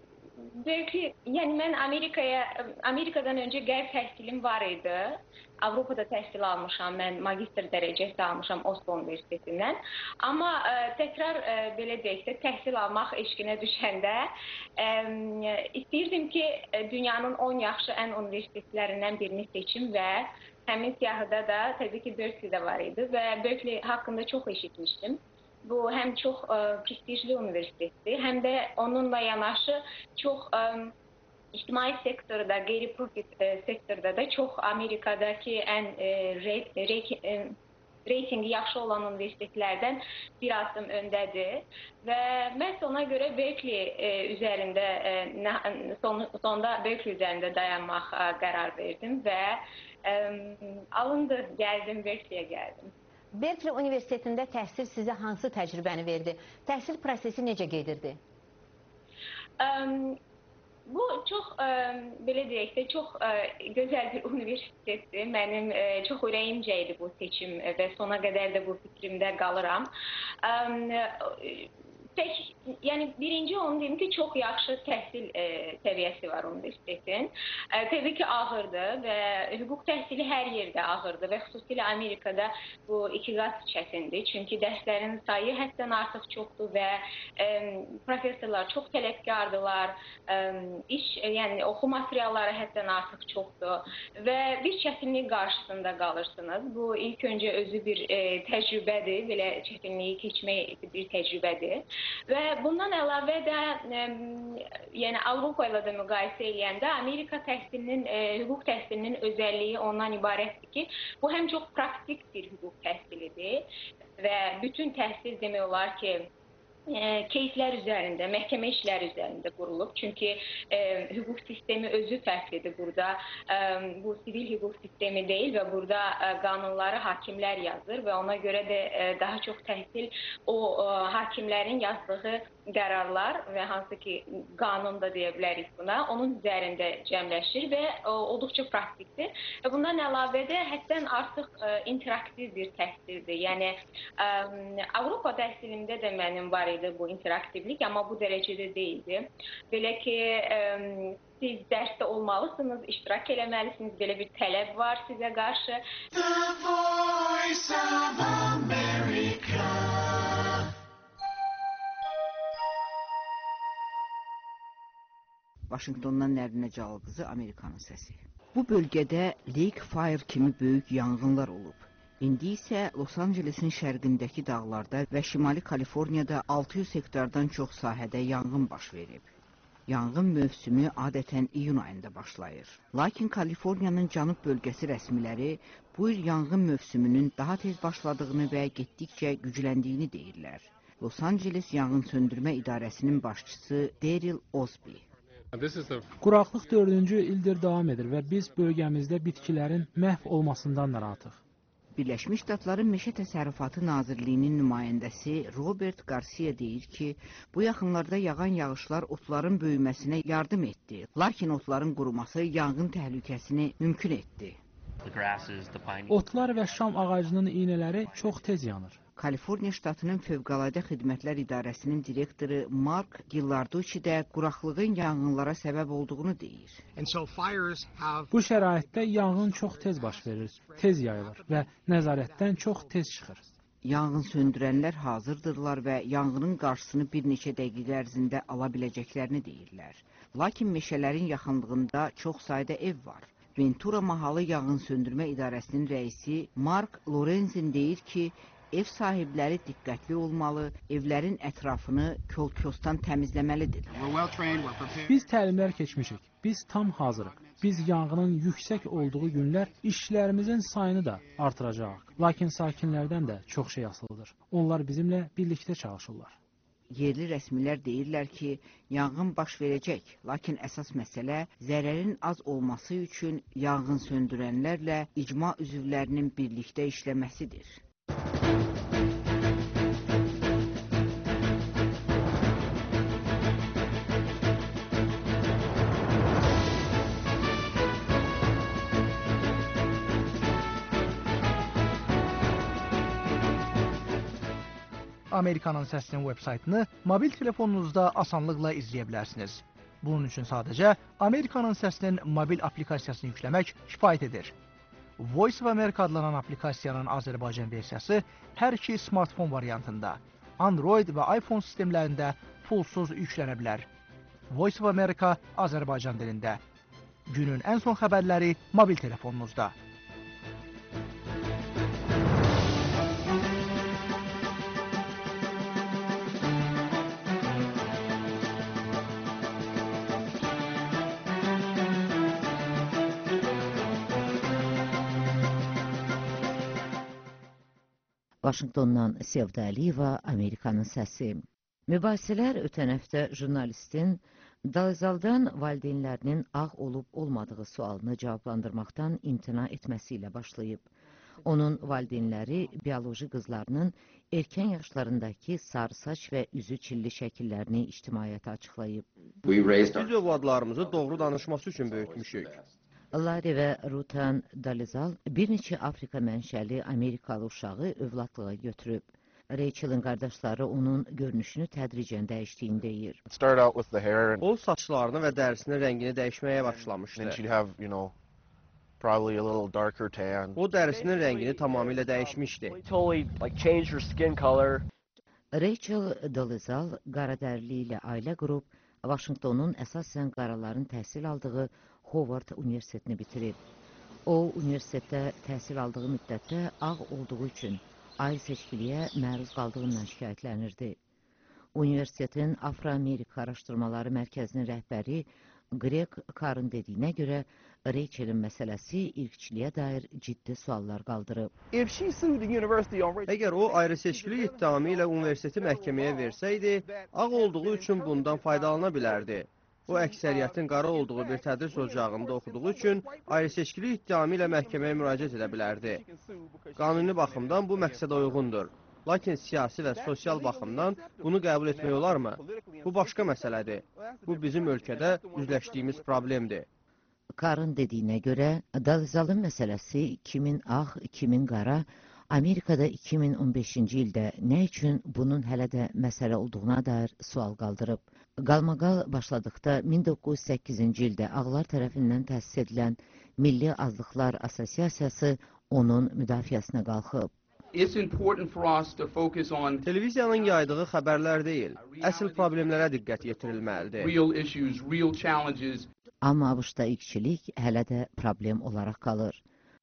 Berkeley, yəni mən Amerikaya, Amerikadan öncə qərb təhsilim var idi. Avropada təhsil almışam, mən magistr dərəcəsi almışam Oslo Universitetindən. Amma ə, təkrar ə, belə deyək də, təhsil almaq eşqinə düşəndə ə, istəyirdim ki, dünyanın on yaxşı ən universitetlərindən birini seçim və həmin siyahıda da təbii ki, Berkeley də var idi və Berkeley haqqında çox eşitmişdim. Bu həm çox ə, prestijli universitetdir, həm də onunla yanaşı çox ə, İctimai sektorda, qeyri-profit e, sektorda da çox Amerikadakı ən e, re, re, e, reytingi yaxşı olan universitetlərdən bir adım öndədir və məhz ona görə Berkeley e, üzərində, e, son, sonda Berkeley üzərində dayanmaq e, qərar verdim və e, alındı, gəldim, Berkeley'e gəldim. Berkeley Universitetində təhsil sizə hansı təcrübəni verdi? Təhsil prosesi necə gedirdi? Um, Bu çox ə, belə deyək də, çox ə, gözəl bir universitetdir. Mənim ə, çox ürəyimcə idi bu seçim və sona qədər də bu fikrimdə qalıram. Ə, Tək, yəni birinci onu deyim ki, çox yaxşı təhsil e, səviyyəsi var universitetin. E, təbii ki, ağırdır və hüquq təhsili hər yerdə ağırdır və xüsusilə Amerikada bu iki qat çətindir. Çünki dərslərin sayı həddən artıq çoxdur və e, professorlar çox tələbkardılar. E, iş, yəni oxu materialları həddən artıq çoxdur və bir çətinlik qarşısında qalırsınız. Bu ilk öncə özü bir e, təcrübədir, belə çətinliyi keçmək bir təcrübədir. Və bundan əlavə də ə, yəni Avropa ilə də müqayisə eləyəndə Amerika təhsilinin, ə, hüquq təhsilinin özəlliyi ondan ibarətdir ki, bu həm çox praktik bir hüquq təhsilidir və bütün təhsil demək olar ki, E, кейslər üzərində, məhkəmə işləri üzərində qurulub. Çünki e, hüquq sistemi özü fərqlidir burada. E, bu sivil hüquq sistemi deyil və burada e, qanunları hakimlər yazır və ona görə də e, daha çox təhsil o e, hakimlərin yazdığı qərarlar və hansı ki qanun da deyə bilərik buna, onun üzərində cəmləşir və e, olduqca praktikdir. Və bundan əlavə də həddən artıq e, interaktiv bir təhsildir. Yəni e, Avropa təhsilində də mənim var idi bu interaktivlik, amma bu dərəcədə deyildi. Belə ki, ə, siz dərsdə olmalısınız, iştirak eləməlisiniz, belə bir tələb var sizə qarşı. The Voice of America. Vaşinqtondan Nərminə Cəlal, Amerikanın səsi. Bu bölgədə Lake Fire kimi böyük yanğınlar olub. İndi isə Los Ancelesin şərqindəki dağlarda və Şimali Kaliforniyada altı yüz hektardan çox sahədə yanğın baş verib. Yanğın mövsümü adətən iyun ayında başlayır. Lakin Kaliforniyanın cənub bölgəsi rəsmiləri bu il yanğın mövsümünün daha tez başladığını və getdikcə gücləndiyini deyirlər. Los Anceles Yanğın Söndürmə İdarəsinin başçısı Daryl Osby. Quraqlıq dördüncü ildir davam edir və biz bölgəmizdə bitkilərin məhv olmasından narahatıq. Birləşmiş Ştatların Meşə Təsərrüfatı Nazirliyinin nümayəndəsi Robert Garcia deyir ki, bu yaxınlarda yağan yağışlar otların böyüməsinə yardım etdi, lakin otların quruması yanğın təhlükəsini mümkün etdi. Otlar və şam ağacının iynələri çox tez yanır. Kaliforniya ştatının Fövqəladə Xidmətlər İdarəsinin direktoru Mark Gillarducci də quraqlığın yanğınlara səbəb olduğunu deyir. Bu şəraitdə yanğın çox tez baş verir, tez yayılır və nəzarətdən çox tez çıxır. Yanğın söndürənlər hazırdırlar və yanğının qarşısını bir neçə dəqiqə ərzində ala biləcəklərini deyirlər. Lakin meşələrin yaxınlığında çox sayda ev var. Ventura Mahalı Yanğın Söndürmə İdarəsinin rəisi Mark Lorenzin deyir ki, ev sahibləri diqqətli olmalı, evlərin ətrafını kol-kosdan təmizləməlidir. Biz təlimlər keçmişik, biz tam hazırıq. Biz yanğının yüksək olduğu günlər işçilərimizin sayını da artıracağıq. Lakin sakinlərdən də çox şey asılıdır. Onlar bizimlə birlikdə çalışırlar. Yerli rəsmilər deyirlər ki, yanğın baş verəcək, lakin əsas məsələ zərərin az olması üçün yanğın söndürənlərlə icma üzvlərinin birlikdə işləməsidir. Amerikanın Səsinin veb-saytını mobil telefonunuzda asanlıqla izləyə bilərsiniz. Bunun üçün sadəcə Amerikanın Səsinin mobil aplikasiyasını yükləmək kifayət edir. Voice of America adlanan aplikasiyanın Azərbaycan versiyası hər iki smartfon variantında, Android və iPhone sistemlərində pulsuz yüklənə bilər. Voice of America Azərbaycan dilində. Günün ən son xəbərləri mobil telefonunuzda. Vaşinqtondan Sevda Əliyeva, Amerikanın səsi. Mübahisələr ötən həftə jurnalistin Dalzaldan valideynlərinin ağ olub-olmadığı sualını cavablandırmaqdan imtina etməsi ilə başlayıb. Onun valideynləri bioloji qızlarının erkən yaşlarındakı sarı saç və üzü çilli şəkillərini ictimaiyyətə açıqlayıb. Biz övladlarımızı doğru danışması üçün böyütmüşük. Larry və Rutan Dalizal bir neçə Afrika mənşəli Amerikalı uşağı övladlığa götürüb. Rachel'ın qardaşları onun görünüşünü tədricən dəyişdiyini deyir. O saçlarını və dərisinin rəngini dəyişməyə başlamışdı. Probably a little darker tan. O dərisinin rəngini tamamilə dəyişmişdi. Totally like changed her skin color. Rachel Dolezal qaradərili ilə ailə qurub, Vaşinqtonun əsasən qaraların təhsil aldığı Howard Universitetini bitirib. O, universitetdə təhsil aldığı müddətdə ağ olduğu üçün ayrı seçkiliyə məruz qaldığından şikayətlənirdi. Universitetin Afro-Amerika Araşdırmaları Mərkəzinin rəhbəri Greg Carr'ın dediyinə görə Rachel'in məsələsi irqçiliyə dair ciddi suallar qaldırıb. Əgər o ayrı seçkili iddiamı ilə universiteti məhkəməyə versəydi, ağ olduğu üçün bundan faydalana bilərdi. O, əksəriyyətin qara olduğu bir tədris ocağında oxuduğu üçün ayrı seçkili iddiamı ilə məhkəməyə müraciət edə bilərdi. Qanuni baxımdan bu məqsədə uyğundur. Lakin siyasi və sosial baxımdan bunu qəbul etmək olarmı? Bu başqa məsələdir. Bu bizim ölkədə üzləşdiyimiz problemdir. Carr'ın dediyinə görə, Dalizalın məsələsi kimin ağ, kimin qara, Amerikada iki min on beşinci ildə nə üçün bunun hələ də məsələ olduğuna dair sual qaldırıb. Qalmaqal başladıqda min doqquz yüz səkkizinci ildə ağlar tərəfindən təsis edilən Milli Azlıqlar Assosiasiyası onun müdafiəsinə qalxıb. Televiziyanın yaydığı xəbərlər deyil, əsl problemlərə diqqət yetirilməlidir. Amma ABŞ-da irqçilik hələ də problem olaraq qalır.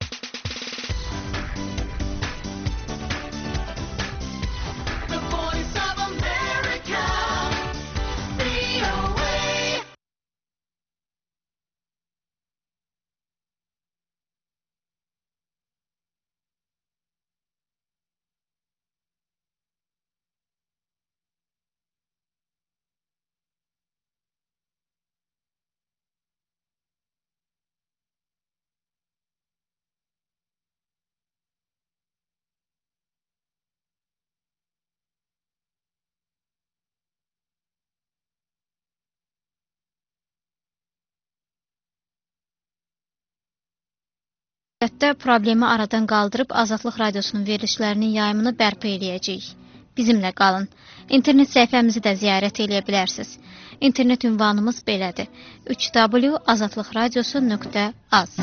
Əlbəttə, problemi aradan qaldırıb Azadlıq Radiosunun verilişlərinin yayımını bərpa eləyəcəyik. Bizimlə qalın. İnternet səhifəmizi də ziyarət eləyə bilərsiniz. İnternet ünvanımız belədir. üç w azadlıq radiosu nöqtə az.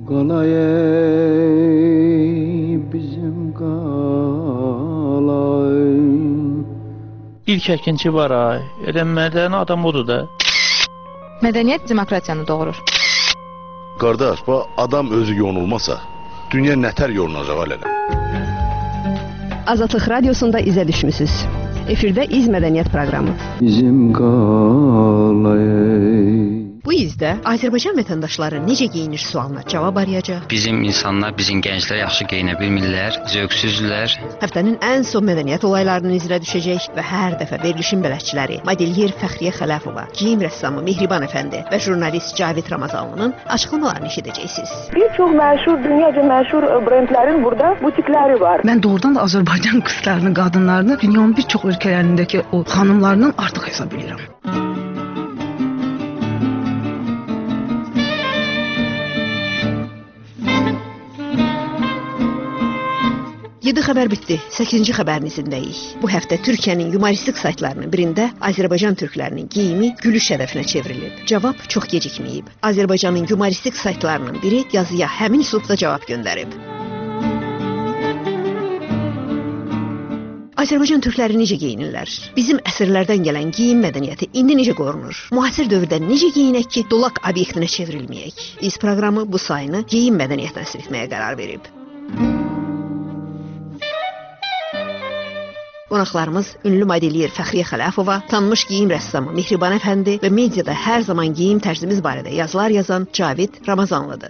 Qalayey bizim qalay. İlk əkinçi var ay. Elə mədəni adam odur da. Mədəniyyət demokratiyanı doğurur. Qardaş, bu adam özü yonulmasa, dünya nətər yolunacaq hələ? Azadlıq Radiosunda izə düşmüsünüz. Efirdə İz Mədəniyyət proqramı. Bizim qalay. Bu izdə Azərbaycan vətəndaşları necə geyinir sualına cavab arayacaq. Bizim insanlar, bizim gənclər yaxşı geyinə bilmirlər, zövqsüzdürlər. Həftənin ən son mədəniyyət olaylarının izrə düşəcək və hər dəfə verilişin bələdçiləri Modelyer Fəxriyə Xələfova, geyim rəssamı Mehriban Əfəndi və jurnalist Cavid Ramazanlının açıqlamalarını eşidəcəksiniz. Bir çox məşhur, dünyaca məşhur brendlərin burada butikləri var. Mən doğrudan da Azərbaycan qızlarını, qadınlarını dünyanın bir çox ölkələrindəki o xanımlarından artıq hesab edirəm. yeddi xəbər bitdi. səkkizinci xəbərinizindəyik. Bu həftə Türkiyənin yumoristik saytlarının birində Azərbaycan türklərinin geyimi gülüş hədəfinə çevrilib. Cavab çox gecikməyib. Azərbaycanın yumoristik saytlarının biri yazıya həmin üslubda cavab göndərib. Azərbaycan türkləri necə geyinirlər? Bizim əsrlərdən gələn geyim mədəniyyəti indi necə qorunur? Müasir dövrdə necə geyinək ki, dolaq obyektinə çevrilməyək? İz proqramı bu sayını geyim mədəniyyətinə nəsr etməyə qərar verib. Qonaqlarımız ünlü modelyer Fəxriyə Xələfova, tanınmış geyim rəssamı Mehriban Əfəndi və mediada hər zaman geyim tərzimiz barədə yazılar yazan Cavid Ramazanlıdır.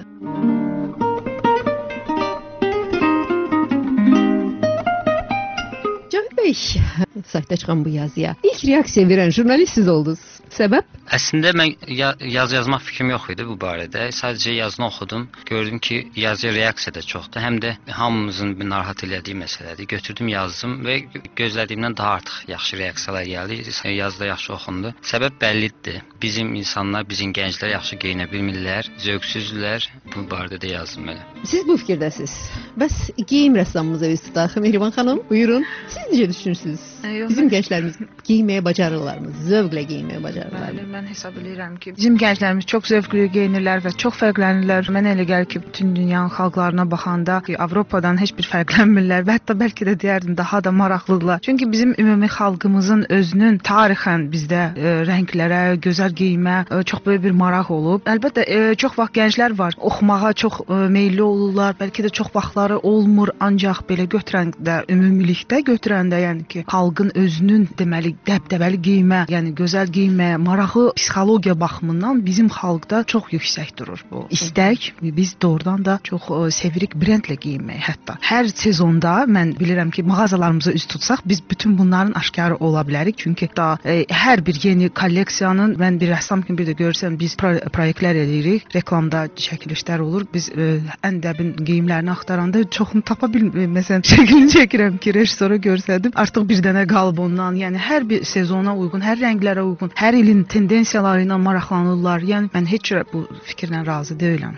Cavid bəy, saytda çıxan bu yazıya? İlk reaksiya verən jurnalist siz oldunuz. Səbəb? Əslində mən ya yazı yazmaq fikrim yox idi bu barədə. Sadəcə yazını oxudum. Gördüm ki, yazıya reaksiya da çoxdur. Həm də hamımızın bir narahat elədiyi məsələdir. Götürdüm, yazdım və gözlədiyimdən daha artıq yaxşı reaksiyalar gəldi. Yazıda yaxşı oxundu. Səbəb bəllidir. Bizim insanlar, bizim gənclər yaxşı geyinə bilmirlər, zövqsüzdürlər. Bu barədə də yazdım belə. Siz bu fikirdəsiz. Bəs geyim rəssamımıza üz tutaq. Mehriban xanım, buyurun. Siz necə düşünürsünüz? Yox, bizim gənclərimiz geyinməyə bacarırlarmı? Zövqlə geyinməyə bacarırlar. Bəli, mən hesab edirəm ki, bizim gənclərimiz çox zövqlü geyinirlər və çox fərqlənirlər. Mənə elə gəlir ki, bütün dünyanın xalqlarına baxanda ki, Avropadan heç bir fərqlənmirlər və hətta bəlkə də deyərdim daha da maraqlıdırlar. Çünki bizim ümumi xalqımızın özünün tarixən bizdə e, rənglərə, gözəl geyimə e, çox böyük bir maraq olub. Əlbəttə e, çox vaxt gənclər var, oxumağa çox e, meylli olurlar. Bəlkə də çox vaxtları olmur, ancaq belə götürəndə, ümumilikdə götürəndə, yəni ki, xalqın özünün deməli dəbdəbəli geyimə, yəni gözəl geyimə marağı psixologiya baxımından bizim xalqda çox yüksək durur bu. İstək, biz doğrudan da çox ə, sevirik brendlə geyinməyi hətta. Hər sezonda mən bilirəm ki, mağazalarımıza üz tutsaq biz bütün bunların aşkarı ola bilərik. Çünki da ə, hər bir yeni kolleksiyanın mən bir rəssam kimi bir də görsəm biz pro proyektlər edirik, reklamda çəkilişlər olur. Biz ə, ən dəbin geyimlərini axtaranda çoxunu tapa bilmirəm. Məsələn, şəklini çəkirəm ki, rejissora göstərdim. Artıq bir dənə qalıb ondan. Yəni hər bir sezona uyğun, hər rənglərə uyğun, hər ilin tendensiyaları ilə maraqlanırlar. Yəni mən heç cürə bu fikirlə razı deyiləm.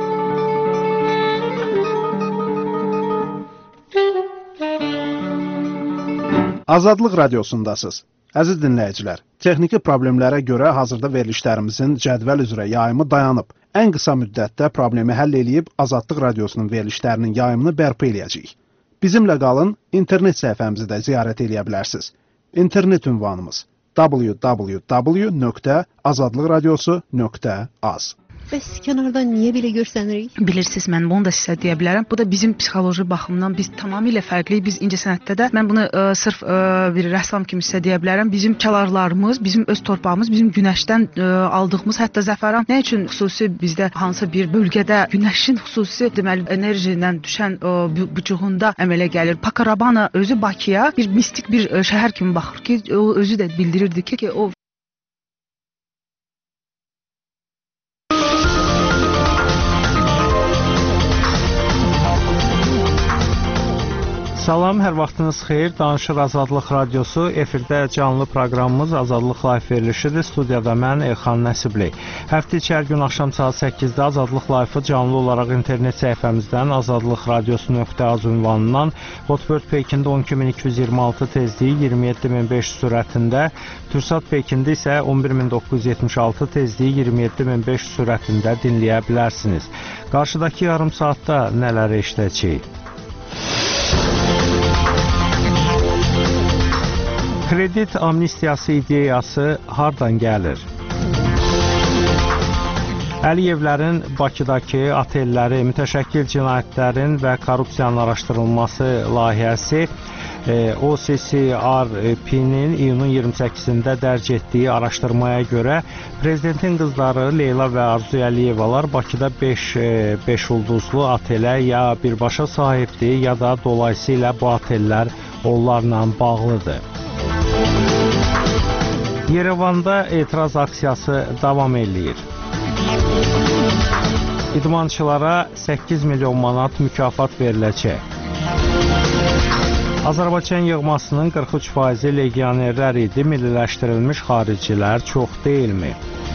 Azadlıq radiosundasınız. Əziz dinləyicilər, texniki problemlərə görə hazırda verilişlərimizin cədvəl üzrə yayımı dayanıb. Ən qısa müddətdə problemi həll eləyib Azadlıq radiosunun verilişlərinin yayımını bərpa eləyəcəyik. Bizimlə qalın, internet səhifəmizi də ziyarət eləyə bilərsiniz. İnternet ünvanımız w w w nöqtə azadlıq radiosu nöqtə az. Bəs kənardan niyə belə görsənirik? Bilirsiniz, mən bunu da sizə deyə bilərəm. Bu da bizim psixoloji baxımdan biz tamamilə fərqliyik. Biz incəsənətdə də mən bunu ə, sırf ə, bir rəssam kimi sizə deyə bilərəm. Bizim çalarlarımız, bizim öz torpağımız, bizim günəşdən ə, aldığımız, hətta zəfəran nə üçün xüsusi bizdə hansısa bir bölgədə günəşin xüsusi deməli enerjindən düşən ə, bucuğunda əmələ gəlir. Pakarabana özü Bakıya bir mistik bir ə, şəhər kimi baxır ki, o özü də bildirirdi ki, ki o Salam, hər vaxtınız xeyir. Danışır Azadlıq Radiosu. Efirdə canlı proqramımız Azadlıq Live verilişidir. Studiyada mən Elxan Nəsibli. Həftə içər gün axşam saat səkkizdə Azadlıq Live-ı canlı olaraq internet səhifəmizdən azadlıq radiosu nöqtə az ünvanından Hotbird Pekində on iki min iki yüz iyirmi altı tezliyi iyirmi yeddi min beş yüz sürətində, Türksat Pekində isə on bir min doqquz yüz yetmiş altı tezliyi iyirmi yeddi min beş yüz sürətində dinləyə bilərsiniz. Qarşıdakı yarım saatda nələr eşidəcəyik? Kredit amnistiyası ideyası hardan gəlir? Əliyevlərin Bakıdakı otelləri, mütəşəkkil cinayətlərin və korrupsiyanın araşdırılması layihəsi O C C R P-nin iyunun iyirmi səkkizində dərc etdiyi araşdırmaya görə prezidentin qızları Leyla və Arzu Əliyevalar Bakıda beş ulduzlu otelə ya birbaşa sahibdir, ya da dolayısıyla bu otellər onlarla bağlıdır. Yerevanda etiraz aksiyası davam eləyir. İdmançılara səkkiz milyon manat mükafat veriləcək. Azərbaycan yığmasının qırx üç faizi legionerlər idi, milliləşdirilmiş xaricilər çox deyilmi?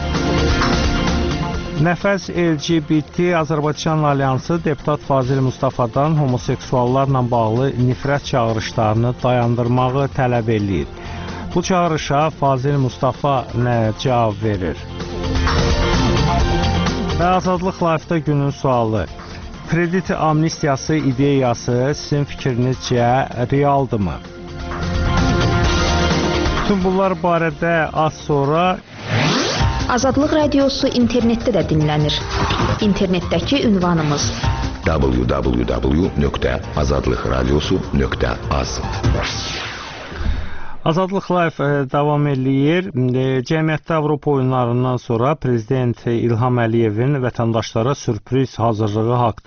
Nəfəs L G B T Azərbaycan Alyansı deputat Fazil Mustafadan homoseksuallarla bağlı nifrət çağırışlarını dayandırmağı tələb eləyir. Bu çağırışa Fazil Mustafa nə cavab verir? Və Azadlıq Live-da günün sualı. Kredit amnistiyası ideyası sizin fikrinizcə realdırmı? Bütün bunlar barədə az sonra Azadlıq Radiosu internetdə də dinlənir. İnternetdəki ünvanımız w w w nöqtə azadlıq radiosu nöqtə az. Azadlıq Live davam eləyir. Cəmiyyətdə Avropa oyunlarından sonra Prezident İlham Əliyevin vətəndaşlara sürpriz hazırlığı haqda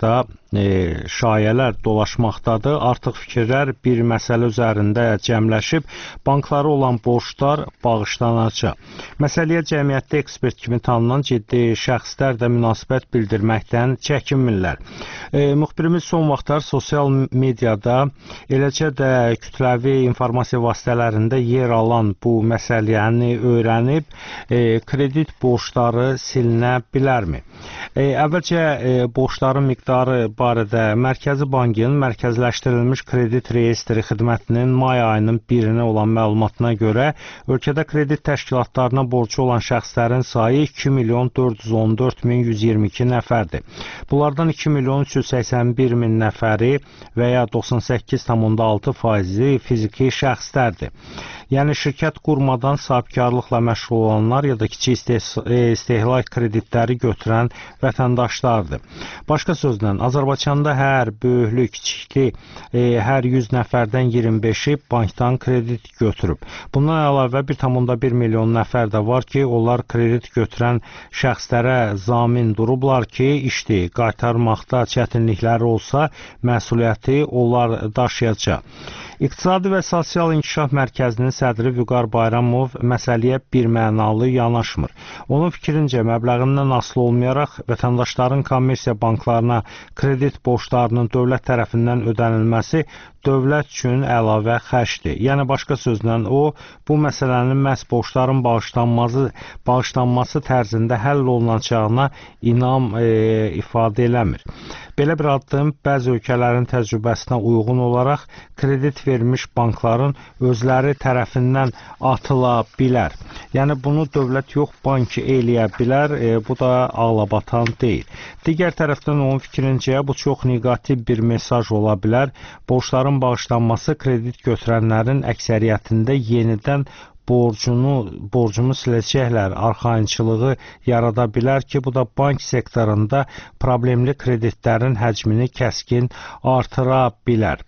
e, şayələr dolaşmaqdadır. Artıq fikirlər bir məsələ üzərində cəmləşib, banklara olan borclar bağışlanacaq. Məsələyə cəmiyyətdə ekspert kimi tanınan ciddi şəxslər də münasibət bildirməkdən çəkinmirlər. E, müxbirimiz son vaxtlar sosial mediada, eləcə də kütləvi informasiya vasitələrində yer alan bu məsələni öyrənib, e, kredit borcları silinə bilərmi? E, əvvəlcə e, borcların miqdarı barədə Mərkəzi Bankın Mərkəzləşdirilmiş Kredit Reyestri xidmətinin may ayının birinə olan məlumatına görə ölkədə kredit təşkilatlarına borcu olan şəxslərin sayı iki milyon dörd yüz on dörd min yüz iyirmi iki nəfərdir. Bunlardan iki milyon üç yüz səksən bir min nəfəri və ya doxsan səkkiz tam onda altı faizi fiziki şəxslərdir. Yəni şirkət qurmadan sahibkarlıqla məşğul olanlar ya da kiçik istehlak kreditləri götürən vətəndaşlardır. Başqa sözlə, Azərbaycanda hər böyüklü, kiçikli, e, hər yüz nəfərdən iyirmi beşi bankdan kredit götürüb. Bundan əlavə bir tam onda bir milyon nəfər də var ki, onlar kredit götürən şəxslərə zamin durublar ki, işdi, qaytarmaqda çətinlikləri olsa, məsuliyyəti onlar daşıyacaq. İqtisadi və Sosial İnkişaf Mərkəzinin sədri Vüqar Bayramov məsələyə birmənalı yanaşmır. Onun fikrincə, məbləğindən asılı olmayaraq vətəndaşların kommersiya banklarına kredit borclarının dövlət tərəfindən ödənilməsi dövlət üçün əlavə xərcdir. Yəni, başqa sözlə, o, bu məsələnin məhz borcların bağışlanması, bağışlanması tərzində həll olunacağına inam e, ifadə eləmir. Belə bir addım bəzi ölkələrin təcrübəsinə uyğun olaraq kredit vermiş bankların özləri tərəfindən atıla bilər. Yəni, bunu dövlət yox, bank eləyə bilər, e, bu da ağlabatan deyil. Digər tərəfdən onun fikrincə, bu çox negativ bir mesaj ola bilər. Borcların bağışlanması kredit götürənlərin əksəriyyətində yenidən borcunu, borcumu siləcəklər arxayınçılığı yarada bilər ki, bu da bank sektorunda problemli kreditlərin həcmini kəskin artıra bilər.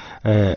E,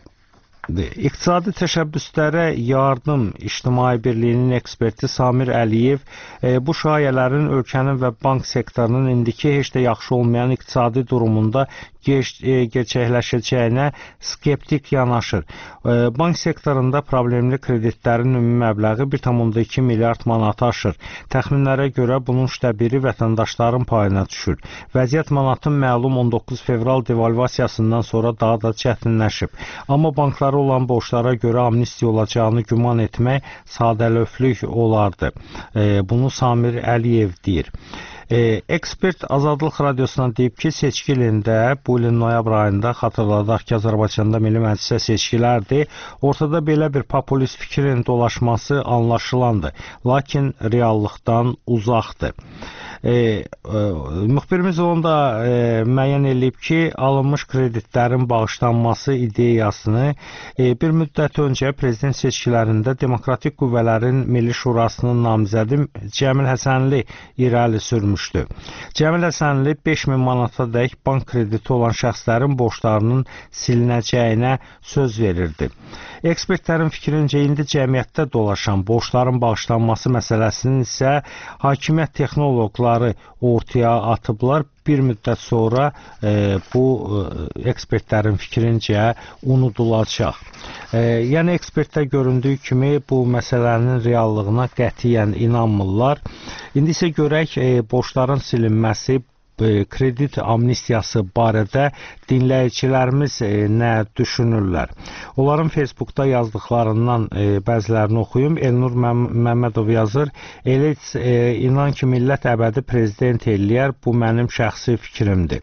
İqtisadi Təşəbbüslərə Yardım İctimai Birliyinin eksperti Samir Əliyev e, bu şayələrin ölkənin və bank sektorunun indiki heç də yaxşı olmayan iqtisadi durumunda geç, e, gerçəkləşəcəyinə skeptik yanaşır. E, bank sektorunda problemli kreditlərin ümumi məbləği bir tam onda iki milyard manat aşır. Təxminlərə görə bunun üçdə biri vətəndaşların payına düşür. Vəziyyət manatın məlum on doqquz fevral devalvasiyasından sonra daha da çətinləşib. Amma banklar olan borçlara görə amnistiya olacağını güman etmək sadəlövhlük olardı. E, bunu Samir Əliyev deyir. E, ekspert Azadlıq Radiosuna deyib ki, seçki ilində, bu ilin noyabr ayında xatırladaq ki, Azərbaycanda Milli Məclisə seçkilərdir. Ortada belə bir populist fikrin dolaşması anlaşılandır, lakin reallıqdan uzaqdır. E, e, müxbirimiz onda e, müəyyən edib ki, alınmış kreditlərin bağışlanması ideyasını e, bir müddət öncə prezident seçkilərində Demokratik Qüvvələrin Milli Şurasının namizədi Cəmil Həsənli irəli sürmüşdü. Cəmil Həsənli beş min manata dək bank krediti olan şəxslərin borclarının silinəcəyinə söz verirdi. Ekspertlərin fikrincə indi cəmiyyətdə dolaşan borcların bağışlanması məsələsinin isə hakimiyyət texnoloqları ortaya atıblar. Bir müddət sonra e, bu e, ekspertlərin fikrincə unudulacaq. E, yəni ekspertlər göründüyü kimi bu məsələnin reallığına qətiyyən inanmırlar. İndi isə görək e, borcların silinməsi, kredit amnistiyası barədə dinləyicilərimiz e, nə düşünürlər? Onların Facebookda yazdıqlarından e, bəzilərini oxuyum. Elnur Məmmədov yazır, elə e, inan ki, millət əbədi prezident eləyər, bu mənim şəxsi fikrimdir.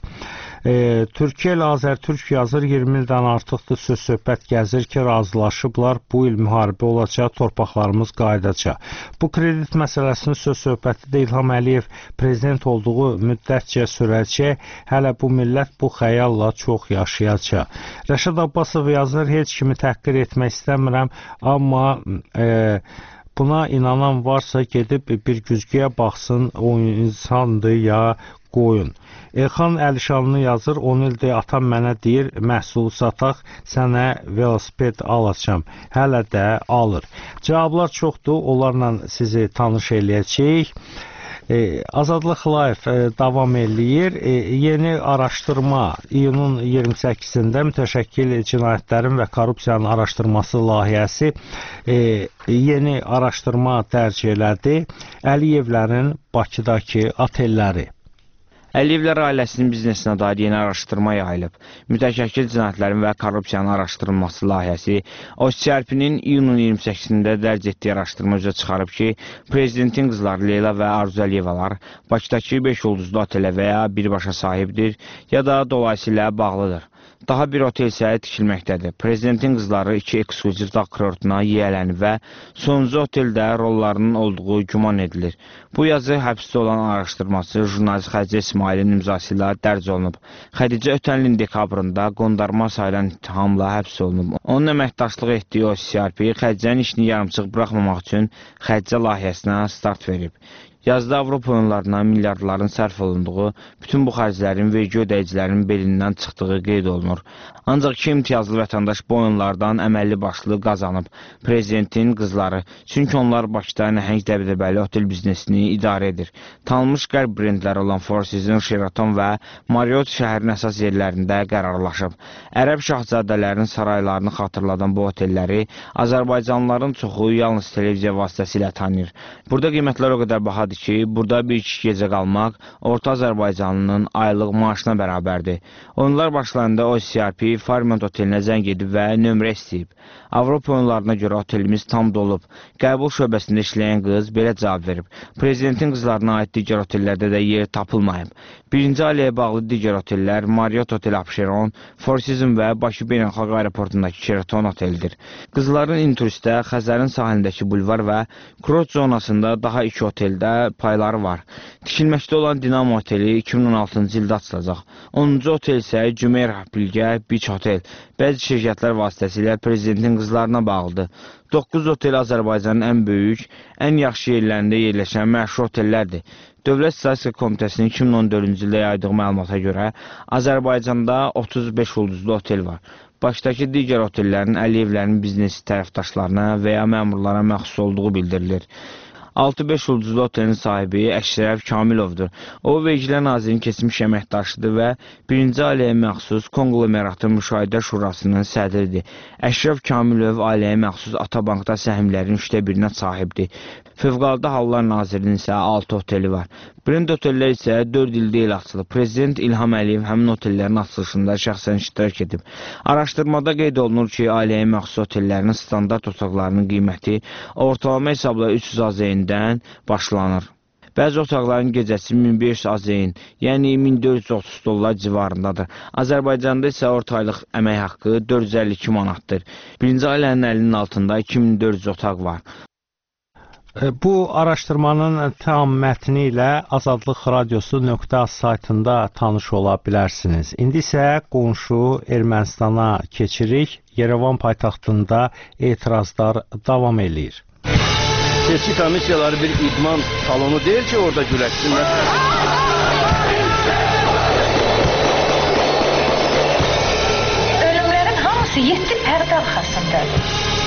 E, Türkiyə ilə Azərtürk yazır, iyirmi ildən artıqdır söz söhbət gəzir ki, razılaşıblar, bu il müharibə olacaq, torpaqlarımız qayıdacaq. Bu kredit məsələsinin söz söhbəti də İlham Əliyev prezident olduğu müddətcə sürəcək, hələ bu millət bu xəyalla çox yaşayacaq. Rəşad Abbasov yazır, heç kimi təhqir etmək istəmirəm, amma e, buna inanan varsa gedib bir güzgüyə baxsın, o insandır ya qoyun. Elxan Əlişanlı yazır, on ildir atam mənə deyir, məhsul sataq, sənə velosiped alacam. Hələ də alır. Cavablar çoxdur, onlarla sizi tanış eləyəcəyik. E, Azadlıq Live e, davam eləyir. E, yeni araşdırma iyunun iyirmi səkkizində mütəşəkkil cinayətlərin və korrupsiyanın araşdırması layihəsi e, yeni araşdırma dərc elədi. Əliyevlərin Bakıdakı otelləri. Əliyevlər ailəsinin biznesinə dair yeni araşdırma yayılıb. Mütəşəkkil cinayətlərin və korrupsiyanın araşdırılması layihəsi O C R P-nin iyunun iyirmi səkkizində dərc etdiyi araşdırma üzrə çıxarıb ki, prezidentin qızları Leyla və Arzu Əliyevalar Bakıdakı beş ulduzlu otelə və ya birbaşa sahibdir, ya da dolayısıyla bağlıdır. Daha bir otel isə tikilməkdədir. Prezidentin qızları iki ekskluziv dağ kurortuna yiyələnib və sonuncu oteldə rollarının olduğu güman edilir. Bu yazı həbsdə olan araşdırması jurnalist Xədicə İsmailin imzası ilə dərc olunub. Xədicə ötən ilin dekabrında qondarma sayılan ittihamla həbs olunub. Onun əməkdaşlıq etdiyi O C R P Xədicənin işini yarımçıq buraxmamaq üçün Xədicə layihəsinə start verib. Yazda Avropa oyunlarına milyardların sərf olunduğu, bütün bu xərclərin vergi ödəyicilərinin belindən çıxdığı qeyd olunur. Ancaq iki imtiyazlı vətəndaş bu oyunlardan əməlli başlı qazanıb. Prezidentin qızları, çünki onlar Bakıda nəhəng dəbdəbəli otel biznesini idarə edir. Tanınmış qərb brendləri olan Four Seasons, Sheraton və Marriott şəhərin əsas yerlərində qərarlaşıb. Ərəb şahzadələrinin saraylarını xatırladan bu otelləri Azərbaycanlıların çoxu yalnız televiziya vasitəsilə tanıyır. Burada qiymətlər o qədər bahadır ki, burada bir-iki gecə qalmaq orta Azərbaycanlının aylıq maaşına bərabərdir. Oyunlar başlarında O C R P Fairmont otelinə zəng edib və nömrə istəyib. Avropa oyunlarına görə otelimiz tam dolub. Qəbul şöbəsində işləyən qız belə cavab verib. Prezidentin qızlarına aid digər otellərdə də yer tapılmayıb. Birinci ailəyə bağlı digər otellər Marriott Hotel Abşeron, Four Seasons və Bakı Beynəlxalq Aeroportundakı Sheraton otelidir. Qızların inturistə Xəzərin sahilindəki bulvar və kurort zonasında daha iki oteldə payları var. Tikilməkdə olan Dinamo oteli iki min on altıncı ildə açılacaq. onuncu otel isə Cümeyrə Bilgə Beach Hotel. Bəzi şirkətlər vasitəsilə prezidentin qızlarına bağlıdır. doqquz otel Azərbaycanın ən böyük, ən yaxşı yerlərində yerləşən məşhur otellərdir. Dövlət Statistika Komitəsinin iki min on dördüncü ildə yaydığı məlumata görə Azərbaycanda otuz beş ulduzlu otel var. Bakıdakı digər otellərin Əliyevlərin biznesi tərəfdaşlarına və ya məmurlara məxsus olduğu bildirilir. altı beş ulduzlu otelin sahibi Əşrəf Kamilovdur. O, Vergilər Nazirinin keçmiş əməkdaşıdır və birinci ailəyə məxsus konglomeratın müşahidə şurasının sədridir. Əşrəf Kamilov ailəyə məxsus Atabankda səhmlərin üçdə birinə sahibdir. Fövqəladə Hallar Nazirinin isə altı oteli var. Brend otellər isə dörd ildə il açılıb. Prezident İlham Əliyev həmin otellərin açılışında şəxsən iştirak edib. Araşdırmada qeyd olunur ki, ailəyə məxsus otellərin standart otaqlarının qiyməti ortalama hesabla üç yüz AZN-dən başlanır. Bəzi otaqların gecəsi min beş yüz AZN, yəni min dörd yüz otuz dollar civarındadır. Azərbaycanda isə ortaylıq əmək haqqı dörd yüz əlli iki manatdır. Birinci ailənin əlinin altında iki min dörd yüz otaq var. Bu araşdırmanın tam mətni ilə azadlıq radiosu nöqtə az saytında tanış ola bilərsiniz. İndi isə qonşu Ermənistana keçirik. Yerevan paytaxtında etirazlar davam eləyir. Seçki komissiyaları bir idman salonu deyil ki, orada güləşsinlər. Ölümlərin hamısı yeddi pərdə arxasındadır.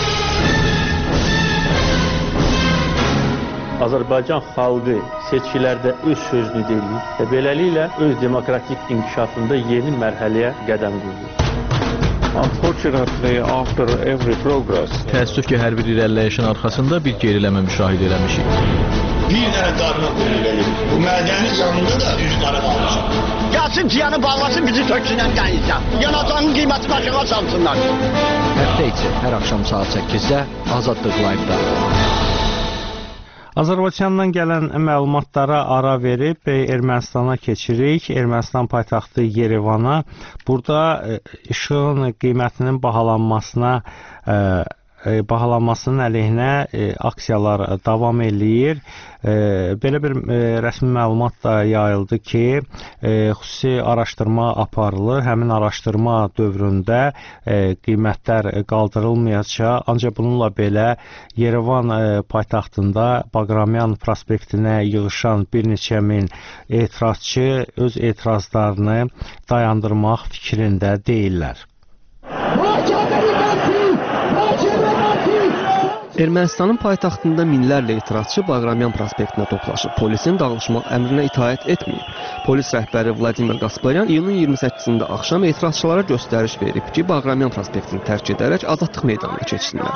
Azərbaycan xalqı seçkilərdə öz sözünü deyir və beləliklə öz demokratik inkişafında yeni mərhələyə qədəm qoyur. Unfortunately, after every progress, təəssüf ki, hər bir irəliləyişin arxasında bir geriləmə müşahidə eləmişik. Bir dənə qarına qoyulur. Bu mədəni yanında da üç qara qalmışıq. Gəlsin ciyanı bağlasın, bizi töksünən dənizdən. Yanacağının qiymətini aşağı salsınlar. Həftə içi hər axşam saat səkkizdə Azadlıq Live-da. Azərbaycandan gələn məlumatlara ara verib Ermənistana keçirik. Ermənistan paytaxtı Yerevana. Burada işığın qiymətinin bahalanmasına bahalanmasının əleyhinə aksiyalar davam eləyir. Belə bir rəsmi məlumat da yayıldı ki, xüsusi araşdırma aparılır. Həmin araşdırma dövründə qiymətlər qaldırılmayacaq. Ancaq bununla belə Yerevan paytaxtında Baqramyan prospektinə yığışan bir neçə min etirazçı öz etirazlarını dayandırmaq fikrində deyirlər. Ermənistanın paytaxtında minlərlə etirazçı Bağramyan prospektinə toplaşıb. Polisin dağılışmaq əmrinə itaət etməyib. Polis rəhbəri Vladimir Gasparyan iyunun iyirmi səkkizində axşam etirazçılara göstəriş verib ki, Bağramyan prospektini tərk edərək Azadlıq meydanına keçsinlər.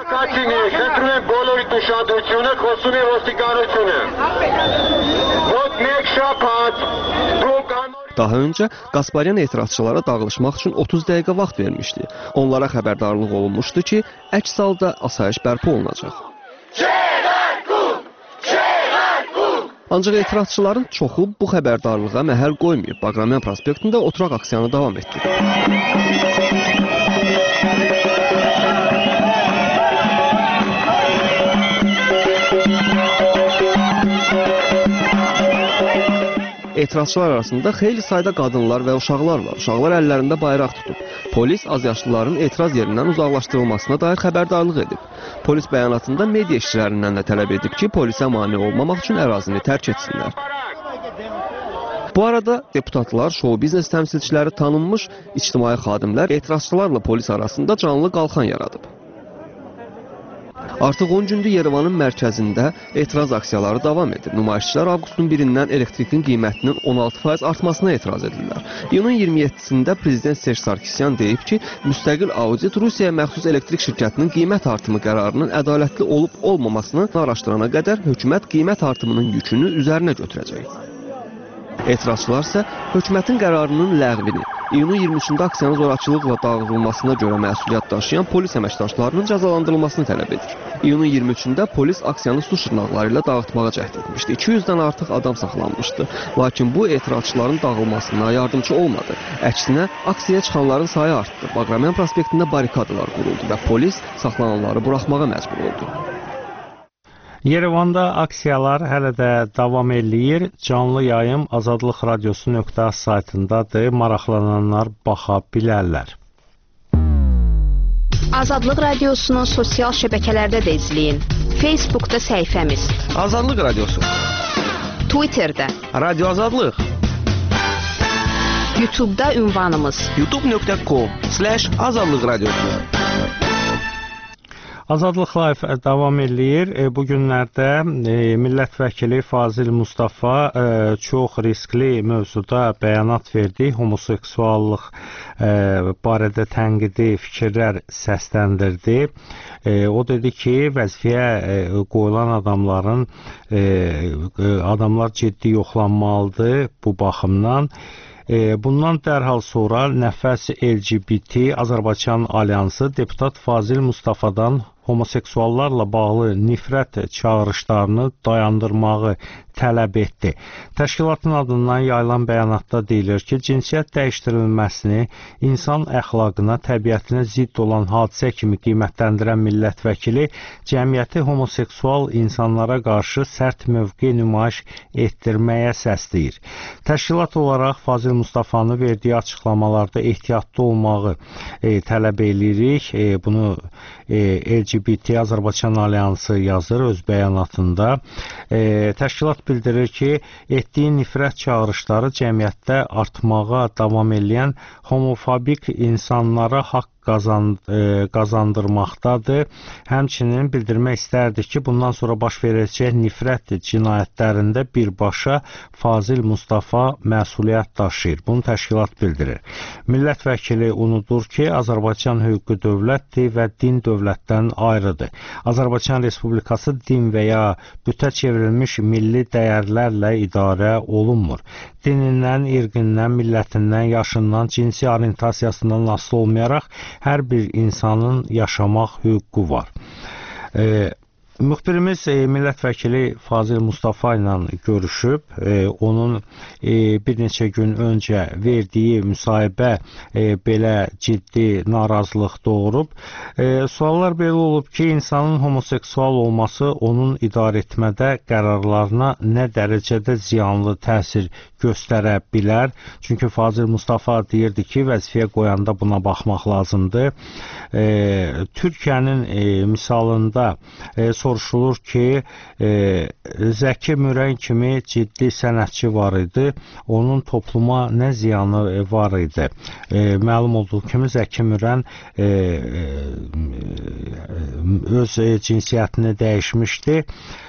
Daha öncə Gasparyan etirazçılara dağılışmaq üçün otuz dəqiqə vaxt vermişdi. Onlara xəbərdarlıq olunmuşdu ki, əks halda asayiş bərpa olunacaq. Ancaq etirazçıların çoxu bu xəbərdarlığa məhəl qoymayıb. Bağramyan prospektində oturaq aksiyanı davam etdirib. Etirazçılar arasında xeyli sayda qadınlar və uşaqlar var. Uşaqlar əllərində bayraq tutub. Polis azyaşlıların etiraz yerindən uzaqlaşdırılmasına dair xəbərdarlıq edib. Polis bəyanatında media işçilərindən də tələb edib ki, polisə mane olmamaq üçün ərazini tərk etsinlər. Bu arada deputatlar, şou biznes təmsilçiləri, tanınmış ictimai xadimlər etirazçılarla polis arasında canlı qalxan yaradıb. Artıq on gündür Yerevanın mərkəzində etiraz aksiyaları davam edir. Nümayişçilər avqustun birindən elektrikin qiymətinin on altı faiz artmasına etiraz edirlər. İyunun iyirmi yeddisində Prezident Serj Sarkisyan deyib ki, müstəqil audit Rusiyaya məxsus elektrik şirkətinin qiymət artımı qərarının ədalətli olub-olmamasını araşdırana qədər hökumət qiymət artımının yükünü üzərinə götürəcək. Etirazçılar isə hökumətin qərarının ləğvini, iyunun iyirmi üçündə aksiyanın zorakılıqla dağıdılmasına görə məsuliyyət daşıyan polis əməkdaşlarının cəzalandırılmasını tələb edir. İyunun iyirmi üçündə polis aksiyanı su şırnaqları ilə dağıtmağa cəhd etmişdi. iki yüzdən artıq adam saxlanmışdı. Lakin bu etirazçıların dağılmasına yardımcı olmadı. Əksinə, aksiyaya çıxanların sayı artdı. Bağramyan prospektində barikadalar quruldu və polis saxlananları buraxmağa məcbur oldu. Yerevanda aksiyalar hələ də davam eləyir. Canlı yayım azadlıq radiosu nöqtə az saytındadır. Maraqlananlar baxa bilərlər. Azadlıq radiosunu sosial şəbəkələrdə də izləyin. Facebookda səhifəmiz Azadlıq radiosu, Twitterdə Radio Azadlıq, YouTube'da ünvanımız youtube nöqtə com slash azadlıq radiosu. Azadlıq Live davam eləyir. Bu günlərdə millət vəkili Fazil Mustafa çox riskli mövzuda bəyanat verdi. Homoseksuallıq barədə tənqidi fikirlər səsləndirdi. O dedi ki, vəzifəyə qoyulan adamların adamlar ciddi yoxlanmalıdır bu baxımdan. Bundan dərhal sonra Nəfəs L G B T Azərbaycan Alyansı deputat Fazil Mustafadan homoseksuallarla bağlı nifrət çağırışlarını dayandırmağı tələb etdi. Təşkilatın adından yayılan bəyanatda deyilir ki, cinsiyyət dəyişdirilməsini insan əxlaqına, təbiətinə zidd olan hadisə kimi qiymətləndirən millət vəkili cəmiyyəti homoseksual insanlara qarşı sərt mövqe nümayiş etdirməyə səsləyir. Təşkilat olaraq Fazil Mustafanın verdiyi açıqlamalarda ehtiyatlı olmağı e, tələb edirik. E, bunu e, L G B T Azərbaycan Alyansı yazır öz bəyanatında. E, təşkilat bildirir ki, etdiyi nifrət çağırışları cəmiyyətdə artmağa davam edən homofobik insanlara haqq qazand e, qazandırmaqdadır. Həmçinin bildirmək istərdik ki, bundan sonra baş verəcək nifrət cinayətlərində birbaşa Fazil Mustafa məsuliyyət daşıyır. Bunu təşkilat bildirir. Millət vəkili unudur ki, Azərbaycan hüquqi dövlətdir və din dövlətdən ayrıdır. Azərbaycan Respublikası din və ya bütə çevrilmiş milli dəyərlərlə idarə olunmur. Dinindən, irqindən, millətindən, yaşından, cinsi orientasiyasından asılı olmayaraq hər bir insanın yaşamaq hüququ var. E, müxbirimiz e, millət vəkili Fazil Mustafa ilə görüşüb. E, onun e, bir neçə gün öncə verdiyi müsahibə e, belə ciddi narazılıq doğurub. E, suallar belə olub ki, insanın homoseksual olması onun idarə etmədə qərarlarına nə dərəcədə ziyanlı təsir göstərə bilər. Çünki Fazil Mustafa deyirdi ki, vəzifəyə qoyanda buna baxmaq lazımdır. E, Türkiyənin e, misalında e, soruşulur ki, e, Zəki Müren kimi ciddi sənətçi var idi, onun topluma nə ziyanı var idi? E, məlum olduğu kimi Zəki Müren e, e, öz e, cinsiyyətini dəyişmişdi.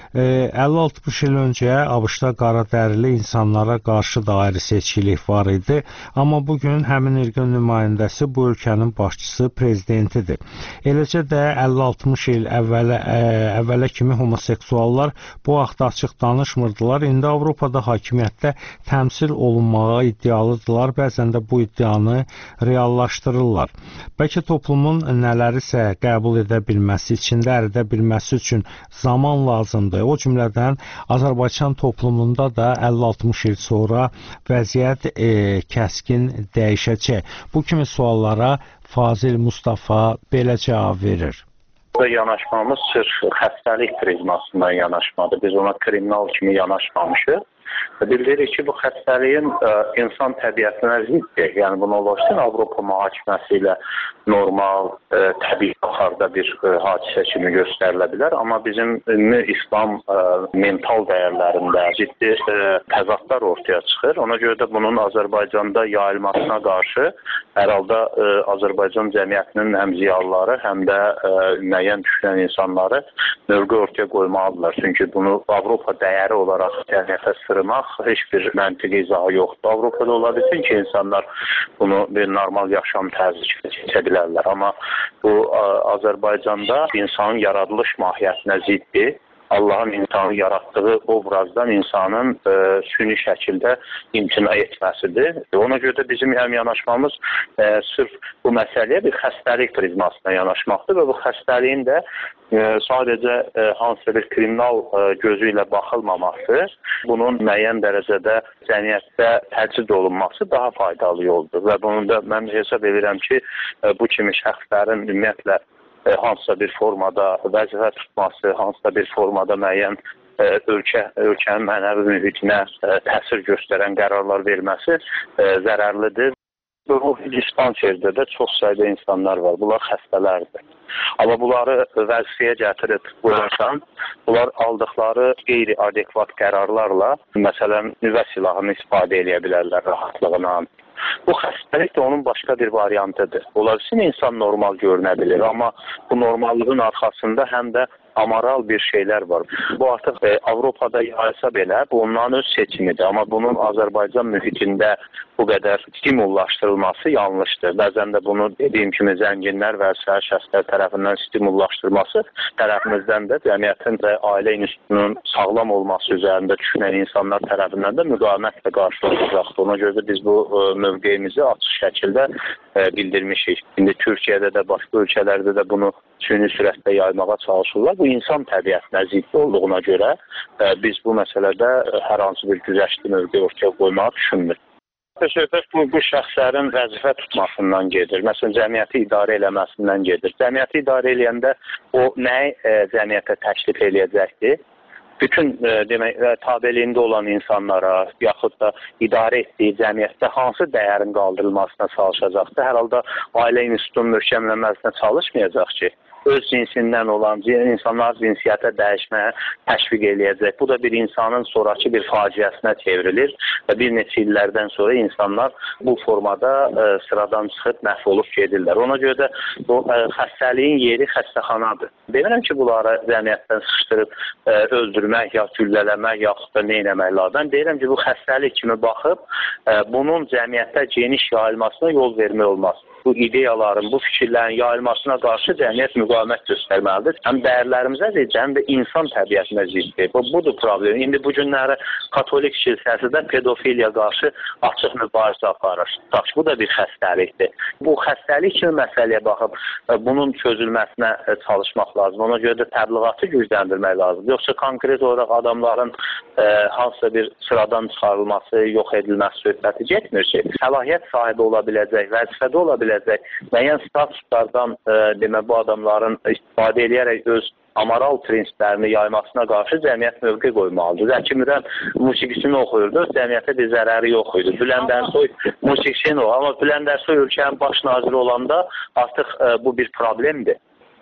əlli altmış il öncə ABŞ-da qara dərili insanlara qarşı da ayrı-seçkilik var idi, amma bugün həmin irqin nümayəndəsi bu ölkənin başçısı prezidentidir. Eləcə də əlli altmış il əvvələ, ə, əvvələ kimi homoseksuallar bu haqda açıq danışmırdılar. İndi Avropada hakimiyyətdə təmsil olunmağa iddialıdırlar, bəzən də bu iddianı reallaşdırırlar. Bəlkə toplumun nələrisə qəbul edə bilməsi, içində əridə bilməsi üçün zaman lazımdır. O cümlədən Azərbaycan toplumunda da əlli altmış il sonra vəziyyət e, kəskin dəyişəcək. Bu kimi suallara Fazil Mustafa belə cavab verir. Yanaşmamız sırf xəstəlik prizmasından yanaşmadır. Biz ona kriminal kimi yanaşmamışıq. Bildiririk ki, bu xəstəliyin ə, insan təbiətinə ziddir. Yəni, bunu olursun, Avropa mühakiməsi ilə normal, ə, təbii baxarda bir ə, hadisə kimi göstərilə bilər. Amma bizim ümumi İslam ə, mental dəyərlərində ciddi ə, təzadlar ortaya çıxır. Ona görə də bunun Azərbaycanda yayılmasına qarşı hər halda ə, Azərbaycan cəmiyyətinin həm ziyalıları, həm də ə, müəyyən düşünən insanları mövqe ortaya qoymalıdırlar. Çünki bunu Avropa dəyəri olaraq cəmiyyətə sırmaq heç bir məntiqi izahı yoxdur. Avropada ola bilsin ki, insanlar bunu bir normal yaşam tərzi keçə bilərlər. Amma bu Azərbaycanda insanın yaradılış mahiyyətinə ziddir. Allahın insanı yaratdığı obrazdan insanın e, süni şəkildə imtina etməsidir. Ona görə də bizim həm yanaşmamız e, sırf bu məsələyə bir xəstəlik prizmasına yanaşmaqdır və bu xəstəliyin də e, sadəcə e, hansısa bir kriminal e, gözü ilə baxılmaması, bunun müəyyən dərəcədə cəmiyyətdə təcrid olunması daha faydalı yoldur və bunu da mən hesab edirəm ki, e, bu kimi şəxslərin ümumiyyətlə hansısa bir formada vəzifə tutması, hansısa bir formada müəyyən e, ölkə, ölkənin mənəvi mühitinə e, təsir göstərən qərarlar verməsi e, zərərlidir. Ruhi dispanserdə də çox sayda insanlar var. Bunlar xəstələrdir. Amma bunları vəzifəyə gətirib qoyarsan, bunlar aldıqları qeyri-adekvat qərarlarla, məsələn, nüvə silahını istifadə edə bilərlər rahatlığına. Bu xəstəlik də onun başqa bir variantıdır. Ola bilsin, insan normal görünə bilir, amma bu normallığın arxasında həm də amoral bir şeylər var. Bu artıq e, Avropada yayılsa belə, bu onların öz seçimidir. Amma bunun Azərbaycan mühitində bu qədər stimullaşdırılması yanlışdır. Bəzən də bunu dediyim kimi zənginlər və səhər şəxslər tərəfindən stimullaşdırılması tərəfimizdən də cəmiyyətin və ailə institutunun sağlam olması üzərində düşünən insanlar tərəfindən də müqavimətlə qarşılanacaqdır. Ona görə də biz bu e, mövqeyimizi açıq şəkildə e, bildirmişik. İndi Türkiyədə də, başqa ölkələrdə də bunu süni sürətlə yaymağa çalışırlar. Bu insan təbiətinə ziddi olduğuna görə e, biz bu məsələdə hər hansı bir güzəştli mövqe ortaya qoymağı düşünmürük. Söhbət bu, bu şəxslərin vəzifə tutmasından gedir. Məsələn, cəmiyyəti idarə eləməsindən gedir. Cəmiyyəti idarə eləyəndə o nəyi e, cəmiyyətə təklif eləyəcəkdir? Bütün e, demək, tabeliyində olan insanlara, yaxud da idarə etdiyi cəmiyyətdə hansı dəyərin qaldırılmasına çalışacaqdır? Hər halda ailə institutunun möhkəmlənməsinə çalışmayacaq ki, öz cinsindən olan insanlar cinsiyyətə dəyişməyə təşviq eləyəcək. Bu da bir insanın sonraki bir faciəsinə çevrilir və bir neçə illərdən sonra insanlar bu formada ə, sıradan çıxıb məhv olub gedirlər. Ona görə də bu ə, xəstəliyin yeri xəstəxanadır. Demirəm ki, bunları cəmiyyətdən sıxışdırıb ə, öldürmək, ya güllələmək, yaxud da nə etmək lazım. Deyirəm ki, bu xəstəlik kimi baxıb ə, bunun cəmiyyətdə geniş yayılmasına yol vermək olmaz. Bu ideyaların, bu fikirlərin yayılmasına qarşı cəmiyyət müqavimət göstərməlidir. Həm dəyərlərimizə ziddir, həm də insan təbiətinə ziddir. Bu, budur problem. İndi bu günləri Katolik kilsəsi də pedofiliya qarşı açıq mübarizə aparır. Bu da bir xəstəlikdir. Bu xəstəlik kimi məsələyə baxıb bunun çözülməsinə çalışmaq lazım. Ona görə də təbliğatı gücləndirmək lazım. Yoxsa konkret olaraq adamların e, hansısa bir sıradan çıxarılması, yox edilməsi söhbəti getmir ki, səlahiyyət sahibi ola biləcək, vəzifədə ola biləcək, müəyyən statuslardan e, demə, bu adamların istifadə edərək öz amoral prinsiplərini yaymasına qarşı cəmiyyət mövqe qoymalıdır. Zəki Müren musiqisini oxuyurdu, cəmiyyətə bir zərəri yox idi. Bülent Ersoy musiqisini oxuyurdu, amma Bülent Ersoy ölkənin baş naziri olanda artıq e, bu bir problemdir.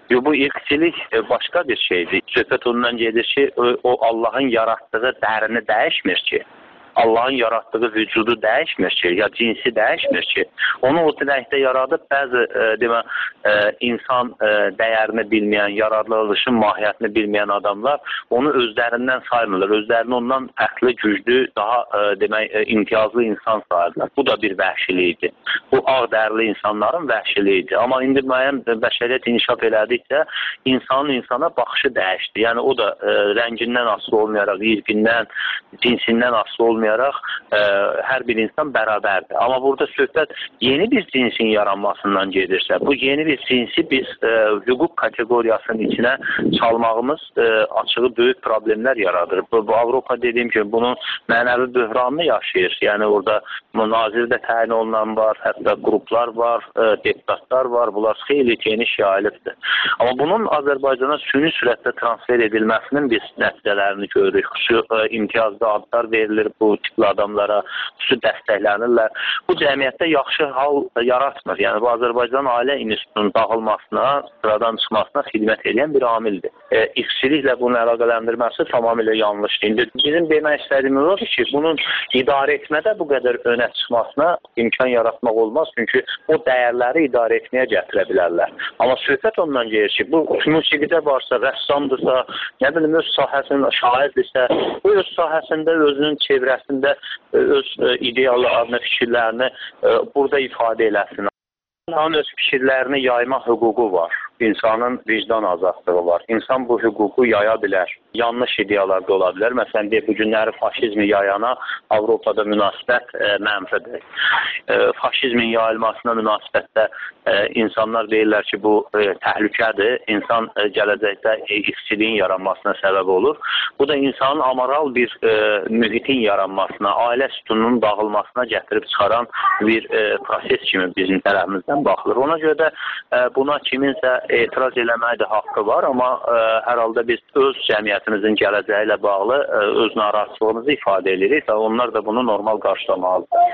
Yo, bu irqçilik başqa bir şeydir. Söhbət ondan gedir ki, o Allahın yaratdığı dərini dəyişmir ki. Allahın yaratdığı vücudu dəyişmir ki, ya cinsi dəyişmir ki. Onu o diləkdə yaradıb bəzi e, demə, e, insan e, dəyərini bilməyən, yaradılışın mahiyyətini bilməyən adamlar onu özlərindən saymırlar. Özlərini ondan fərqli, güclü, daha e, demək e, imtiyazlı insan sayırlar. Bu da bir vəhşilikdir. Bu ağ dərli insanların vəhşiliyidir. Amma indi müəyyən bəşəriyyət inkişaf elədikcə insanın insana baxışı dəyişdi. Yəni o da e, rəngindən asılı olmayaraq, irqindən, cinsindən asılı olmayaraq olmayaraq ə, hər bir insan bərabərdir. Amma burada söhbət yeni bir cinsin yaranmasından gedirsə, bu yeni bir cinsi biz ə, hüquq kateqoriyasının içinə çalmağımız ə, açığı böyük problemlər yaradır. Bu, bu Avropa dediyim kimi bunun mənəvi böhranını yaşayır. Yəni orada nazirdə təyin olunan var, hətta qruplar var, ə, deputatlar var. Bunlar xeyli geniş yayılıbdır. Amma bunun Azərbaycana süni sürətdə transfer edilməsinin biz nəticələrini görürük. Xüsusi ə, imtiyazlı adlar verilir bu tipli adamlara, xüsusi dəstəklənirlər. Bu cəmiyyətdə yaxşı hal yaratmır. Yəni bu Azərbaycan Ailə İnstitutunun dağılmasına, sıradan çıxmasına xidmət edən bir amildir. E, İqçiliklə bunu əlaqələndirməsi tamamilə yanlışdır. İndi bizim demək istədiyimiz odur ki, bunun idarə etmədə bu qədər önə çıxmasına imkan yaratmaq olmaz. Çünki o dəyərləri idarə etməyə gətirə bilərlər. Amma söhbət ondan gedir ki, bu musiqidə varsa, rəssamdırsa, nə bilim öz sahəsində şairdirsə, bu öz sahəsində özünün çevrəsində öz ideallarını, fikirlərini burada ifadə eləsin. İnsanın öz fikirlərini yayma hüququ var. İnsanın vicdan azadlığı var. İnsan bu hüququ yaya bilər. Yanlış ideyalar da ola bilər. Məsələn, bu günləri faşizmi yayana Avropada münasibət e, mənfidir. E, faşizmin yayılmasına münasibətdə e, insanlar deyirlər ki, bu e, təhlükədir. İnsan e, gələcəkdə işçiliyin yaranmasına səbəb olur. Bu da insanın amoral bir e, mühitin yaranmasına, ailə sütununun dağılmasına gətirib çıxaran bir e, proses kimi bizim tərəfimizdən baxılır. Ona görə də e, buna kiminsə etiraz eləməyə də haqqı var, amma ə, hər halda biz öz cəmiyyətimizin gələcəyi ilə bağlı ə, öz narahatlığımızı ifadə edirik və onlar da bunu normal qarşılamalıdır.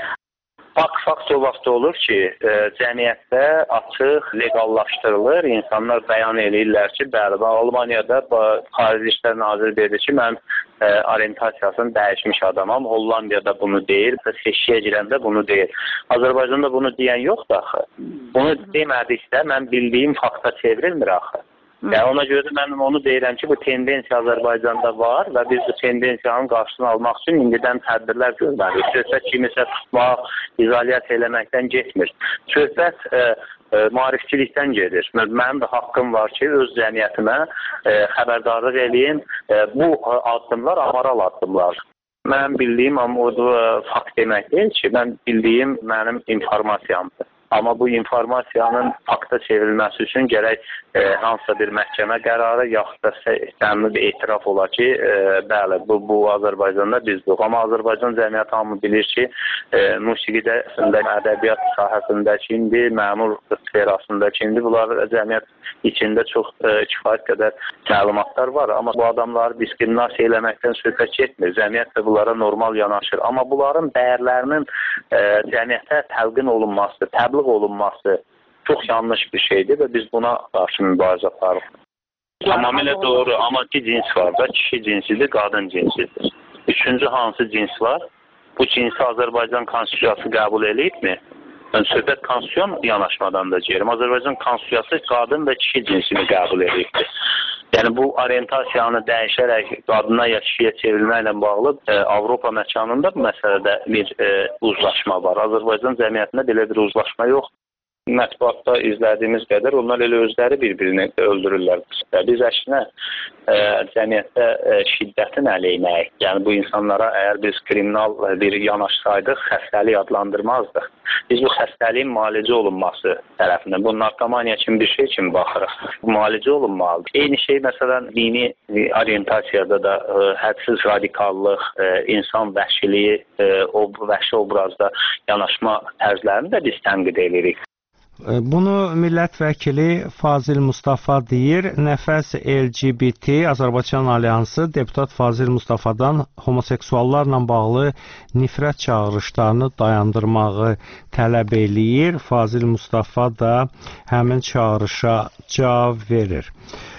Fakt o vaxt olur ki, ə, cəmiyyətdə açıq, legallaşdırılır, insanlar bəyan eləyirlər ki, bəli, Almaniyada Xarici İşlər Naziri dedi ki, mən ə, orientasiyasını dəyişmiş adamam, Hollandiyada bunu deyir, seçkiyə girəndə bunu deyir. Azərbaycanda bunu deyən yoxdur axı. Bunu demədikdə mən bildiyim fakta çevrilmir axı. Yəni ona görə də mən onu deyirəm ki, bu tendensiya Azərbaycanda var və biz bu tendensiyanın qarşısını almaq üçün indidən tədbirlər görməliyik. Söhbət kimisə tutmaq, izolyasiya eləməkdən getmir. Söhbət ə, ə, maarifçilikdən gedir. Mənim də haqqım var ki, öz cəmiyyətimə ə, xəbərdarlıq eləyim. Ə, bu addımlar amoral addımlar. Mənim bildiyim, amma o da fakt demək deyil ki, mən bildiyim mənim informasiyamdır. Amma bu informasiyanın fakta çevrilməsi üçün gərək e, hansısa bir məhkəmə qərarı yaxud da səmimi bir etiraf ola ki, e, bəli, bu, bu Azərbaycanda bizdir. Amma Azərbaycan cəmiyyəti hamı bilir ki, e, musiqidə, ədəbiyyat sahəsində kimdir, məmur sferasında kimdir. Bunlar cəmiyyət içində çox e, kifayət qədər məlumatlar var. Amma bu adamları diskriminasiya eləməkdən söhbət getmir. Cəmiyyət də bunlara normal yanaşır. Amma bunların dəyərlərinin e, cəmiyyətə təlqin olunması, təbliğ olunması çox yanlış bir şeydir və biz buna qarşı mübarizə aparırıq. Tamamilə doğru, amma iki cins var da, kişi cinsidir, qadın cinsidir. Üçüncü hansı cins var? Bu cinsi Azərbaycan Konstitusiyası qəbul edibmi? Yəni, söhbət konstitusiyon yanaşmadan da gerim. Azərbaycan Konstitusiyası qadın və kişi cinsini qəbul edibdir. Yəni bu orientasiyanı dəyişərək qadına ya kişiyə çevrilməklə bağlı e, Avropa məkanında bu məsələdə bir e, uzlaşma var. Azərbaycan cəmiyyətində belə bir uzlaşma yoxdur. Mətbuatda izlədiyimiz qədər onlar elə özləri bir-birini öldürürlər. Biz əksinə e, cəmiyyətdə e, şiddətin əleyhinəyik. Yəni bu insanlara əgər biz kriminal bir yanaşsaydıq, xəstəlik adlandırmazdıq. Biz bu xəstəliyin müalicə olunması tərəfindən, bu narkomaniya kimi bir şey kimi baxırıq. Müalicə olunmalıdır. Eyni şey məsələn dini orientasiyada da e, hədsiz radikallıq, e, insan vəhşiliyi, e, o vəhşi obrazda yanaşma tərzlərini də biz tənqid edirik. Bunu millət vəkili Fazil Mustafa deyir. Nəfəs L G B T Azərbaycan Alyansı deputat Fazil Mustafadan homoseksuallarla bağlı nifrət çağırışlarını dayandırmağı tələb eləyir. Fazil Mustafa da həmin çağırışa cavab verir.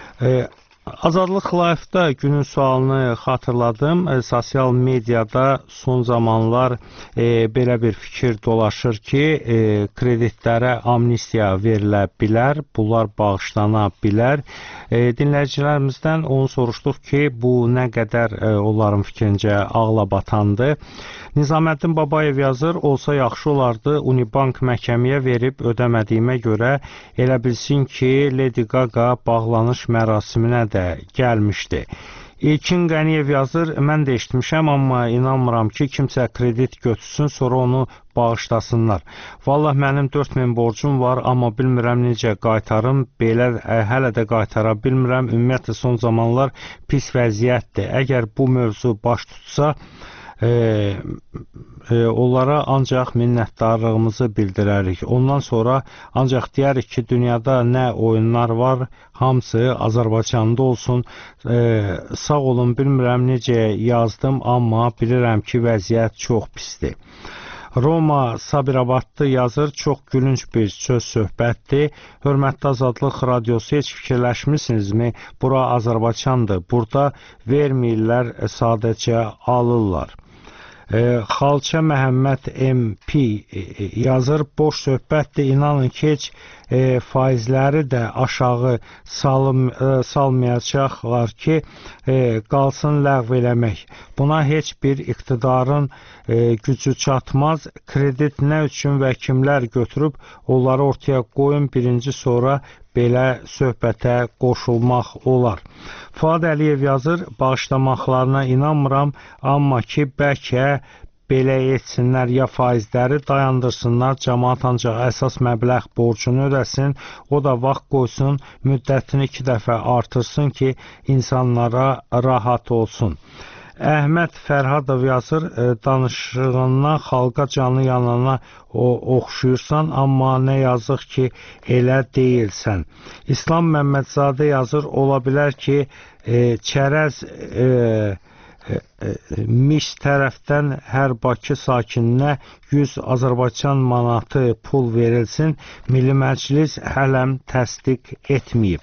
Azadlıq Live-da günün sualını xatırladım. E, sosial mediada son zamanlar e, belə bir fikir dolaşır ki, e, kreditlərə amnistiya verilə bilər, bunlar bağışlana bilər. E, dinləyicilərimizdən onu soruşduq ki, bu nə qədər e, onların fikrincə ağla batandı. Nizaməddin Babayev yazır, olsa yaxşı olardı, Unibank məhkəməyə verib ödəmədiyimə görə elə bilsin ki, Lady Gaga bağlanış mərasiminə də gəlmişdi. İlkin Qəniyev yazır, mən də eşitmişəm, amma inanmıram ki, kimsə kredit götürsün, sonra onu bağışlasınlar. Vallah mənim dörd min borcum var, amma bilmirəm necə qaytarım, belə ə, hələ də qaytara bilmirəm, ümumiyyətlə son zamanlar pis vəziyyətdir. Əgər bu mövzu baş tutsa, E, e, onlara ancaq minnətdarlığımızı bildirərik. Ondan sonra ancaq deyərik ki, dünyada nə oyunlar var, hamısı Azərbaycanda olsun. E, sağ olun, bilmirəm necə yazdım, amma bilirəm ki, vəziyyət çox pisdir. Roma Sabirabadlı yazır, çox gülünç bir söz söhbətdir. Hörmətli Azadlıq Radiosu, heç fikirləşmirsinizmi? Bura Azərbaycandır. Burada vermirlər, sadəcə alırlar. E, Xalça Məhəmməd M P e, yazır, boş söhbətdir, inanın ki, heç e, faizləri də aşağı salım, e, salmayacaqlar ki, e, qalsın ləğv eləmək. Buna heç bir iqtidarın e, gücü çatmaz. Kredit nə üçün və kimlər götürüb, onları ortaya qoyun, birinci sonra belə söhbətə qoşulmaq olar. Fuad Əliyev yazır, bağışlamaqlarına inanmıram, amma ki, bəlkə belə etsinlər, ya faizləri dayandırsınlar, cəmaat ancaq əsas məbləğ borcunu ödəsin, o da vaxt qoysun, müddətini iki dəfə artırsın ki, insanlara rahat olsun. Əhməd Fərhadov yazır, danışığından xalqa canlı yanına oxşuyursan, amma nə yazıq ki, elə deyilsən. İslam Məmmədzadə yazır, ola bilər ki, e, çərəz e, e, mis tərəfdən hər Bakı sakininə yüz Azərbaycan manatı pul verilsin, Milli Məclis hələm təsdiq etməyib.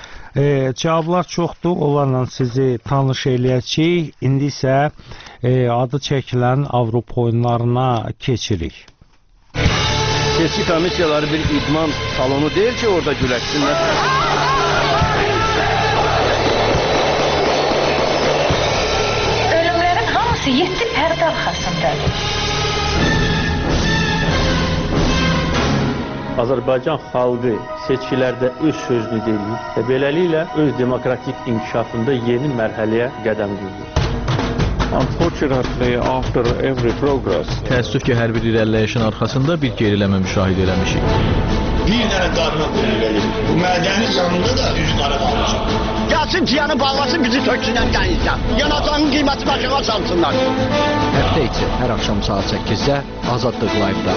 E, cavablar çoxdur, onlarla sizi tanış eləyəcəyik. İndi isə e, adı çəkilən Avropa oyunlarına keçirik. Seçki komissiyaları bir idman salonu deyil ki, orada güləşsinlər. Ölümlərin hamısı yeddi pərdə arxasındadır. Azərbaycan xalqı seçkilərdə öz sözünü deyir və beləliklə öz demokratik inkişafında yeni mərhələyə qədəm qoyur. Unfortunately, after every progress, təəssüf ki, hər bir irəliləyişin arxasında bir geriləmə müşahidə eləmişik. Bir dənə darına qoyulur. Bu mədəni canında da üç qara qalmışıq. Gəlsin ciyanı bağlasın, bizi töksünən dənizdən. Yanacağın qiyməti başına salsınlar. Həftə içi hər axşam saat səkkizdə Azadlıq Live-da.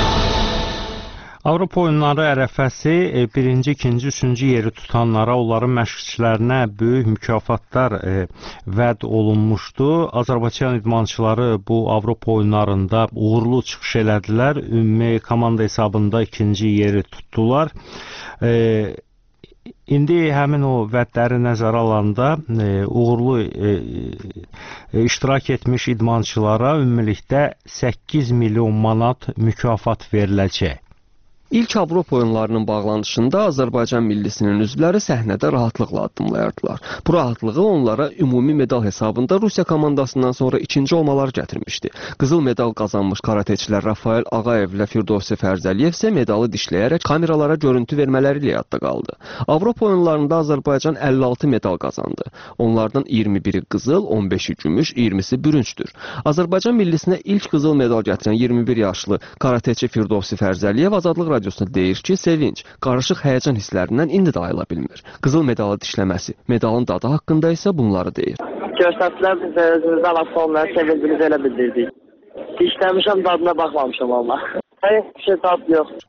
Avropa oyunları ərəfəsi birinci, ikinci, üçüncü yeri tutanlara, onların məşqçilərinə böyük mükafatlar e, vəd olunmuşdu. Azərbaycan idmançıları bu Avropa oyunlarında uğurlu çıxış elədilər. Ümumi komanda hesabında ikinci yeri tutdular. E, İndi həmin o vədləri nəzərə alanda e, uğurlu e, e, iştirak etmiş idmançılara ümumilikdə səkkiz milyon manat mükafat veriləcək. İlk Avropa oyunlarının bağlanışında Azərbaycan millisinin üzvləri səhnədə rahatlıqla addımlayardılar. Bu rahatlığı onlara ümumi medal hesabında Rusiya komandasından sonra ikinci olmalar gətirmişdi. Qızıl medal qazanmış karateçilər Rafael Ağayev ilə Firdovsi Fərzəliyev isə medalı dişləyərək kameralara görüntü vermələri ilə yadda qaldı. Avropa oyunlarında Azərbaycan əlli altı medal qazandı. Onlardan iyirmi biri qızıl, on beşi gümüş, iyirmisi bürüncdür. Azərbaycan millisinə ilk qızıl medal gətirən iyirmi bir yaşlı karateçi Firdovsi Fərzəliyev Azadlıq Radiosuna deyir ki, sevinç, qarışıq həyəcan hisslərindən indi də ayıla bilmir. Qızıl medalı dişləməsi, medalın dadı haqqında isə bunları deyir. Göstərdilər, biz də özümüzdən asıl olmayan sevincimizi elə bildirdik. Dişləmişəm, dadına baxmamışam amma. Heç bir şey dad yox.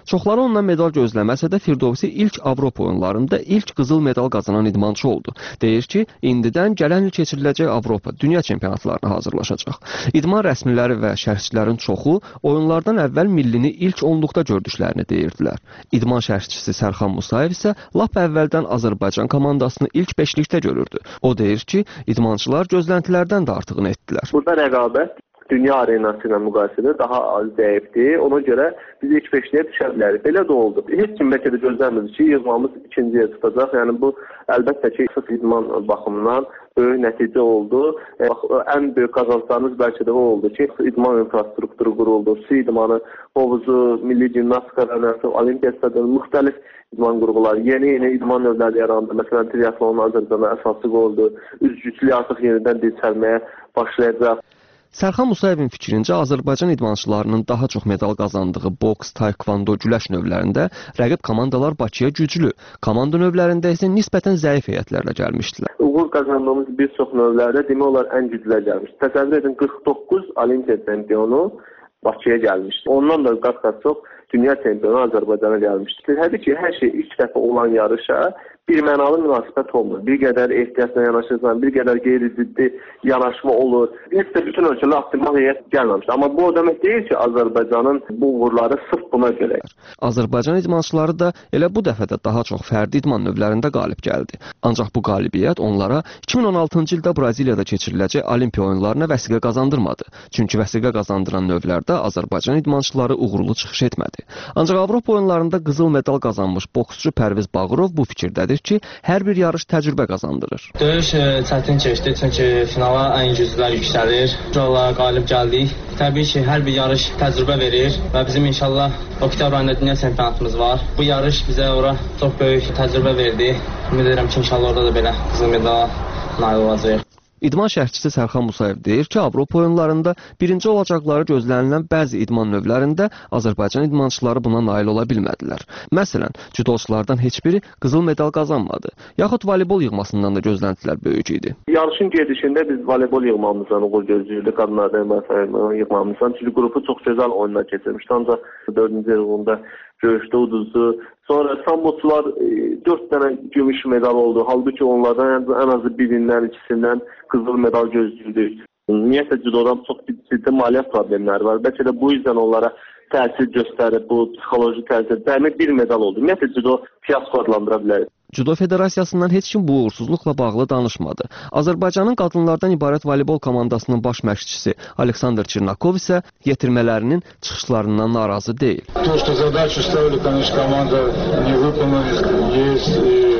Çoxları ondan medal gözləməsə də Firdovsi ilk Avropa oyunlarında ilk qızıl medal qazanan idmançı oldu. Deyir ki, indidən gələn il keçiriləcək Avropa dünya çempionatlarına hazırlaşacaq. İdman rəsmiləri və şərhçilərin çoxu oyunlardan əvvəl millini ilk onluqda gördüklərini deyirdilər. İdman şərhçisi Sərxan Musayev isə lap əvvəldən Azərbaycan komandasını ilk beşlikdə görürdü. O deyir ki, idmançılar gözləntilərdən də artığını etdilər. Burada rəqabət dünya arenası ilə müqayisədə daha az zəifdir. Ona görə biz ilk beşliyə düşə bilərik. Belə də oldu. Heç kim bəlkə də gözləmirdi ki, yığmamız ikinciyə tutacaq. Yəni bu əlbəttə ki, sırf idman baxımından böyük nəticə oldu. E, ən böyük qazanclarımız bəlkə də o oldu ki, idman infrastrukturu quruldu. Su idmanı, hovuzu, milli gimnastika, olimpiya stadiyonu, müxtəlif idman qurğuları, yeni-yeni idman növləri yarandı. Məsələn, triatlonun Azərbaycana əsası qoyuldu. Üzgüçlük artıq yenidən dirçəlməyə başlayacaq. Sərxan Musayevin fikrincə, Azərbaycan idmançılarının daha çox medal qazandığı boks, taekvondo, güləş növlərində rəqib komandalar Bakıya güclü, komanda növlərində isə nisbətən zəif heyətlərlə gəlmişdilər. Uğur qazandığımız bir çox növlərdə demək olar ən güclülər gəlmişdir. Təsəvvür edin, qırx doqquz olimpiya çempionu Bakıya gəlmişdir. Ondan da qat-qat çox dünya çempionu Azərbaycana gəlmişdir. Təbii ki, hər şey ilk dəfə olan yarışa bir mənalı münasibət olmur. Bir qədər ehtiyatla yanaşırsan, bir qədər qeyri-ciddi yanaşma olur. Heç də bütün ölkələr optimal heyət gəlməmişdir. Amma bu o demək deyil ki, Azərbaycanın bu uğurları sırf buna görə. Azərbaycan idmançıları da elə bu dəfə də daha çox fərdi idman növlərində qalib gəldi. Ancaq bu qalibiyyət onlara iki min on altıncı ildə Braziliyada keçiriləcək Olimpiya oyunlarına vəsiqə qazandırmadı. Çünki vəsiqə qazandıran növlərdə Azərbaycan idmançıları uğurlu çıxış etmədi. Ancaq Avropa oyunlarında qızıl medal qazanmış boksçu Pərviz Bağırov bu fikirdədir ki, hər bir yarış təcrübə qazandırır. Döyüş çətin keçdi, çünki finala ən güclülər yüksəlir. Yolla qalib gəldik. Təbii ki, hər bir yarış təcrübə verir və bizim inşallah oktyabr ayında dünya çempionatımız var. Bu yarış bizə ora çox böyük təcrübə verdi. Ümid edirəm ki, inşallah orada da belə qızıl medala nail olacağıq. İdman şərhçisi Sərxan Musayev deyir ki, Avropa oyunlarında birinci olacaqları gözlənilən bəzi idman növlərində Azərbaycan idmançıları buna nail ola bilmədilər. Məsələn, judoçulardan heç biri qızıl medal qazanmadı. Yaxud voleybol yığmasından da gözləntilər böyük idi. Yarışın gedişində biz voleybol yığmamızdan uğur gözləyirdik. Qadınlardan məsələn yığmamızdan. Çünki qrupu çox gözəl oyunlar keçirmişdi. Ancaq dördüncü yığında görüşdə uduzdu. Sonra samboçular dörd dənə gümüş medal oldu. Halbuki onlardan ən azı birindən, ikisindən qızıl medal gözləyirdik. Ümumiyyətlə judodan çox ciddi maliyyə problemləri var. Bəlkə də bu yüzden onlara təsir göstərib, bu psixoloji təsir. Dəmi bir medal oldu. Ümumiyyətlə judo fiyasko adlandıra bilərik. Judo Federasiyasından heç kim bu uğursuzluqla bağlı danışmadı. Azərbaycanın qadınlardan ibarət voleybol komandasının baş məşqçisi Aleksandr Çirnakov isə yetirmələrinin çıxışlarından narazı deyil. To, что задачу ставили, конечно, команда не выполнили, есть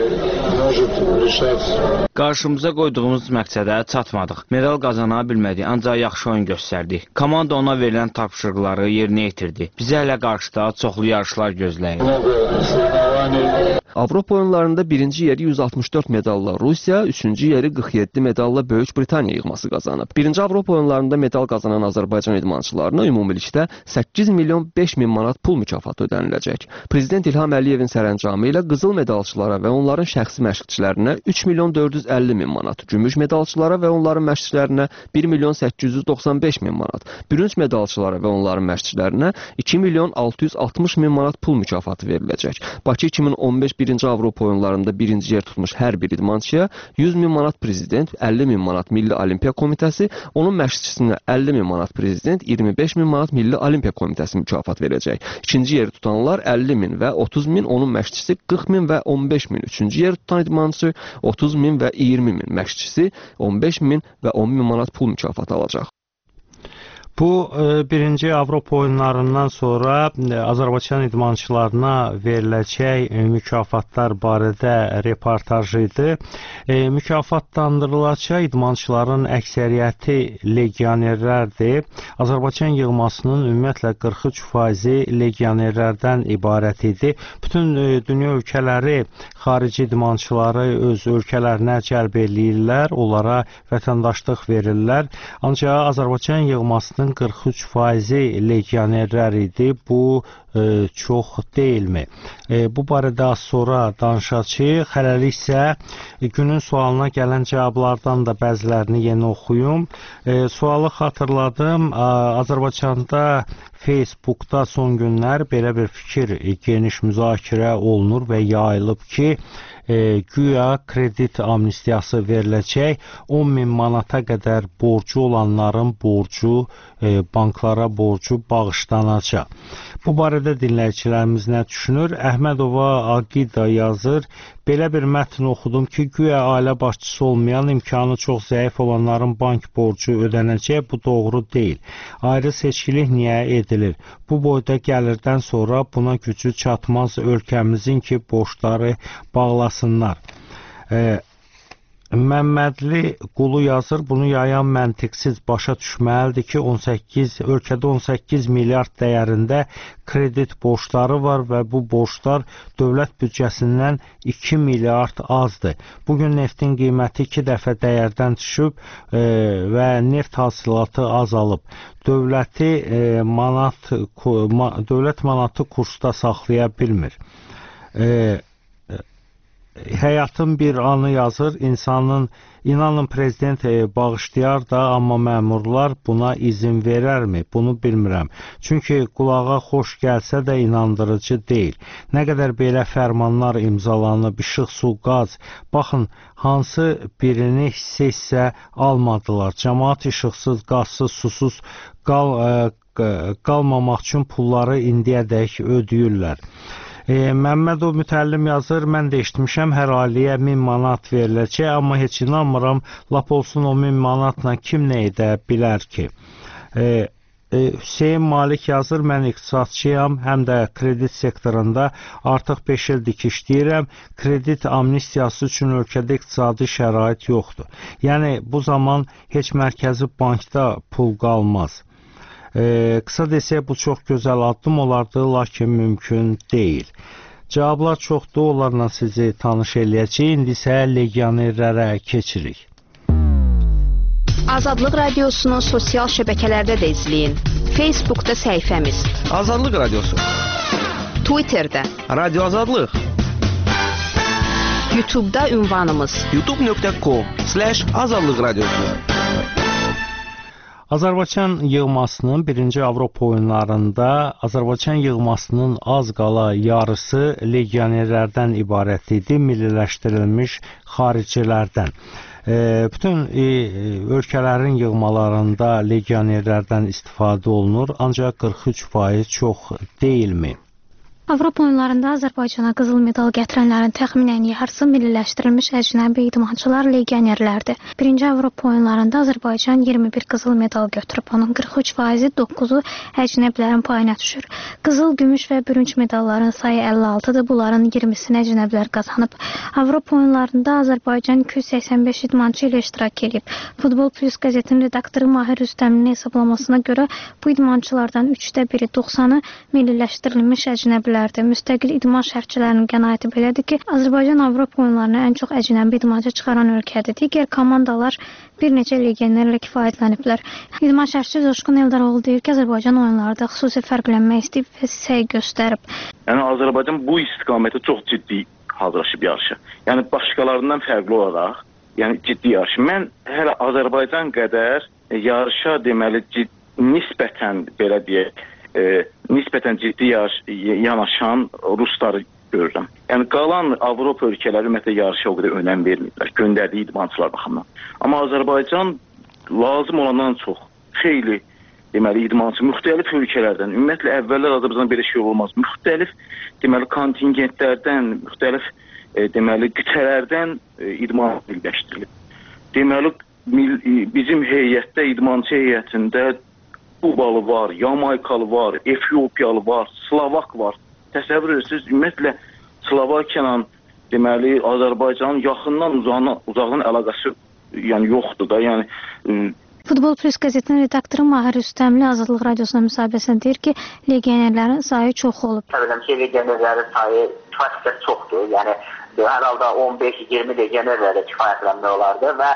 и может решать. Qarşımıza qoyduğumuz məqsədə çatmadıq. Medal qazana bilmədik, ancaq yaxşı oyun göstərdik. Komanda ona verilən tapşırıqları yerinə yetirdi. Bizə hələ qarşıda çoxlu yarışlar gözləyir. Avropa oyunlarında birinci yeri yüz altmış dörd medalla Rusiya, üçüncü yeri qırx yeddi medalla Böyük Britaniya yığması qazanıb. Birinci Avropa oyunlarında medal qazanan Azərbaycan idmançılarına ümumilikdə səkkiz milyon beş min manat pul mükafatı ödəniləcək. Prezident İlham Əliyevin sərəncamı ilə qızıl medalçılara və onların şəxsi məşqçilərinə üç milyon dörd yüz əlli min manat, gümüş medalçılara və onların məşqçilərinə bir milyon səkkiz yüz doxsan beş min manat, bürünc medalçılara və onların məşqçilərinə iki milyon altı yüz altmış min manat pul mükafatı veriləcək. Bakı iki min on beş birinci Avropa oyunlarında birinci yer tutmuş hər bir idmançıya yüz min manat prezident, əlli min manat Milli Olimpiya Komitəsi, onun məşqçisinə əlli min manat prezident, iyirmi beş min manat Milli Olimpiya Komitəsi mükafat verəcək. İkinci yeri tutanlar əlli min və otuz min, onun məşqçisi qırx min və on beş min. Üçüncü yeri tutan idmançı otuz min və iyirmi min, məşqçisi on beş min və on min manat pul mükafatı alacaq. Bu birinci Avropa oyunlarından sonra Azərbaycan idmançılarına veriləcək mükafatlar barədə reportaj idi. Mükafatlandırılacaq idmançıların əksəriyyəti legionerlərdir. Azərbaycan yığmasının ümumiyyətlə qırx üç faizi legionerlərdən ibarət idi. Bütün dünya ölkələri xarici idmançıları öz ölkələrinə cəlb eləyirlər, onlara vətəndaşlıq verirlər. Ancaq Azərbaycan yığmasının qırx üç faizi legionerlər idi. Bu e, çox deyilmi? E, bu barədə az sonra danışacağıq. Hələlik isə e, günün sualına gələn cavablardan da bəzilərini yeni oxuyum. E, sualı xatırladım. A, Azərbaycanda Facebookda son günlər belə bir fikir e, geniş müzakirə olunur və yayılıb ki, E, güya kredit amnistiyası veriləcək, on min manata qədər borcu olanların borcu, e, banklara borcu bağışlanacaq. Bu barədə dinləyicilərimiz nə düşünür? Əhmədova Aqida yazır, belə bir mətn oxudum ki, güya ailə başçısı olmayan, imkanı çox zəif olanların bank borcu ödənəcək, bu doğru deyil. Ayrı seçkilik niyə edilir? Bu boyda gəlirdən sonra buna gücü çatmaz ölkəmizin ki, borcları bağlasınlar. E, Məmmədli Qulu yazır, bunu yayan məntiqsiz başa düşməlidir ki, on səkkiz ölkədə on səkkiz milyard dəyərində kredit borcları var və bu borclar dövlət büdcəsindən iki milyard azdır. Bugün neftin qiyməti iki dəfə dəyərdən düşüb e, və neft hasilatı azalıb. Dövləti e, manat ma, dövlət manatı kursda saxlaya bilmir. E, Həyatın bir anı yazır, insanın, inanın prezident e, bağışlayar da, amma məmurlar buna izin verərmi? Bunu bilmirəm. Çünki qulağa xoş gəlsə də inandırıcı deyil. Nə qədər belə fərmanlar imzalanıb, işıq, su, qaz, baxın, hansı birini hissə-hissə almadılar. Cəmaat işıqsız, qazsız, susuz qal, e, qalmamaq üçün pulları indiyədək ödəyirlər. E, Məmmədov Mütəllim yazır, mən də eşitmişəm, hər ailəyə min manat veriləcək, amma heç inanmıram, lap olsun o min manatla kim nə edə bilər ki? E, e, Hüseyin Malik yazır, mən iqtisadçıyam, həm də kredit sektorunda artıq beş ildir ki işləyirəm, kredit amnistiyası üçün ölkədə iqtisadi şərait yoxdur. Yəni, bu zaman heç mərkəzi bankda pul qalmaz. Ee, qısa desək, bu çox gözəl addım olardı, lakin mümkün deyil. Cavablar çoxdur, onlarla sizi tanış eləyəcək. İndi isə legionerlərə keçirik. Azadlıq Radiosunu sosial şəbəkələrdə də izləyin. Facebookda səhifəmiz Azadlıq Radiosu, Twitterdə Radio Azadlıq, YouTube'da ünvanımız youtube nöqtə com slash azadlıq radiosu. Azərbaycan yığmasının birinci Avropa oyunlarında Azərbaycan yığmasının az qala yarısı legionerlərdən ibarət idi, milliləşdirilmiş xaricilərdən. E, bütün e, ölkələrin yığmalarında legionerlərdən istifadə olunur, ancaq qırx üç faiz çox deyilmi? Avropa oyunlarında Azərbaycana qızıl medal gətirənlərin təxminən yarısı milliləşdirilmiş əcnəbi idmançılar, legionerlərdir. Birinci Avropa oyunlarında Azərbaycan iyirmi bir qızıl medal götürüb, onun qırx üç faizi doqquzu əcnəbilərin payına düşür. Qızıl, gümüş və bürünc medalların sayı əlli altıdır, bunların iyirmisini əcnəbilər qazanıb. Avropa oyunlarında Azərbaycan iki yüz səksən beş idmançı ilə iştirak edib. Futbol Plus qəzetinin redaktoru Mahir Rüstəminin hesablamasına görə bu idmançılardan üçdə biri doxsanı milliləşdirilmiş əcnəbilər. Müstəqil idman şərhçilərinin qənaəti belədir ki, Azərbaycan Avropa oyunlarına ən çox əcnəbi idmançı çıxaran ölkədir. Digər komandalar bir neçə legionerlə kifayətləniblər. İdman şərhçisi Coşqun Eldaroğlu deyir ki, Azərbaycan oyunlarda xüsusi fərqlənmə istəyib və səy göstərib. Yəni Azərbaycan bu istiqamətə çox ciddi hazırlaşıb yarışa. Yəni başqalarından fərqli olaraq, yəni ciddi yarış. Mən hələ Azərbaycan qədər yarışa deməli cid, nisbətən belə deyək, E, nisbətən ciddi yanaşan rusları görürəm. Yəni qalan Avropa ölkələri ümumiyyətlə yarışa o qədər önəm vermirlər, göndərdiyi idmançılar baxımından. Amma Azərbaycan lazım olandan çox xeyli deməli idmançı müxtəlif ölkələrdən, ümumiyyətlə əvvəllər Azərbaycan belə şey olmaz. Müxtəlif deməli kontingentlərdən, müxtəlif e, deməli qitələrdən e, idman birləşdirilib. Deməli mil, bizim heyətdə, idmançı heyətində Kubalı var, Yamaykalı var, Efiopiyalı var, Slovak var. Təsəvvür edirsiniz, ümumiyyətlə Slovakiyanın deməli Azərbaycanın yaxından uzağından, uzaqdan əlaqəsi yəni yoxdur da. Yəni e, Futbol Plus qəzetinin redaktoru Mahir Rüstəmli Azadlıq Radiosuna müsahibəsində deyir ki, legionerlərin sayı çox olub. Təbii ki, legionerlərin sayı kifayət çoxdur. Yəni hər halda on beş iyirmi legionerlərlə kifayətlənmək olardı və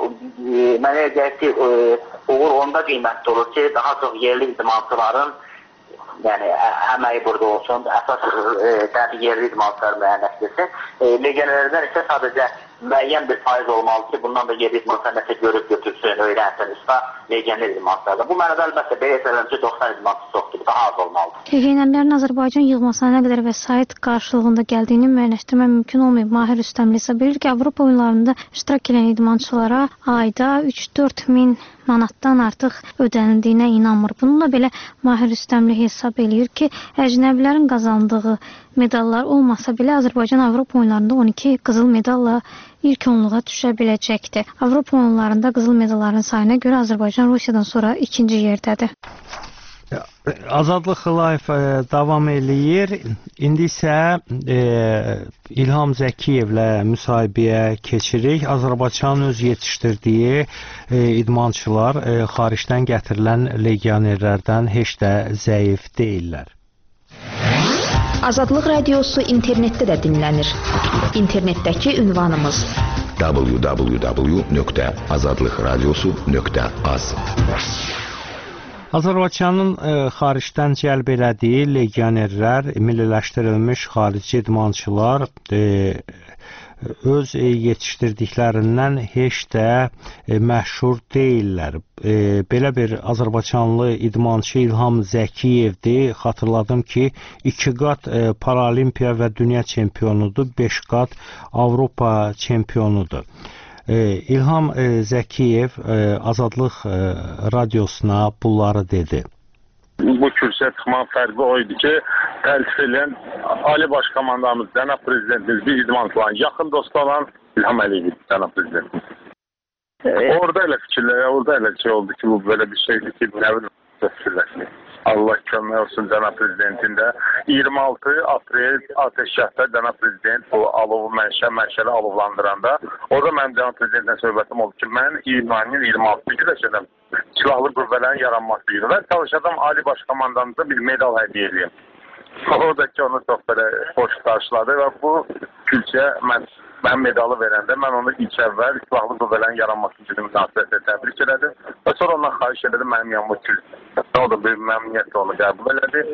e, mənə gəlir ki, e, uğur onda qiymətli olur ki, daha çox yerli idmançıların yəni əməyi burada olsun, əsas e, yerli idmançılar müəyyənləşdirsin. E, legionerlərdən isə sadəcə müəyyən bir faiz olmalı ki, bundan da yerli idmançılar nəsə görüb götürsün, öyrənsin, usta legioner idmançılardır. Bu mənada əlbəttə belə eləncə doxsan idmançı çoxdur, daha az olmalıdır. Legionerlərin Azərbaycan yığmasına nə qədər vəsait qarşılığında gəldiyini müəyyənləşdirmək mümkün olmayıb. Mahir Rüstəmli isə bilir ki, Avropa oyunlarında iştirak edən idmançılara ayda üç dörd min manatdan artıq ödənildiyinə inanmır. Bununla belə Mahir Rüstəmli hesab eləyir ki, əcnəbilərin qazandığı medallar olmasa belə Azərbaycan Avropa oyunlarında on iki qızıl medalla ilk onluğa düşə biləcəkdir. Avropa oyunlarında qızıl medalların sayına görə Azərbaycan Rusiyadan sonra ikinci yerdədir. Azadlıq Live davam eləyir. İndi isə e, İlham Zəkiyevlə müsahibəyə keçirik. Azərbaycan öz yetişdirdiyi e, idmançılar e, xaricdən gətirilən legionerlərdən heç də zəif deyillər. Azadlıq Radiosu internetdə də dinlənir. İnternetdəki ünvanımız w w w nöqtə azadlıq radiosu nöqtə az. Azərbaycanın e, xaricdən cəlb elədiyi legionerlər, milliləşdirilmiş xarici idmançılar e, öz e, yetişdirdiklərindən heç də e, məşhur deyillər. E, belə bir Azərbaycanlı idmançı İlham Zəkiyevdir. Xatırladım ki, iki qat e, Paralimpiya və dünya çempionudur, beş qat Avropa çempionudur. E, İlham e, Zəkiyev e, Azadlıq e, Radiosuna bunları dedi. Bu kürsüyə çıxmanın fərqi o idi ki, təltif edən Ali Baş Komandamız, Cənab Prezidentimiz, bir idmançıların yaxın dostu olan İlham Əliyev, Cənab Prezidentimiz. Evet. Orada elə fikirlər, orada elə şey oldu ki, bu belə bir şeydir ki, nə bilim, fikirləşmək. Allah kömək olsun Cənab Prezidentin də. iyirmi altı aprel ateşgahda Cənab Prezident bu alovu mənşə, mənşəli alovlandıranda orada mənim Cənab Prezidentin söhbətim oldu ki, mən iyunun iyirmi altısı güləşəcəm. Silahlı qüvvələrin yaranması ilə və çalışacağım Ali Baş Komandamıza bir medal hədiyyə edeyim. Oradakı onu çox belə xoş qarşıladı və bu külçəyə mən Mən medalı verəndə mən onu ilk əvvəl silahlı qüvvələrin yaranması günü münasibətilə təbrik elədim və sonra ondan xahiş elədim mənim yanıma kül. O da bir məmnuniyyətlə onu qəbul elədi.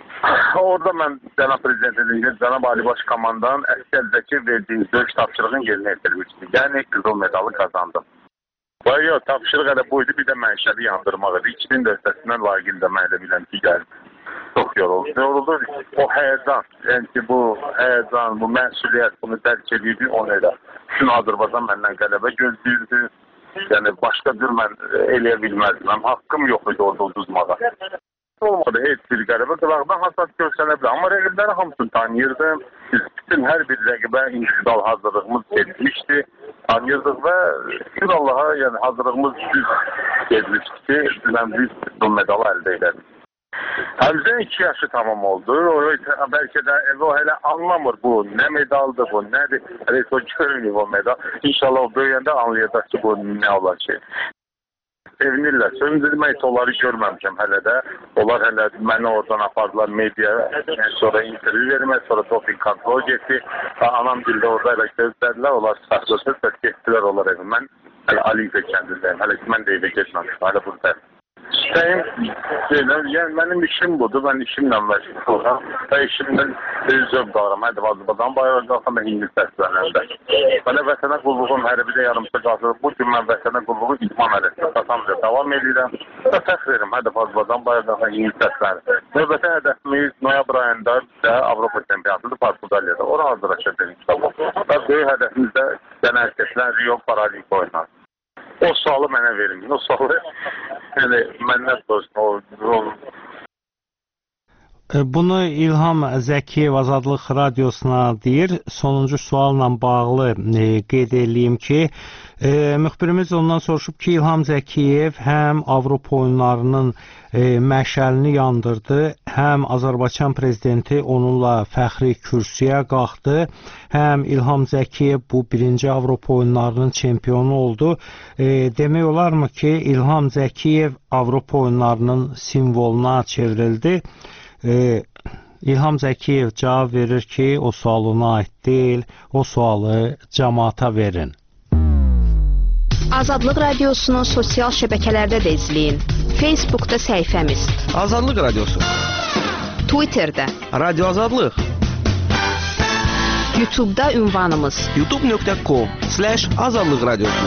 Orada mən Cənab Prezidentin, Cənab Ali Baş Komandanın əskərdəki verdiyi döyüş tapşırığını yerinə yetirmişdi. Yəni qızıl medalı kazandım. Və yox, tapşırıq elə buydu, bir də mənşəli yandırmaq idi. ikinin də ötəsindən layiqli də mən elə biləm ki, gəldi. Çox yoruldu. Yoruldu. O həyəcan, yəni ki, bu həyəcan, bu məsuliyyət, bunu dərk edirdi, onu elə. Bütün Azərbaycan məndən qələbə gözləyirdi. Yəni, başqa cür mən eləyə bilməzdim. Mənim haqqım yox idi orada uduzmağa. Olmadı, heç bir qələbə qılaqdan hasat görsənə bilər. Amma rəqibləri hamısını tanıyırdım. Bütün hər bir rəqibə individual hazırlığımız gedmişdi. Tanıyırdıq və şükür Allaha, yəni hazırlığımız düz gedmişdi ki, mən biz bu medalı əldə edədik. Həmzə iki yaşı tamam oldu. O, bəlkə də o hələ anlamır bu, nə medaldır bu, nədir. Hələ o görməyib o medal. İnşallah o böyüyəndə anlayacaq ki, bu nə olacaq. Sevinirlər. Sevindirmək onları görməmişəm hələ də. Onlar hələ məni oradan apardılar medyaya. Sonra intervyu vermək, sonra doping kontrol getdi. Anam dildə orada elə gözlədilər. Onlar saxlasız və getdilər onlar evə. Mən hələ Aliyə kəndindəyim. Hələ ki, mən də evə getməmişim. Hələ buradayım. İstəyim, yəni mənim işim budur, mən işimlə məşğul olam və işimdən zövq alıram. Hədə Azərbaycan bayrağı qalsam və İngiliz dəstələndə. Mənə vətənə qulluğum hərbidə yarımsa qalsın. Bu gün mən vətənə qulluğu idman əlində satamca davam edirəm və fəxr edirəm. Hədə Azərbaycan bayrağı qalsın İngiliz dəstələndə. Növbəti hədəfimiz noyabr ayında da Avropa çempionatudur Portugaliyada. Ora hazırlaşacaq inşallah. Və böyük hədəfimiz də sənə keçilən Rio Paralimpiya oyunları. O sualı mənə verin. O sualı yəni, məndən soruşun. Bunu İlham Zəkiyev Azadlıq Radiosuna deyir. Sonuncu sualla bağlı e, qeyd edeyim ki, e, müxbirimiz ondan soruşub ki, İlham Zəkiyev həm Avropa oyunlarının e, məşəlini yandırdı, həm Azərbaycan prezidenti onunla fəxri kürsüyə qalxdı, həm İlham Zəkiyev bu birinci Avropa oyunlarının çempionu oldu. E, demək olarmı ki, İlham Zəkiyev Avropa oyunlarının simvoluna çevrildi. Ee, İlham Zəkiyev cavab verir ki, o sual ona aid deyil, o sualı cəmaata verin. Azadlıq Radiosunu sosial şəbəkələrdə də izləyin. Facebookda səhifəmiz Azadlıq Radiosu. Twitterdə Radio Azadlıq, YouTube'da ünvanımız youtube nöqtə com slash azadlıq radiosu.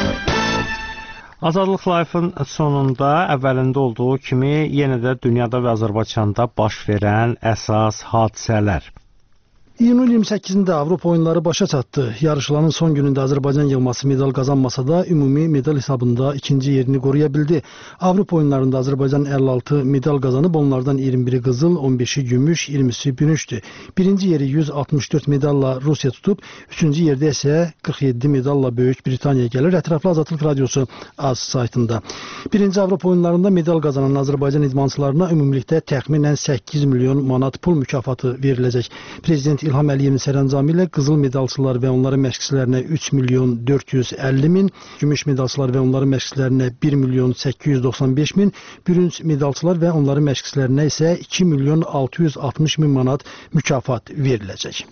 Azadlıq Life-ın sonunda əvvəlində olduğu kimi yenə də dünyada və Azərbaycanda baş verən əsas hadisələr. İyunun iyirmi səkkizində Avropa oyunları başa çatdı. Yarışların son günündə Azərbaycan yığması medal qazanmasa da ümumi medal hesabında ikinci yerini qoruya bildi. Avropa oyunlarında Azərbaycan əlli altı medal qazanıb, onlardan iyirmi biri qızıl, on beşi gümüş, iyirmisi bürüncdür. Birinci yeri yüz altmış dörd medalla Rusiya tutub, üçüncü yerdə isə qırx yeddi medalla Böyük Britaniya gəlir. Ətraflı Azadlıq Radiosu A Z saytında. Birinci Avropa oyunlarında medal qazanan Azərbaycan idmançılarına ümumilikdə təxminən səkkiz milyon manat pul mükafatı veriləcək. Prezident İlham Əliyevin sərəncamı ilə qızıl medalçılar və onların məşqçilərinə üç milyon dörd yüz əlli min, gümüş medalçılar və onların məşqçilərinə bir milyon səkkiz yüz doxsan beş min, bürünc medalçılar və onların məşqçilərinə isə iki milyon altı yüz altmış min manat mükafat veriləcək.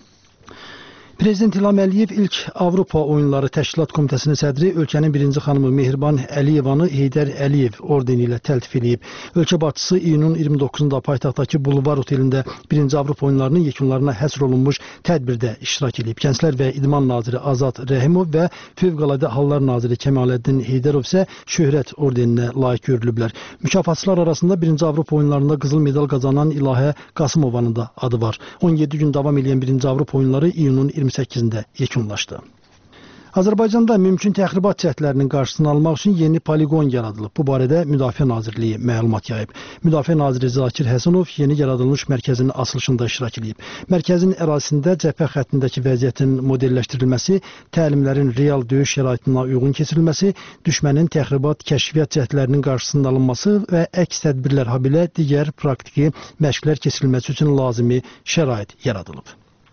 Prezident İlham Əliyev ilk Avropa Oyunları Təşkilat Komitəsinin sədri ölkənin birinci xanımı Mehriban Əliyevanı Heydər Əliyev ordeni ilə təltif edib. Ölkə başçısı iyunun iyirmi doqquzunda paytaxtdakı Bulvar otelində birinci Avropa Oyunlarının yekunlarına həsr olunmuş tədbirdə iştirak edib. Gənclər və İdman naziri Azad Rəhimov və Fövqəladə Hallar naziri Kəmaləddin Heydərov isə şöhrət ordeninə layiq görülüblər. Mükafatçılar arasında birinci Avropa Oyunlarında qızıl medal qazanan İlahə Qasımovanın da adı var. on yeddi gün davam edən birinci Avropa Oyunları iyunun iyirmi səkkizində yekunlaşdı. Azərbaycanda mümkün təxribat cəhdlərinin qarşısını almaq üçün yeni poliqon yaradılıb. Bu barədə Müdafiə Nazirliyi məlumat yayıb. Müdafiə Naziri Zakir Həsənov yeni yaradılmış mərkəzin açılışında iştirak edib. Mərkəzin ərazisində cəbhə xəttindəki vəziyyətin modelləşdirilməsi, təlimlərin real döyüş şəraitinə uyğun keçirilməsi, düşmənin təxribat kəşfiyyat cəhdlərinin qarşısının alınması və əks tədbirlər habelə digər praktiki məşqlər keçirilməsi üçün lazımi şərait yaradılıb.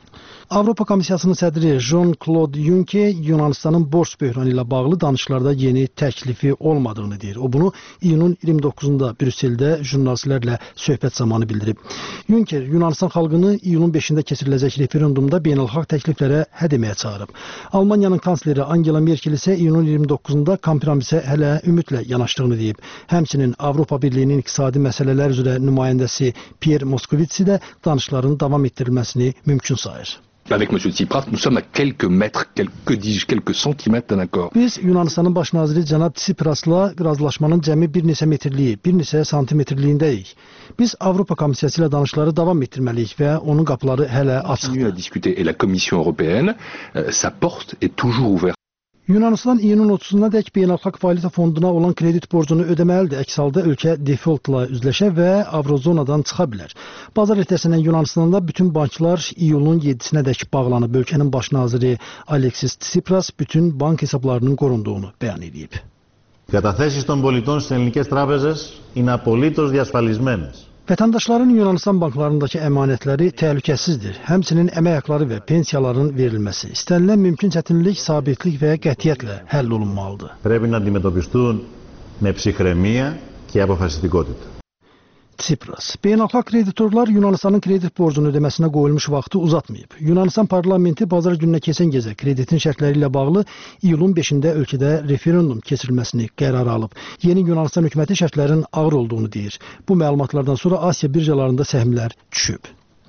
Avropa Komissiyasının sədri Jean-Claude Juncker Yunanistanın borc böhranı ilə bağlı danışıqlarda yeni təklifi olmadığını deyir. O bunu iyunun iyirmi doqquzunda Brüsseldə jurnalistlərlə söhbət zamanı bildirib. Juncker Yunanistan xalqını iyunun beşində keçiriləcək referendumda beynəlxalq təkliflərə hə deməyə çağırıb. Almaniyanın kansleri Angela Merkel isə iyunun iyirmi doqquzunda kompromisə hələ ümidlə yanaşdığını deyib. Həmçinin Avropa Birliyinin iqtisadi məsələlər üzrə nümayəndəsi Pierre Moscovici də danışıqların davam etdirilməsini mümkün sayır. Avec M. Tsipras, nous sommes à quelques mètres, quelques, dis-je, quelques centimètres d'un accord. Biz Yunanistanın baş naziri cənab Tsiprasla razılaşmanın cəmi bir neçə metrliyi, bir neçə santimetrliyindəyik. Biz Avropa Komissiyası ilə danışıqları davam etdirməliyik və onun qapıları hələ açıqdır. À discuter et la Commission européenne, sa porte est toujours ouverte. Yunanistan iyunun otuzuna dək Beynəlxalq Valyuta Fonduna olan kredit borcunu ödəməlidir. Əks halda ölkə defaultla üzləşə və Avrozonadan çıxa bilər. Bazar ertəsindən Yunanistanda bütün banklar iyulun yeddisinə dək bağlanıb. Ölkənin baş naziri Alexis Tsipras bütün bank hesablarının qorunduğunu bəyan edib. Καταθέσεις των πολιτών στις ελληνικές τράπεζες είναι απολύτως διασφαλισμένες. Vətəndaşların Yunanistan banklarındakı əmanətləri təhlükəsizdir. Həmçinin əmək haqları və pensiyaların verilməsi. İstənilən mümkün çətinlik, sabitlik və qətiyyətlə həll olunmalıdır. Πρέπει να αντιμετωπιστούν με ψυχραιμία και αποφασιστικότητα. Tsipras. Beynəlxalq kreditorlar Yunanistanın kredit borcunu ödəməsinə qoyulmuş vaxtı uzatmayıb. Yunanistan parlamenti bazar gününə keçən gecə kreditin şərtləri ilə bağlı iyulun beşində ölkədə referendum keçirilməsini qərar alıb. Yeni Yunanistan hökuməti şərtlərin ağır olduğunu deyir. Bu məlumatlardan sonra Asiya birjalarında səhmlər düşüb.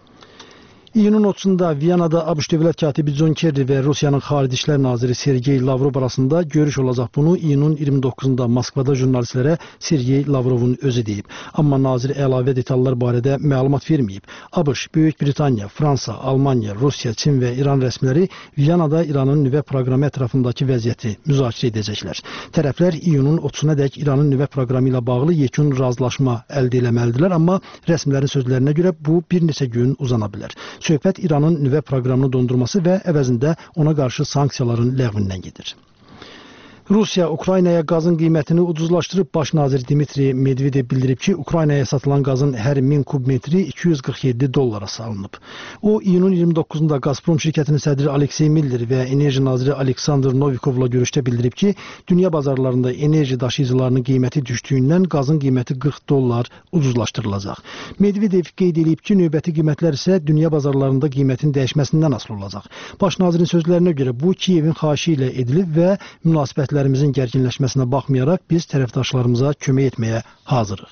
İyunun otuzunda Viyanada ABŞ dövlət katibi John Kerry və Rusiyanın Xarici İşlər naziri Sergey Lavrov arasında görüş olacaq. Bunu iyunun iyirmi doqquzunda Moskvada jurnalistlərə Sergey Lavrovun özü deyib. Amma nazir əlavə detallar barədə məlumat verməyib. ABŞ, Böyük Britaniya, Fransa, Almaniya, Rusiya, Çin və İran rəsmiləri Viyanada İranın nüvə proqramı ətrafındakı vəziyyəti müzakirə edəcəklər. Tərəflər iyunun otuzuna dək İranın nüvə proqramı ilə bağlı yekun razılaşma əldə etməlidirlər, amma rəsmilərin sözlərinə görə bu bir neçə gün uzana bilər. Söhbət İranın nüvə proqramını dondurması və əvəzində ona qarşı sanksiyaların ləğvindən gedir. Rusiya Ukraynaya qazın qiymətini ucuzlaşdırıb. Baş nazir Dmitri Medvedev bildirib ki, Ukraynaya satılan qazın hər min kub metri iki yüz qırx yeddi dollara salınıb. O, iyunun iyirmi doqquzunda Gazprom şirkətinin sədri Aleksey Miller və enerji naziri Aleksandr Novikovla görüşdə bildirib ki, dünya bazarlarında enerji daşıyıcılarının qiyməti düşdüyündən qazın qiyməti qırx dollar ucuzlaşdırılacaq. Medvedev qeyd edib ki, növbəti qiymətlər isə dünya bazarlarında qiymətin dəyişməsindən asılı olacaq. Baş nazirin sözlərinə görə bu Kiyevin xahişi ilə edilib və münasibətlər Lərimizin gərginləşməsinə baxmayaraq biz tərəfdaşlarımıza kömək etməyə hazırıq.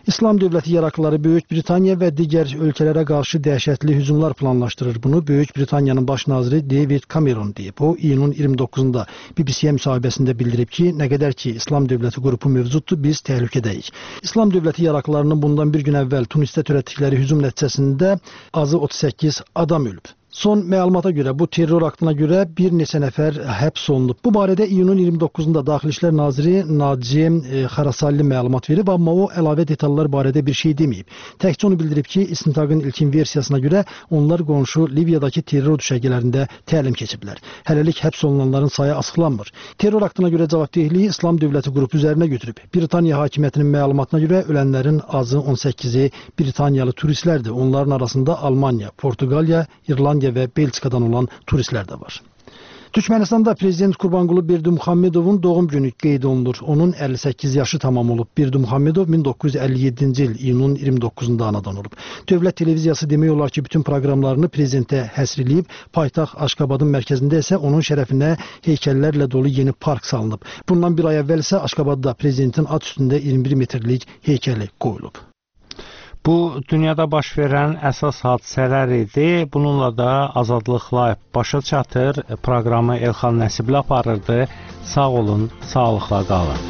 İslam dövləti yaraqlıları Böyük Britaniya və digər ölkələrə qarşı dəhşətli hücumlar planlaşdırır. Bunu Böyük Britaniyanın baş naziri David Cameron deyib. O, iyunun iyirmi doqquzunda B B C-yə müsahibəsində bildirib ki, nə qədər ki İslam dövləti qrupu mövcuddur, biz təhlükədəyik. İslam dövləti yaraqlılarının bundan bir gün əvvəl Tunisdə törətdikləri hücum nəticəsində azı otuz səkkiz adam ölüb. Son məlumata görə bu terror aktına görə bir neçə nəfər həbs olunub. Bu barədə iyunun iyirmi doqquzunda Daxili İşlər Naziri Naci Xarasalli məlumat verib, amma o əlavə detallar barədə bir şey deməyib. Təkcə onu bildirib ki, istintaqın ilkin versiyasına görə onlar qonşu Liviyadakı terror düşərgələrində təlim keçiblər. Hələlik həbs olunanların sayı açıqlanmır. Terror aktına görə cavabdehliyi İslam dövləti qrupu üzərinə götürüb. Britaniya hakimiyyətinin məlumatına görə ölənlərin azı on səkkizi Britaniyalı turistlərdir. Onların arasında Almaniya, Portuqaliya, İrlandiya və Belçikadan olan turistlər də var. Türkmenistanda Prezident Qurbanqulu Berdimuhamedovun doğum günü qeyd olunur. Onun əlli səkkiz yaşı tamam olub. Berdimuhamedov min doqquz yüz əlli yeddinci il iyunun iyirmi doqquzunda anadan olub. Dövlət televiziyası demək olar ki, bütün proqramlarını prezidentə həsr edib, paytaxt Aşqabadın mərkəzində isə onun şərəfinə heykəllərlə dolu yeni park salınıb. Bundan bir ay əvvəl isə Aşqabadda prezidentin ad üstündə iyirmi bir metrlik heykəli qoyulub. Bu, dünyada baş verən əsas hadisələr idi. Bununla da Azadlıq Live başa çatır. Proqramı Elxan Nəsibli aparırdı. Sağ olun, sağlıqla qalın.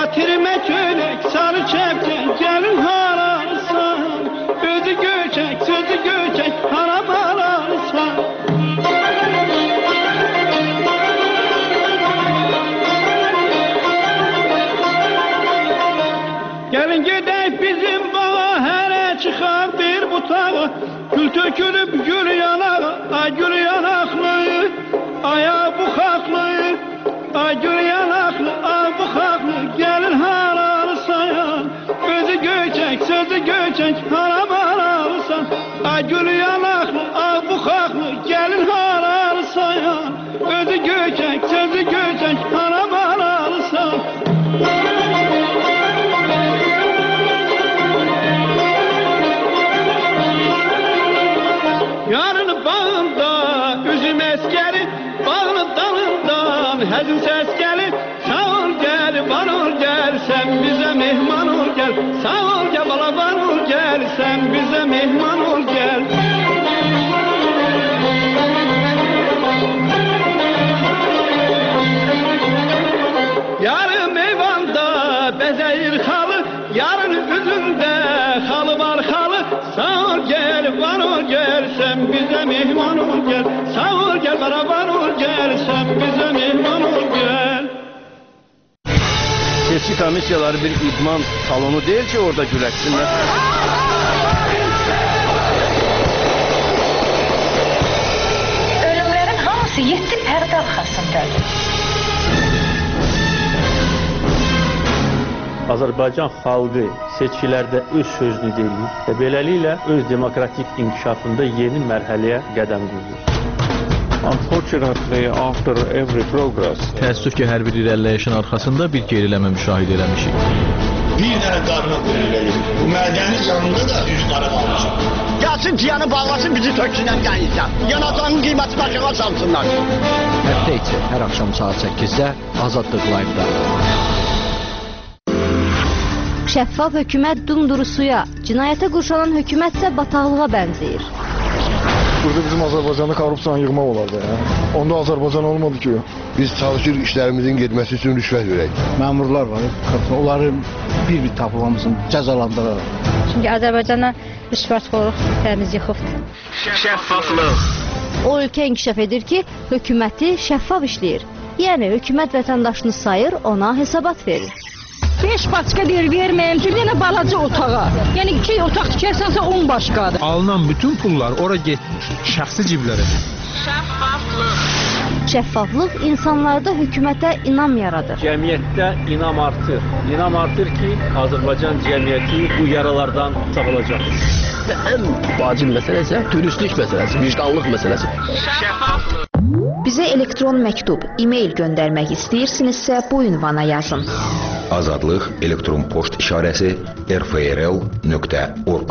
Getirme çölek sarı çepken gelin hararsan. Özü göçek sözü göçek haram ararsan. Gelin gedek bizim bağa hele çıkar bir butağı. Gül tökülüp gül yanağı, ay gül yanaklı, ayağı bukaklı, ay gül yanaklı, ay bukaklı, gelin harar sayan. Özü göçek, sözü göçek, haram ararsan. Ay gül yanaklı, ay bukaklı, gelin harar sayan. Özü göçek, sözü göçek, haram ararsan. Yarın bağında üzüm eskeri, bağlı dalından hezin ses gelir. Sağ ol gel, var ol gel, sen bize mehman ol gel. Sağ ol gel, bala var ol gel, sen bize mehman ol gel. Yarın meyvanda bezeyir halı, yarın üzümde halı var halı. Sağ ol gel, var ol gel, sen bize mehman ol gel. Sağ ol gel, beraber ol gel, sen bize mehman ol gel. Seçki komissiyaları bir idman salonu değil ki orada güləşsinlər. Ölümlerin hamısı yetti pərdə arxasındadır. Azərbaycan xalqı seçkilərdə öz sözünü deyir və beləliklə öz demokratik inkişafında yeni mərhələyə qədəm qoyur. Unfortunately, after every progress, təəssüf ki, hər bir irəliləyişin arxasında bir geriləmə müşahidə eləmişik. Bir dənə qarına qoyulur. Bu mədəni canında da üç qara qalmışıq. Gəlsin ciyanı bağlasın, bizi töksünlər gəlirsən. Yanacağının qiyməti aşağı salsınlar. Həftə içi hər axşam saat səkkizdə Azadlıq Live-da. Şəffaf hökumət dumduru suya, cinayətə qurşanan hökumət isə bataqlığa bənzəyir. Burada bizim Azərbaycanda korrupsiyanı yığmaq olardı. Ya. Onda Azərbaycan olmadı ki. Biz çalışırıq işlərimizin getməsi üçün rüşvət verək. Məmurlar var, onları bir-bir tapılmasın, cəzalandıraraq. Çünki Azərbaycana rüşvətxorluq təmiz yıxıbdır. Şəffaflıq. O ölkə inkişaf edir ki, hökuməti şəffaf işləyir. Yəni, hökumət vətəndaşını sayır, ona hesabat verir. beş başqa deyir, verməyim ki, yenə balaca otağa. Yəni iki otaq tikərsənsə on başqadır. Alınan bütün pullar ora getmir, şəxsi ciblərə. Şəffaflıq. Şəffaflıq insanlarda hökumətə inam yaradır. Cəmiyyətdə inam artır. İnam artır ki, Azərbaycan cəmiyyəti bu yaralardan sağılacaq. Ən vacib məsələ isə dürüstlük məsələsi, vicdanlıq məsələsi. Şəffaflıq. Bizə elektron məktub, e-mail göndərmək istəyirsinizsə bu ünvana yazın. Azadlıq elektron poçt işarəsi r f r l nöqtə org.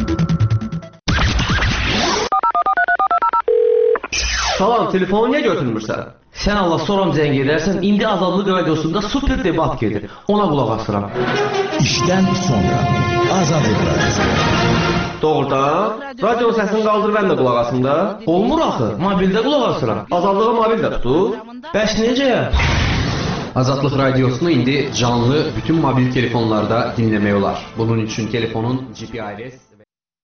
Salam, telefonu niyə götürmürsən? Sən Allah soram zəng edərsən, indi Azadlıq radiosunda super debat gedir. Ona qulaq asıram. İşdən sonra Azadlıq radiosu. Doğrudan, radionun səsini qaldır, mən də qulaq asım da. Olmur axı, mobildə qulaq asıram. Azadlığı mobildə tutur. Bəs necə? Azadlıq radiosunu indi canlı bütün mobil telefonlarda dinləmək olar. Bunun üçün telefonun G P R S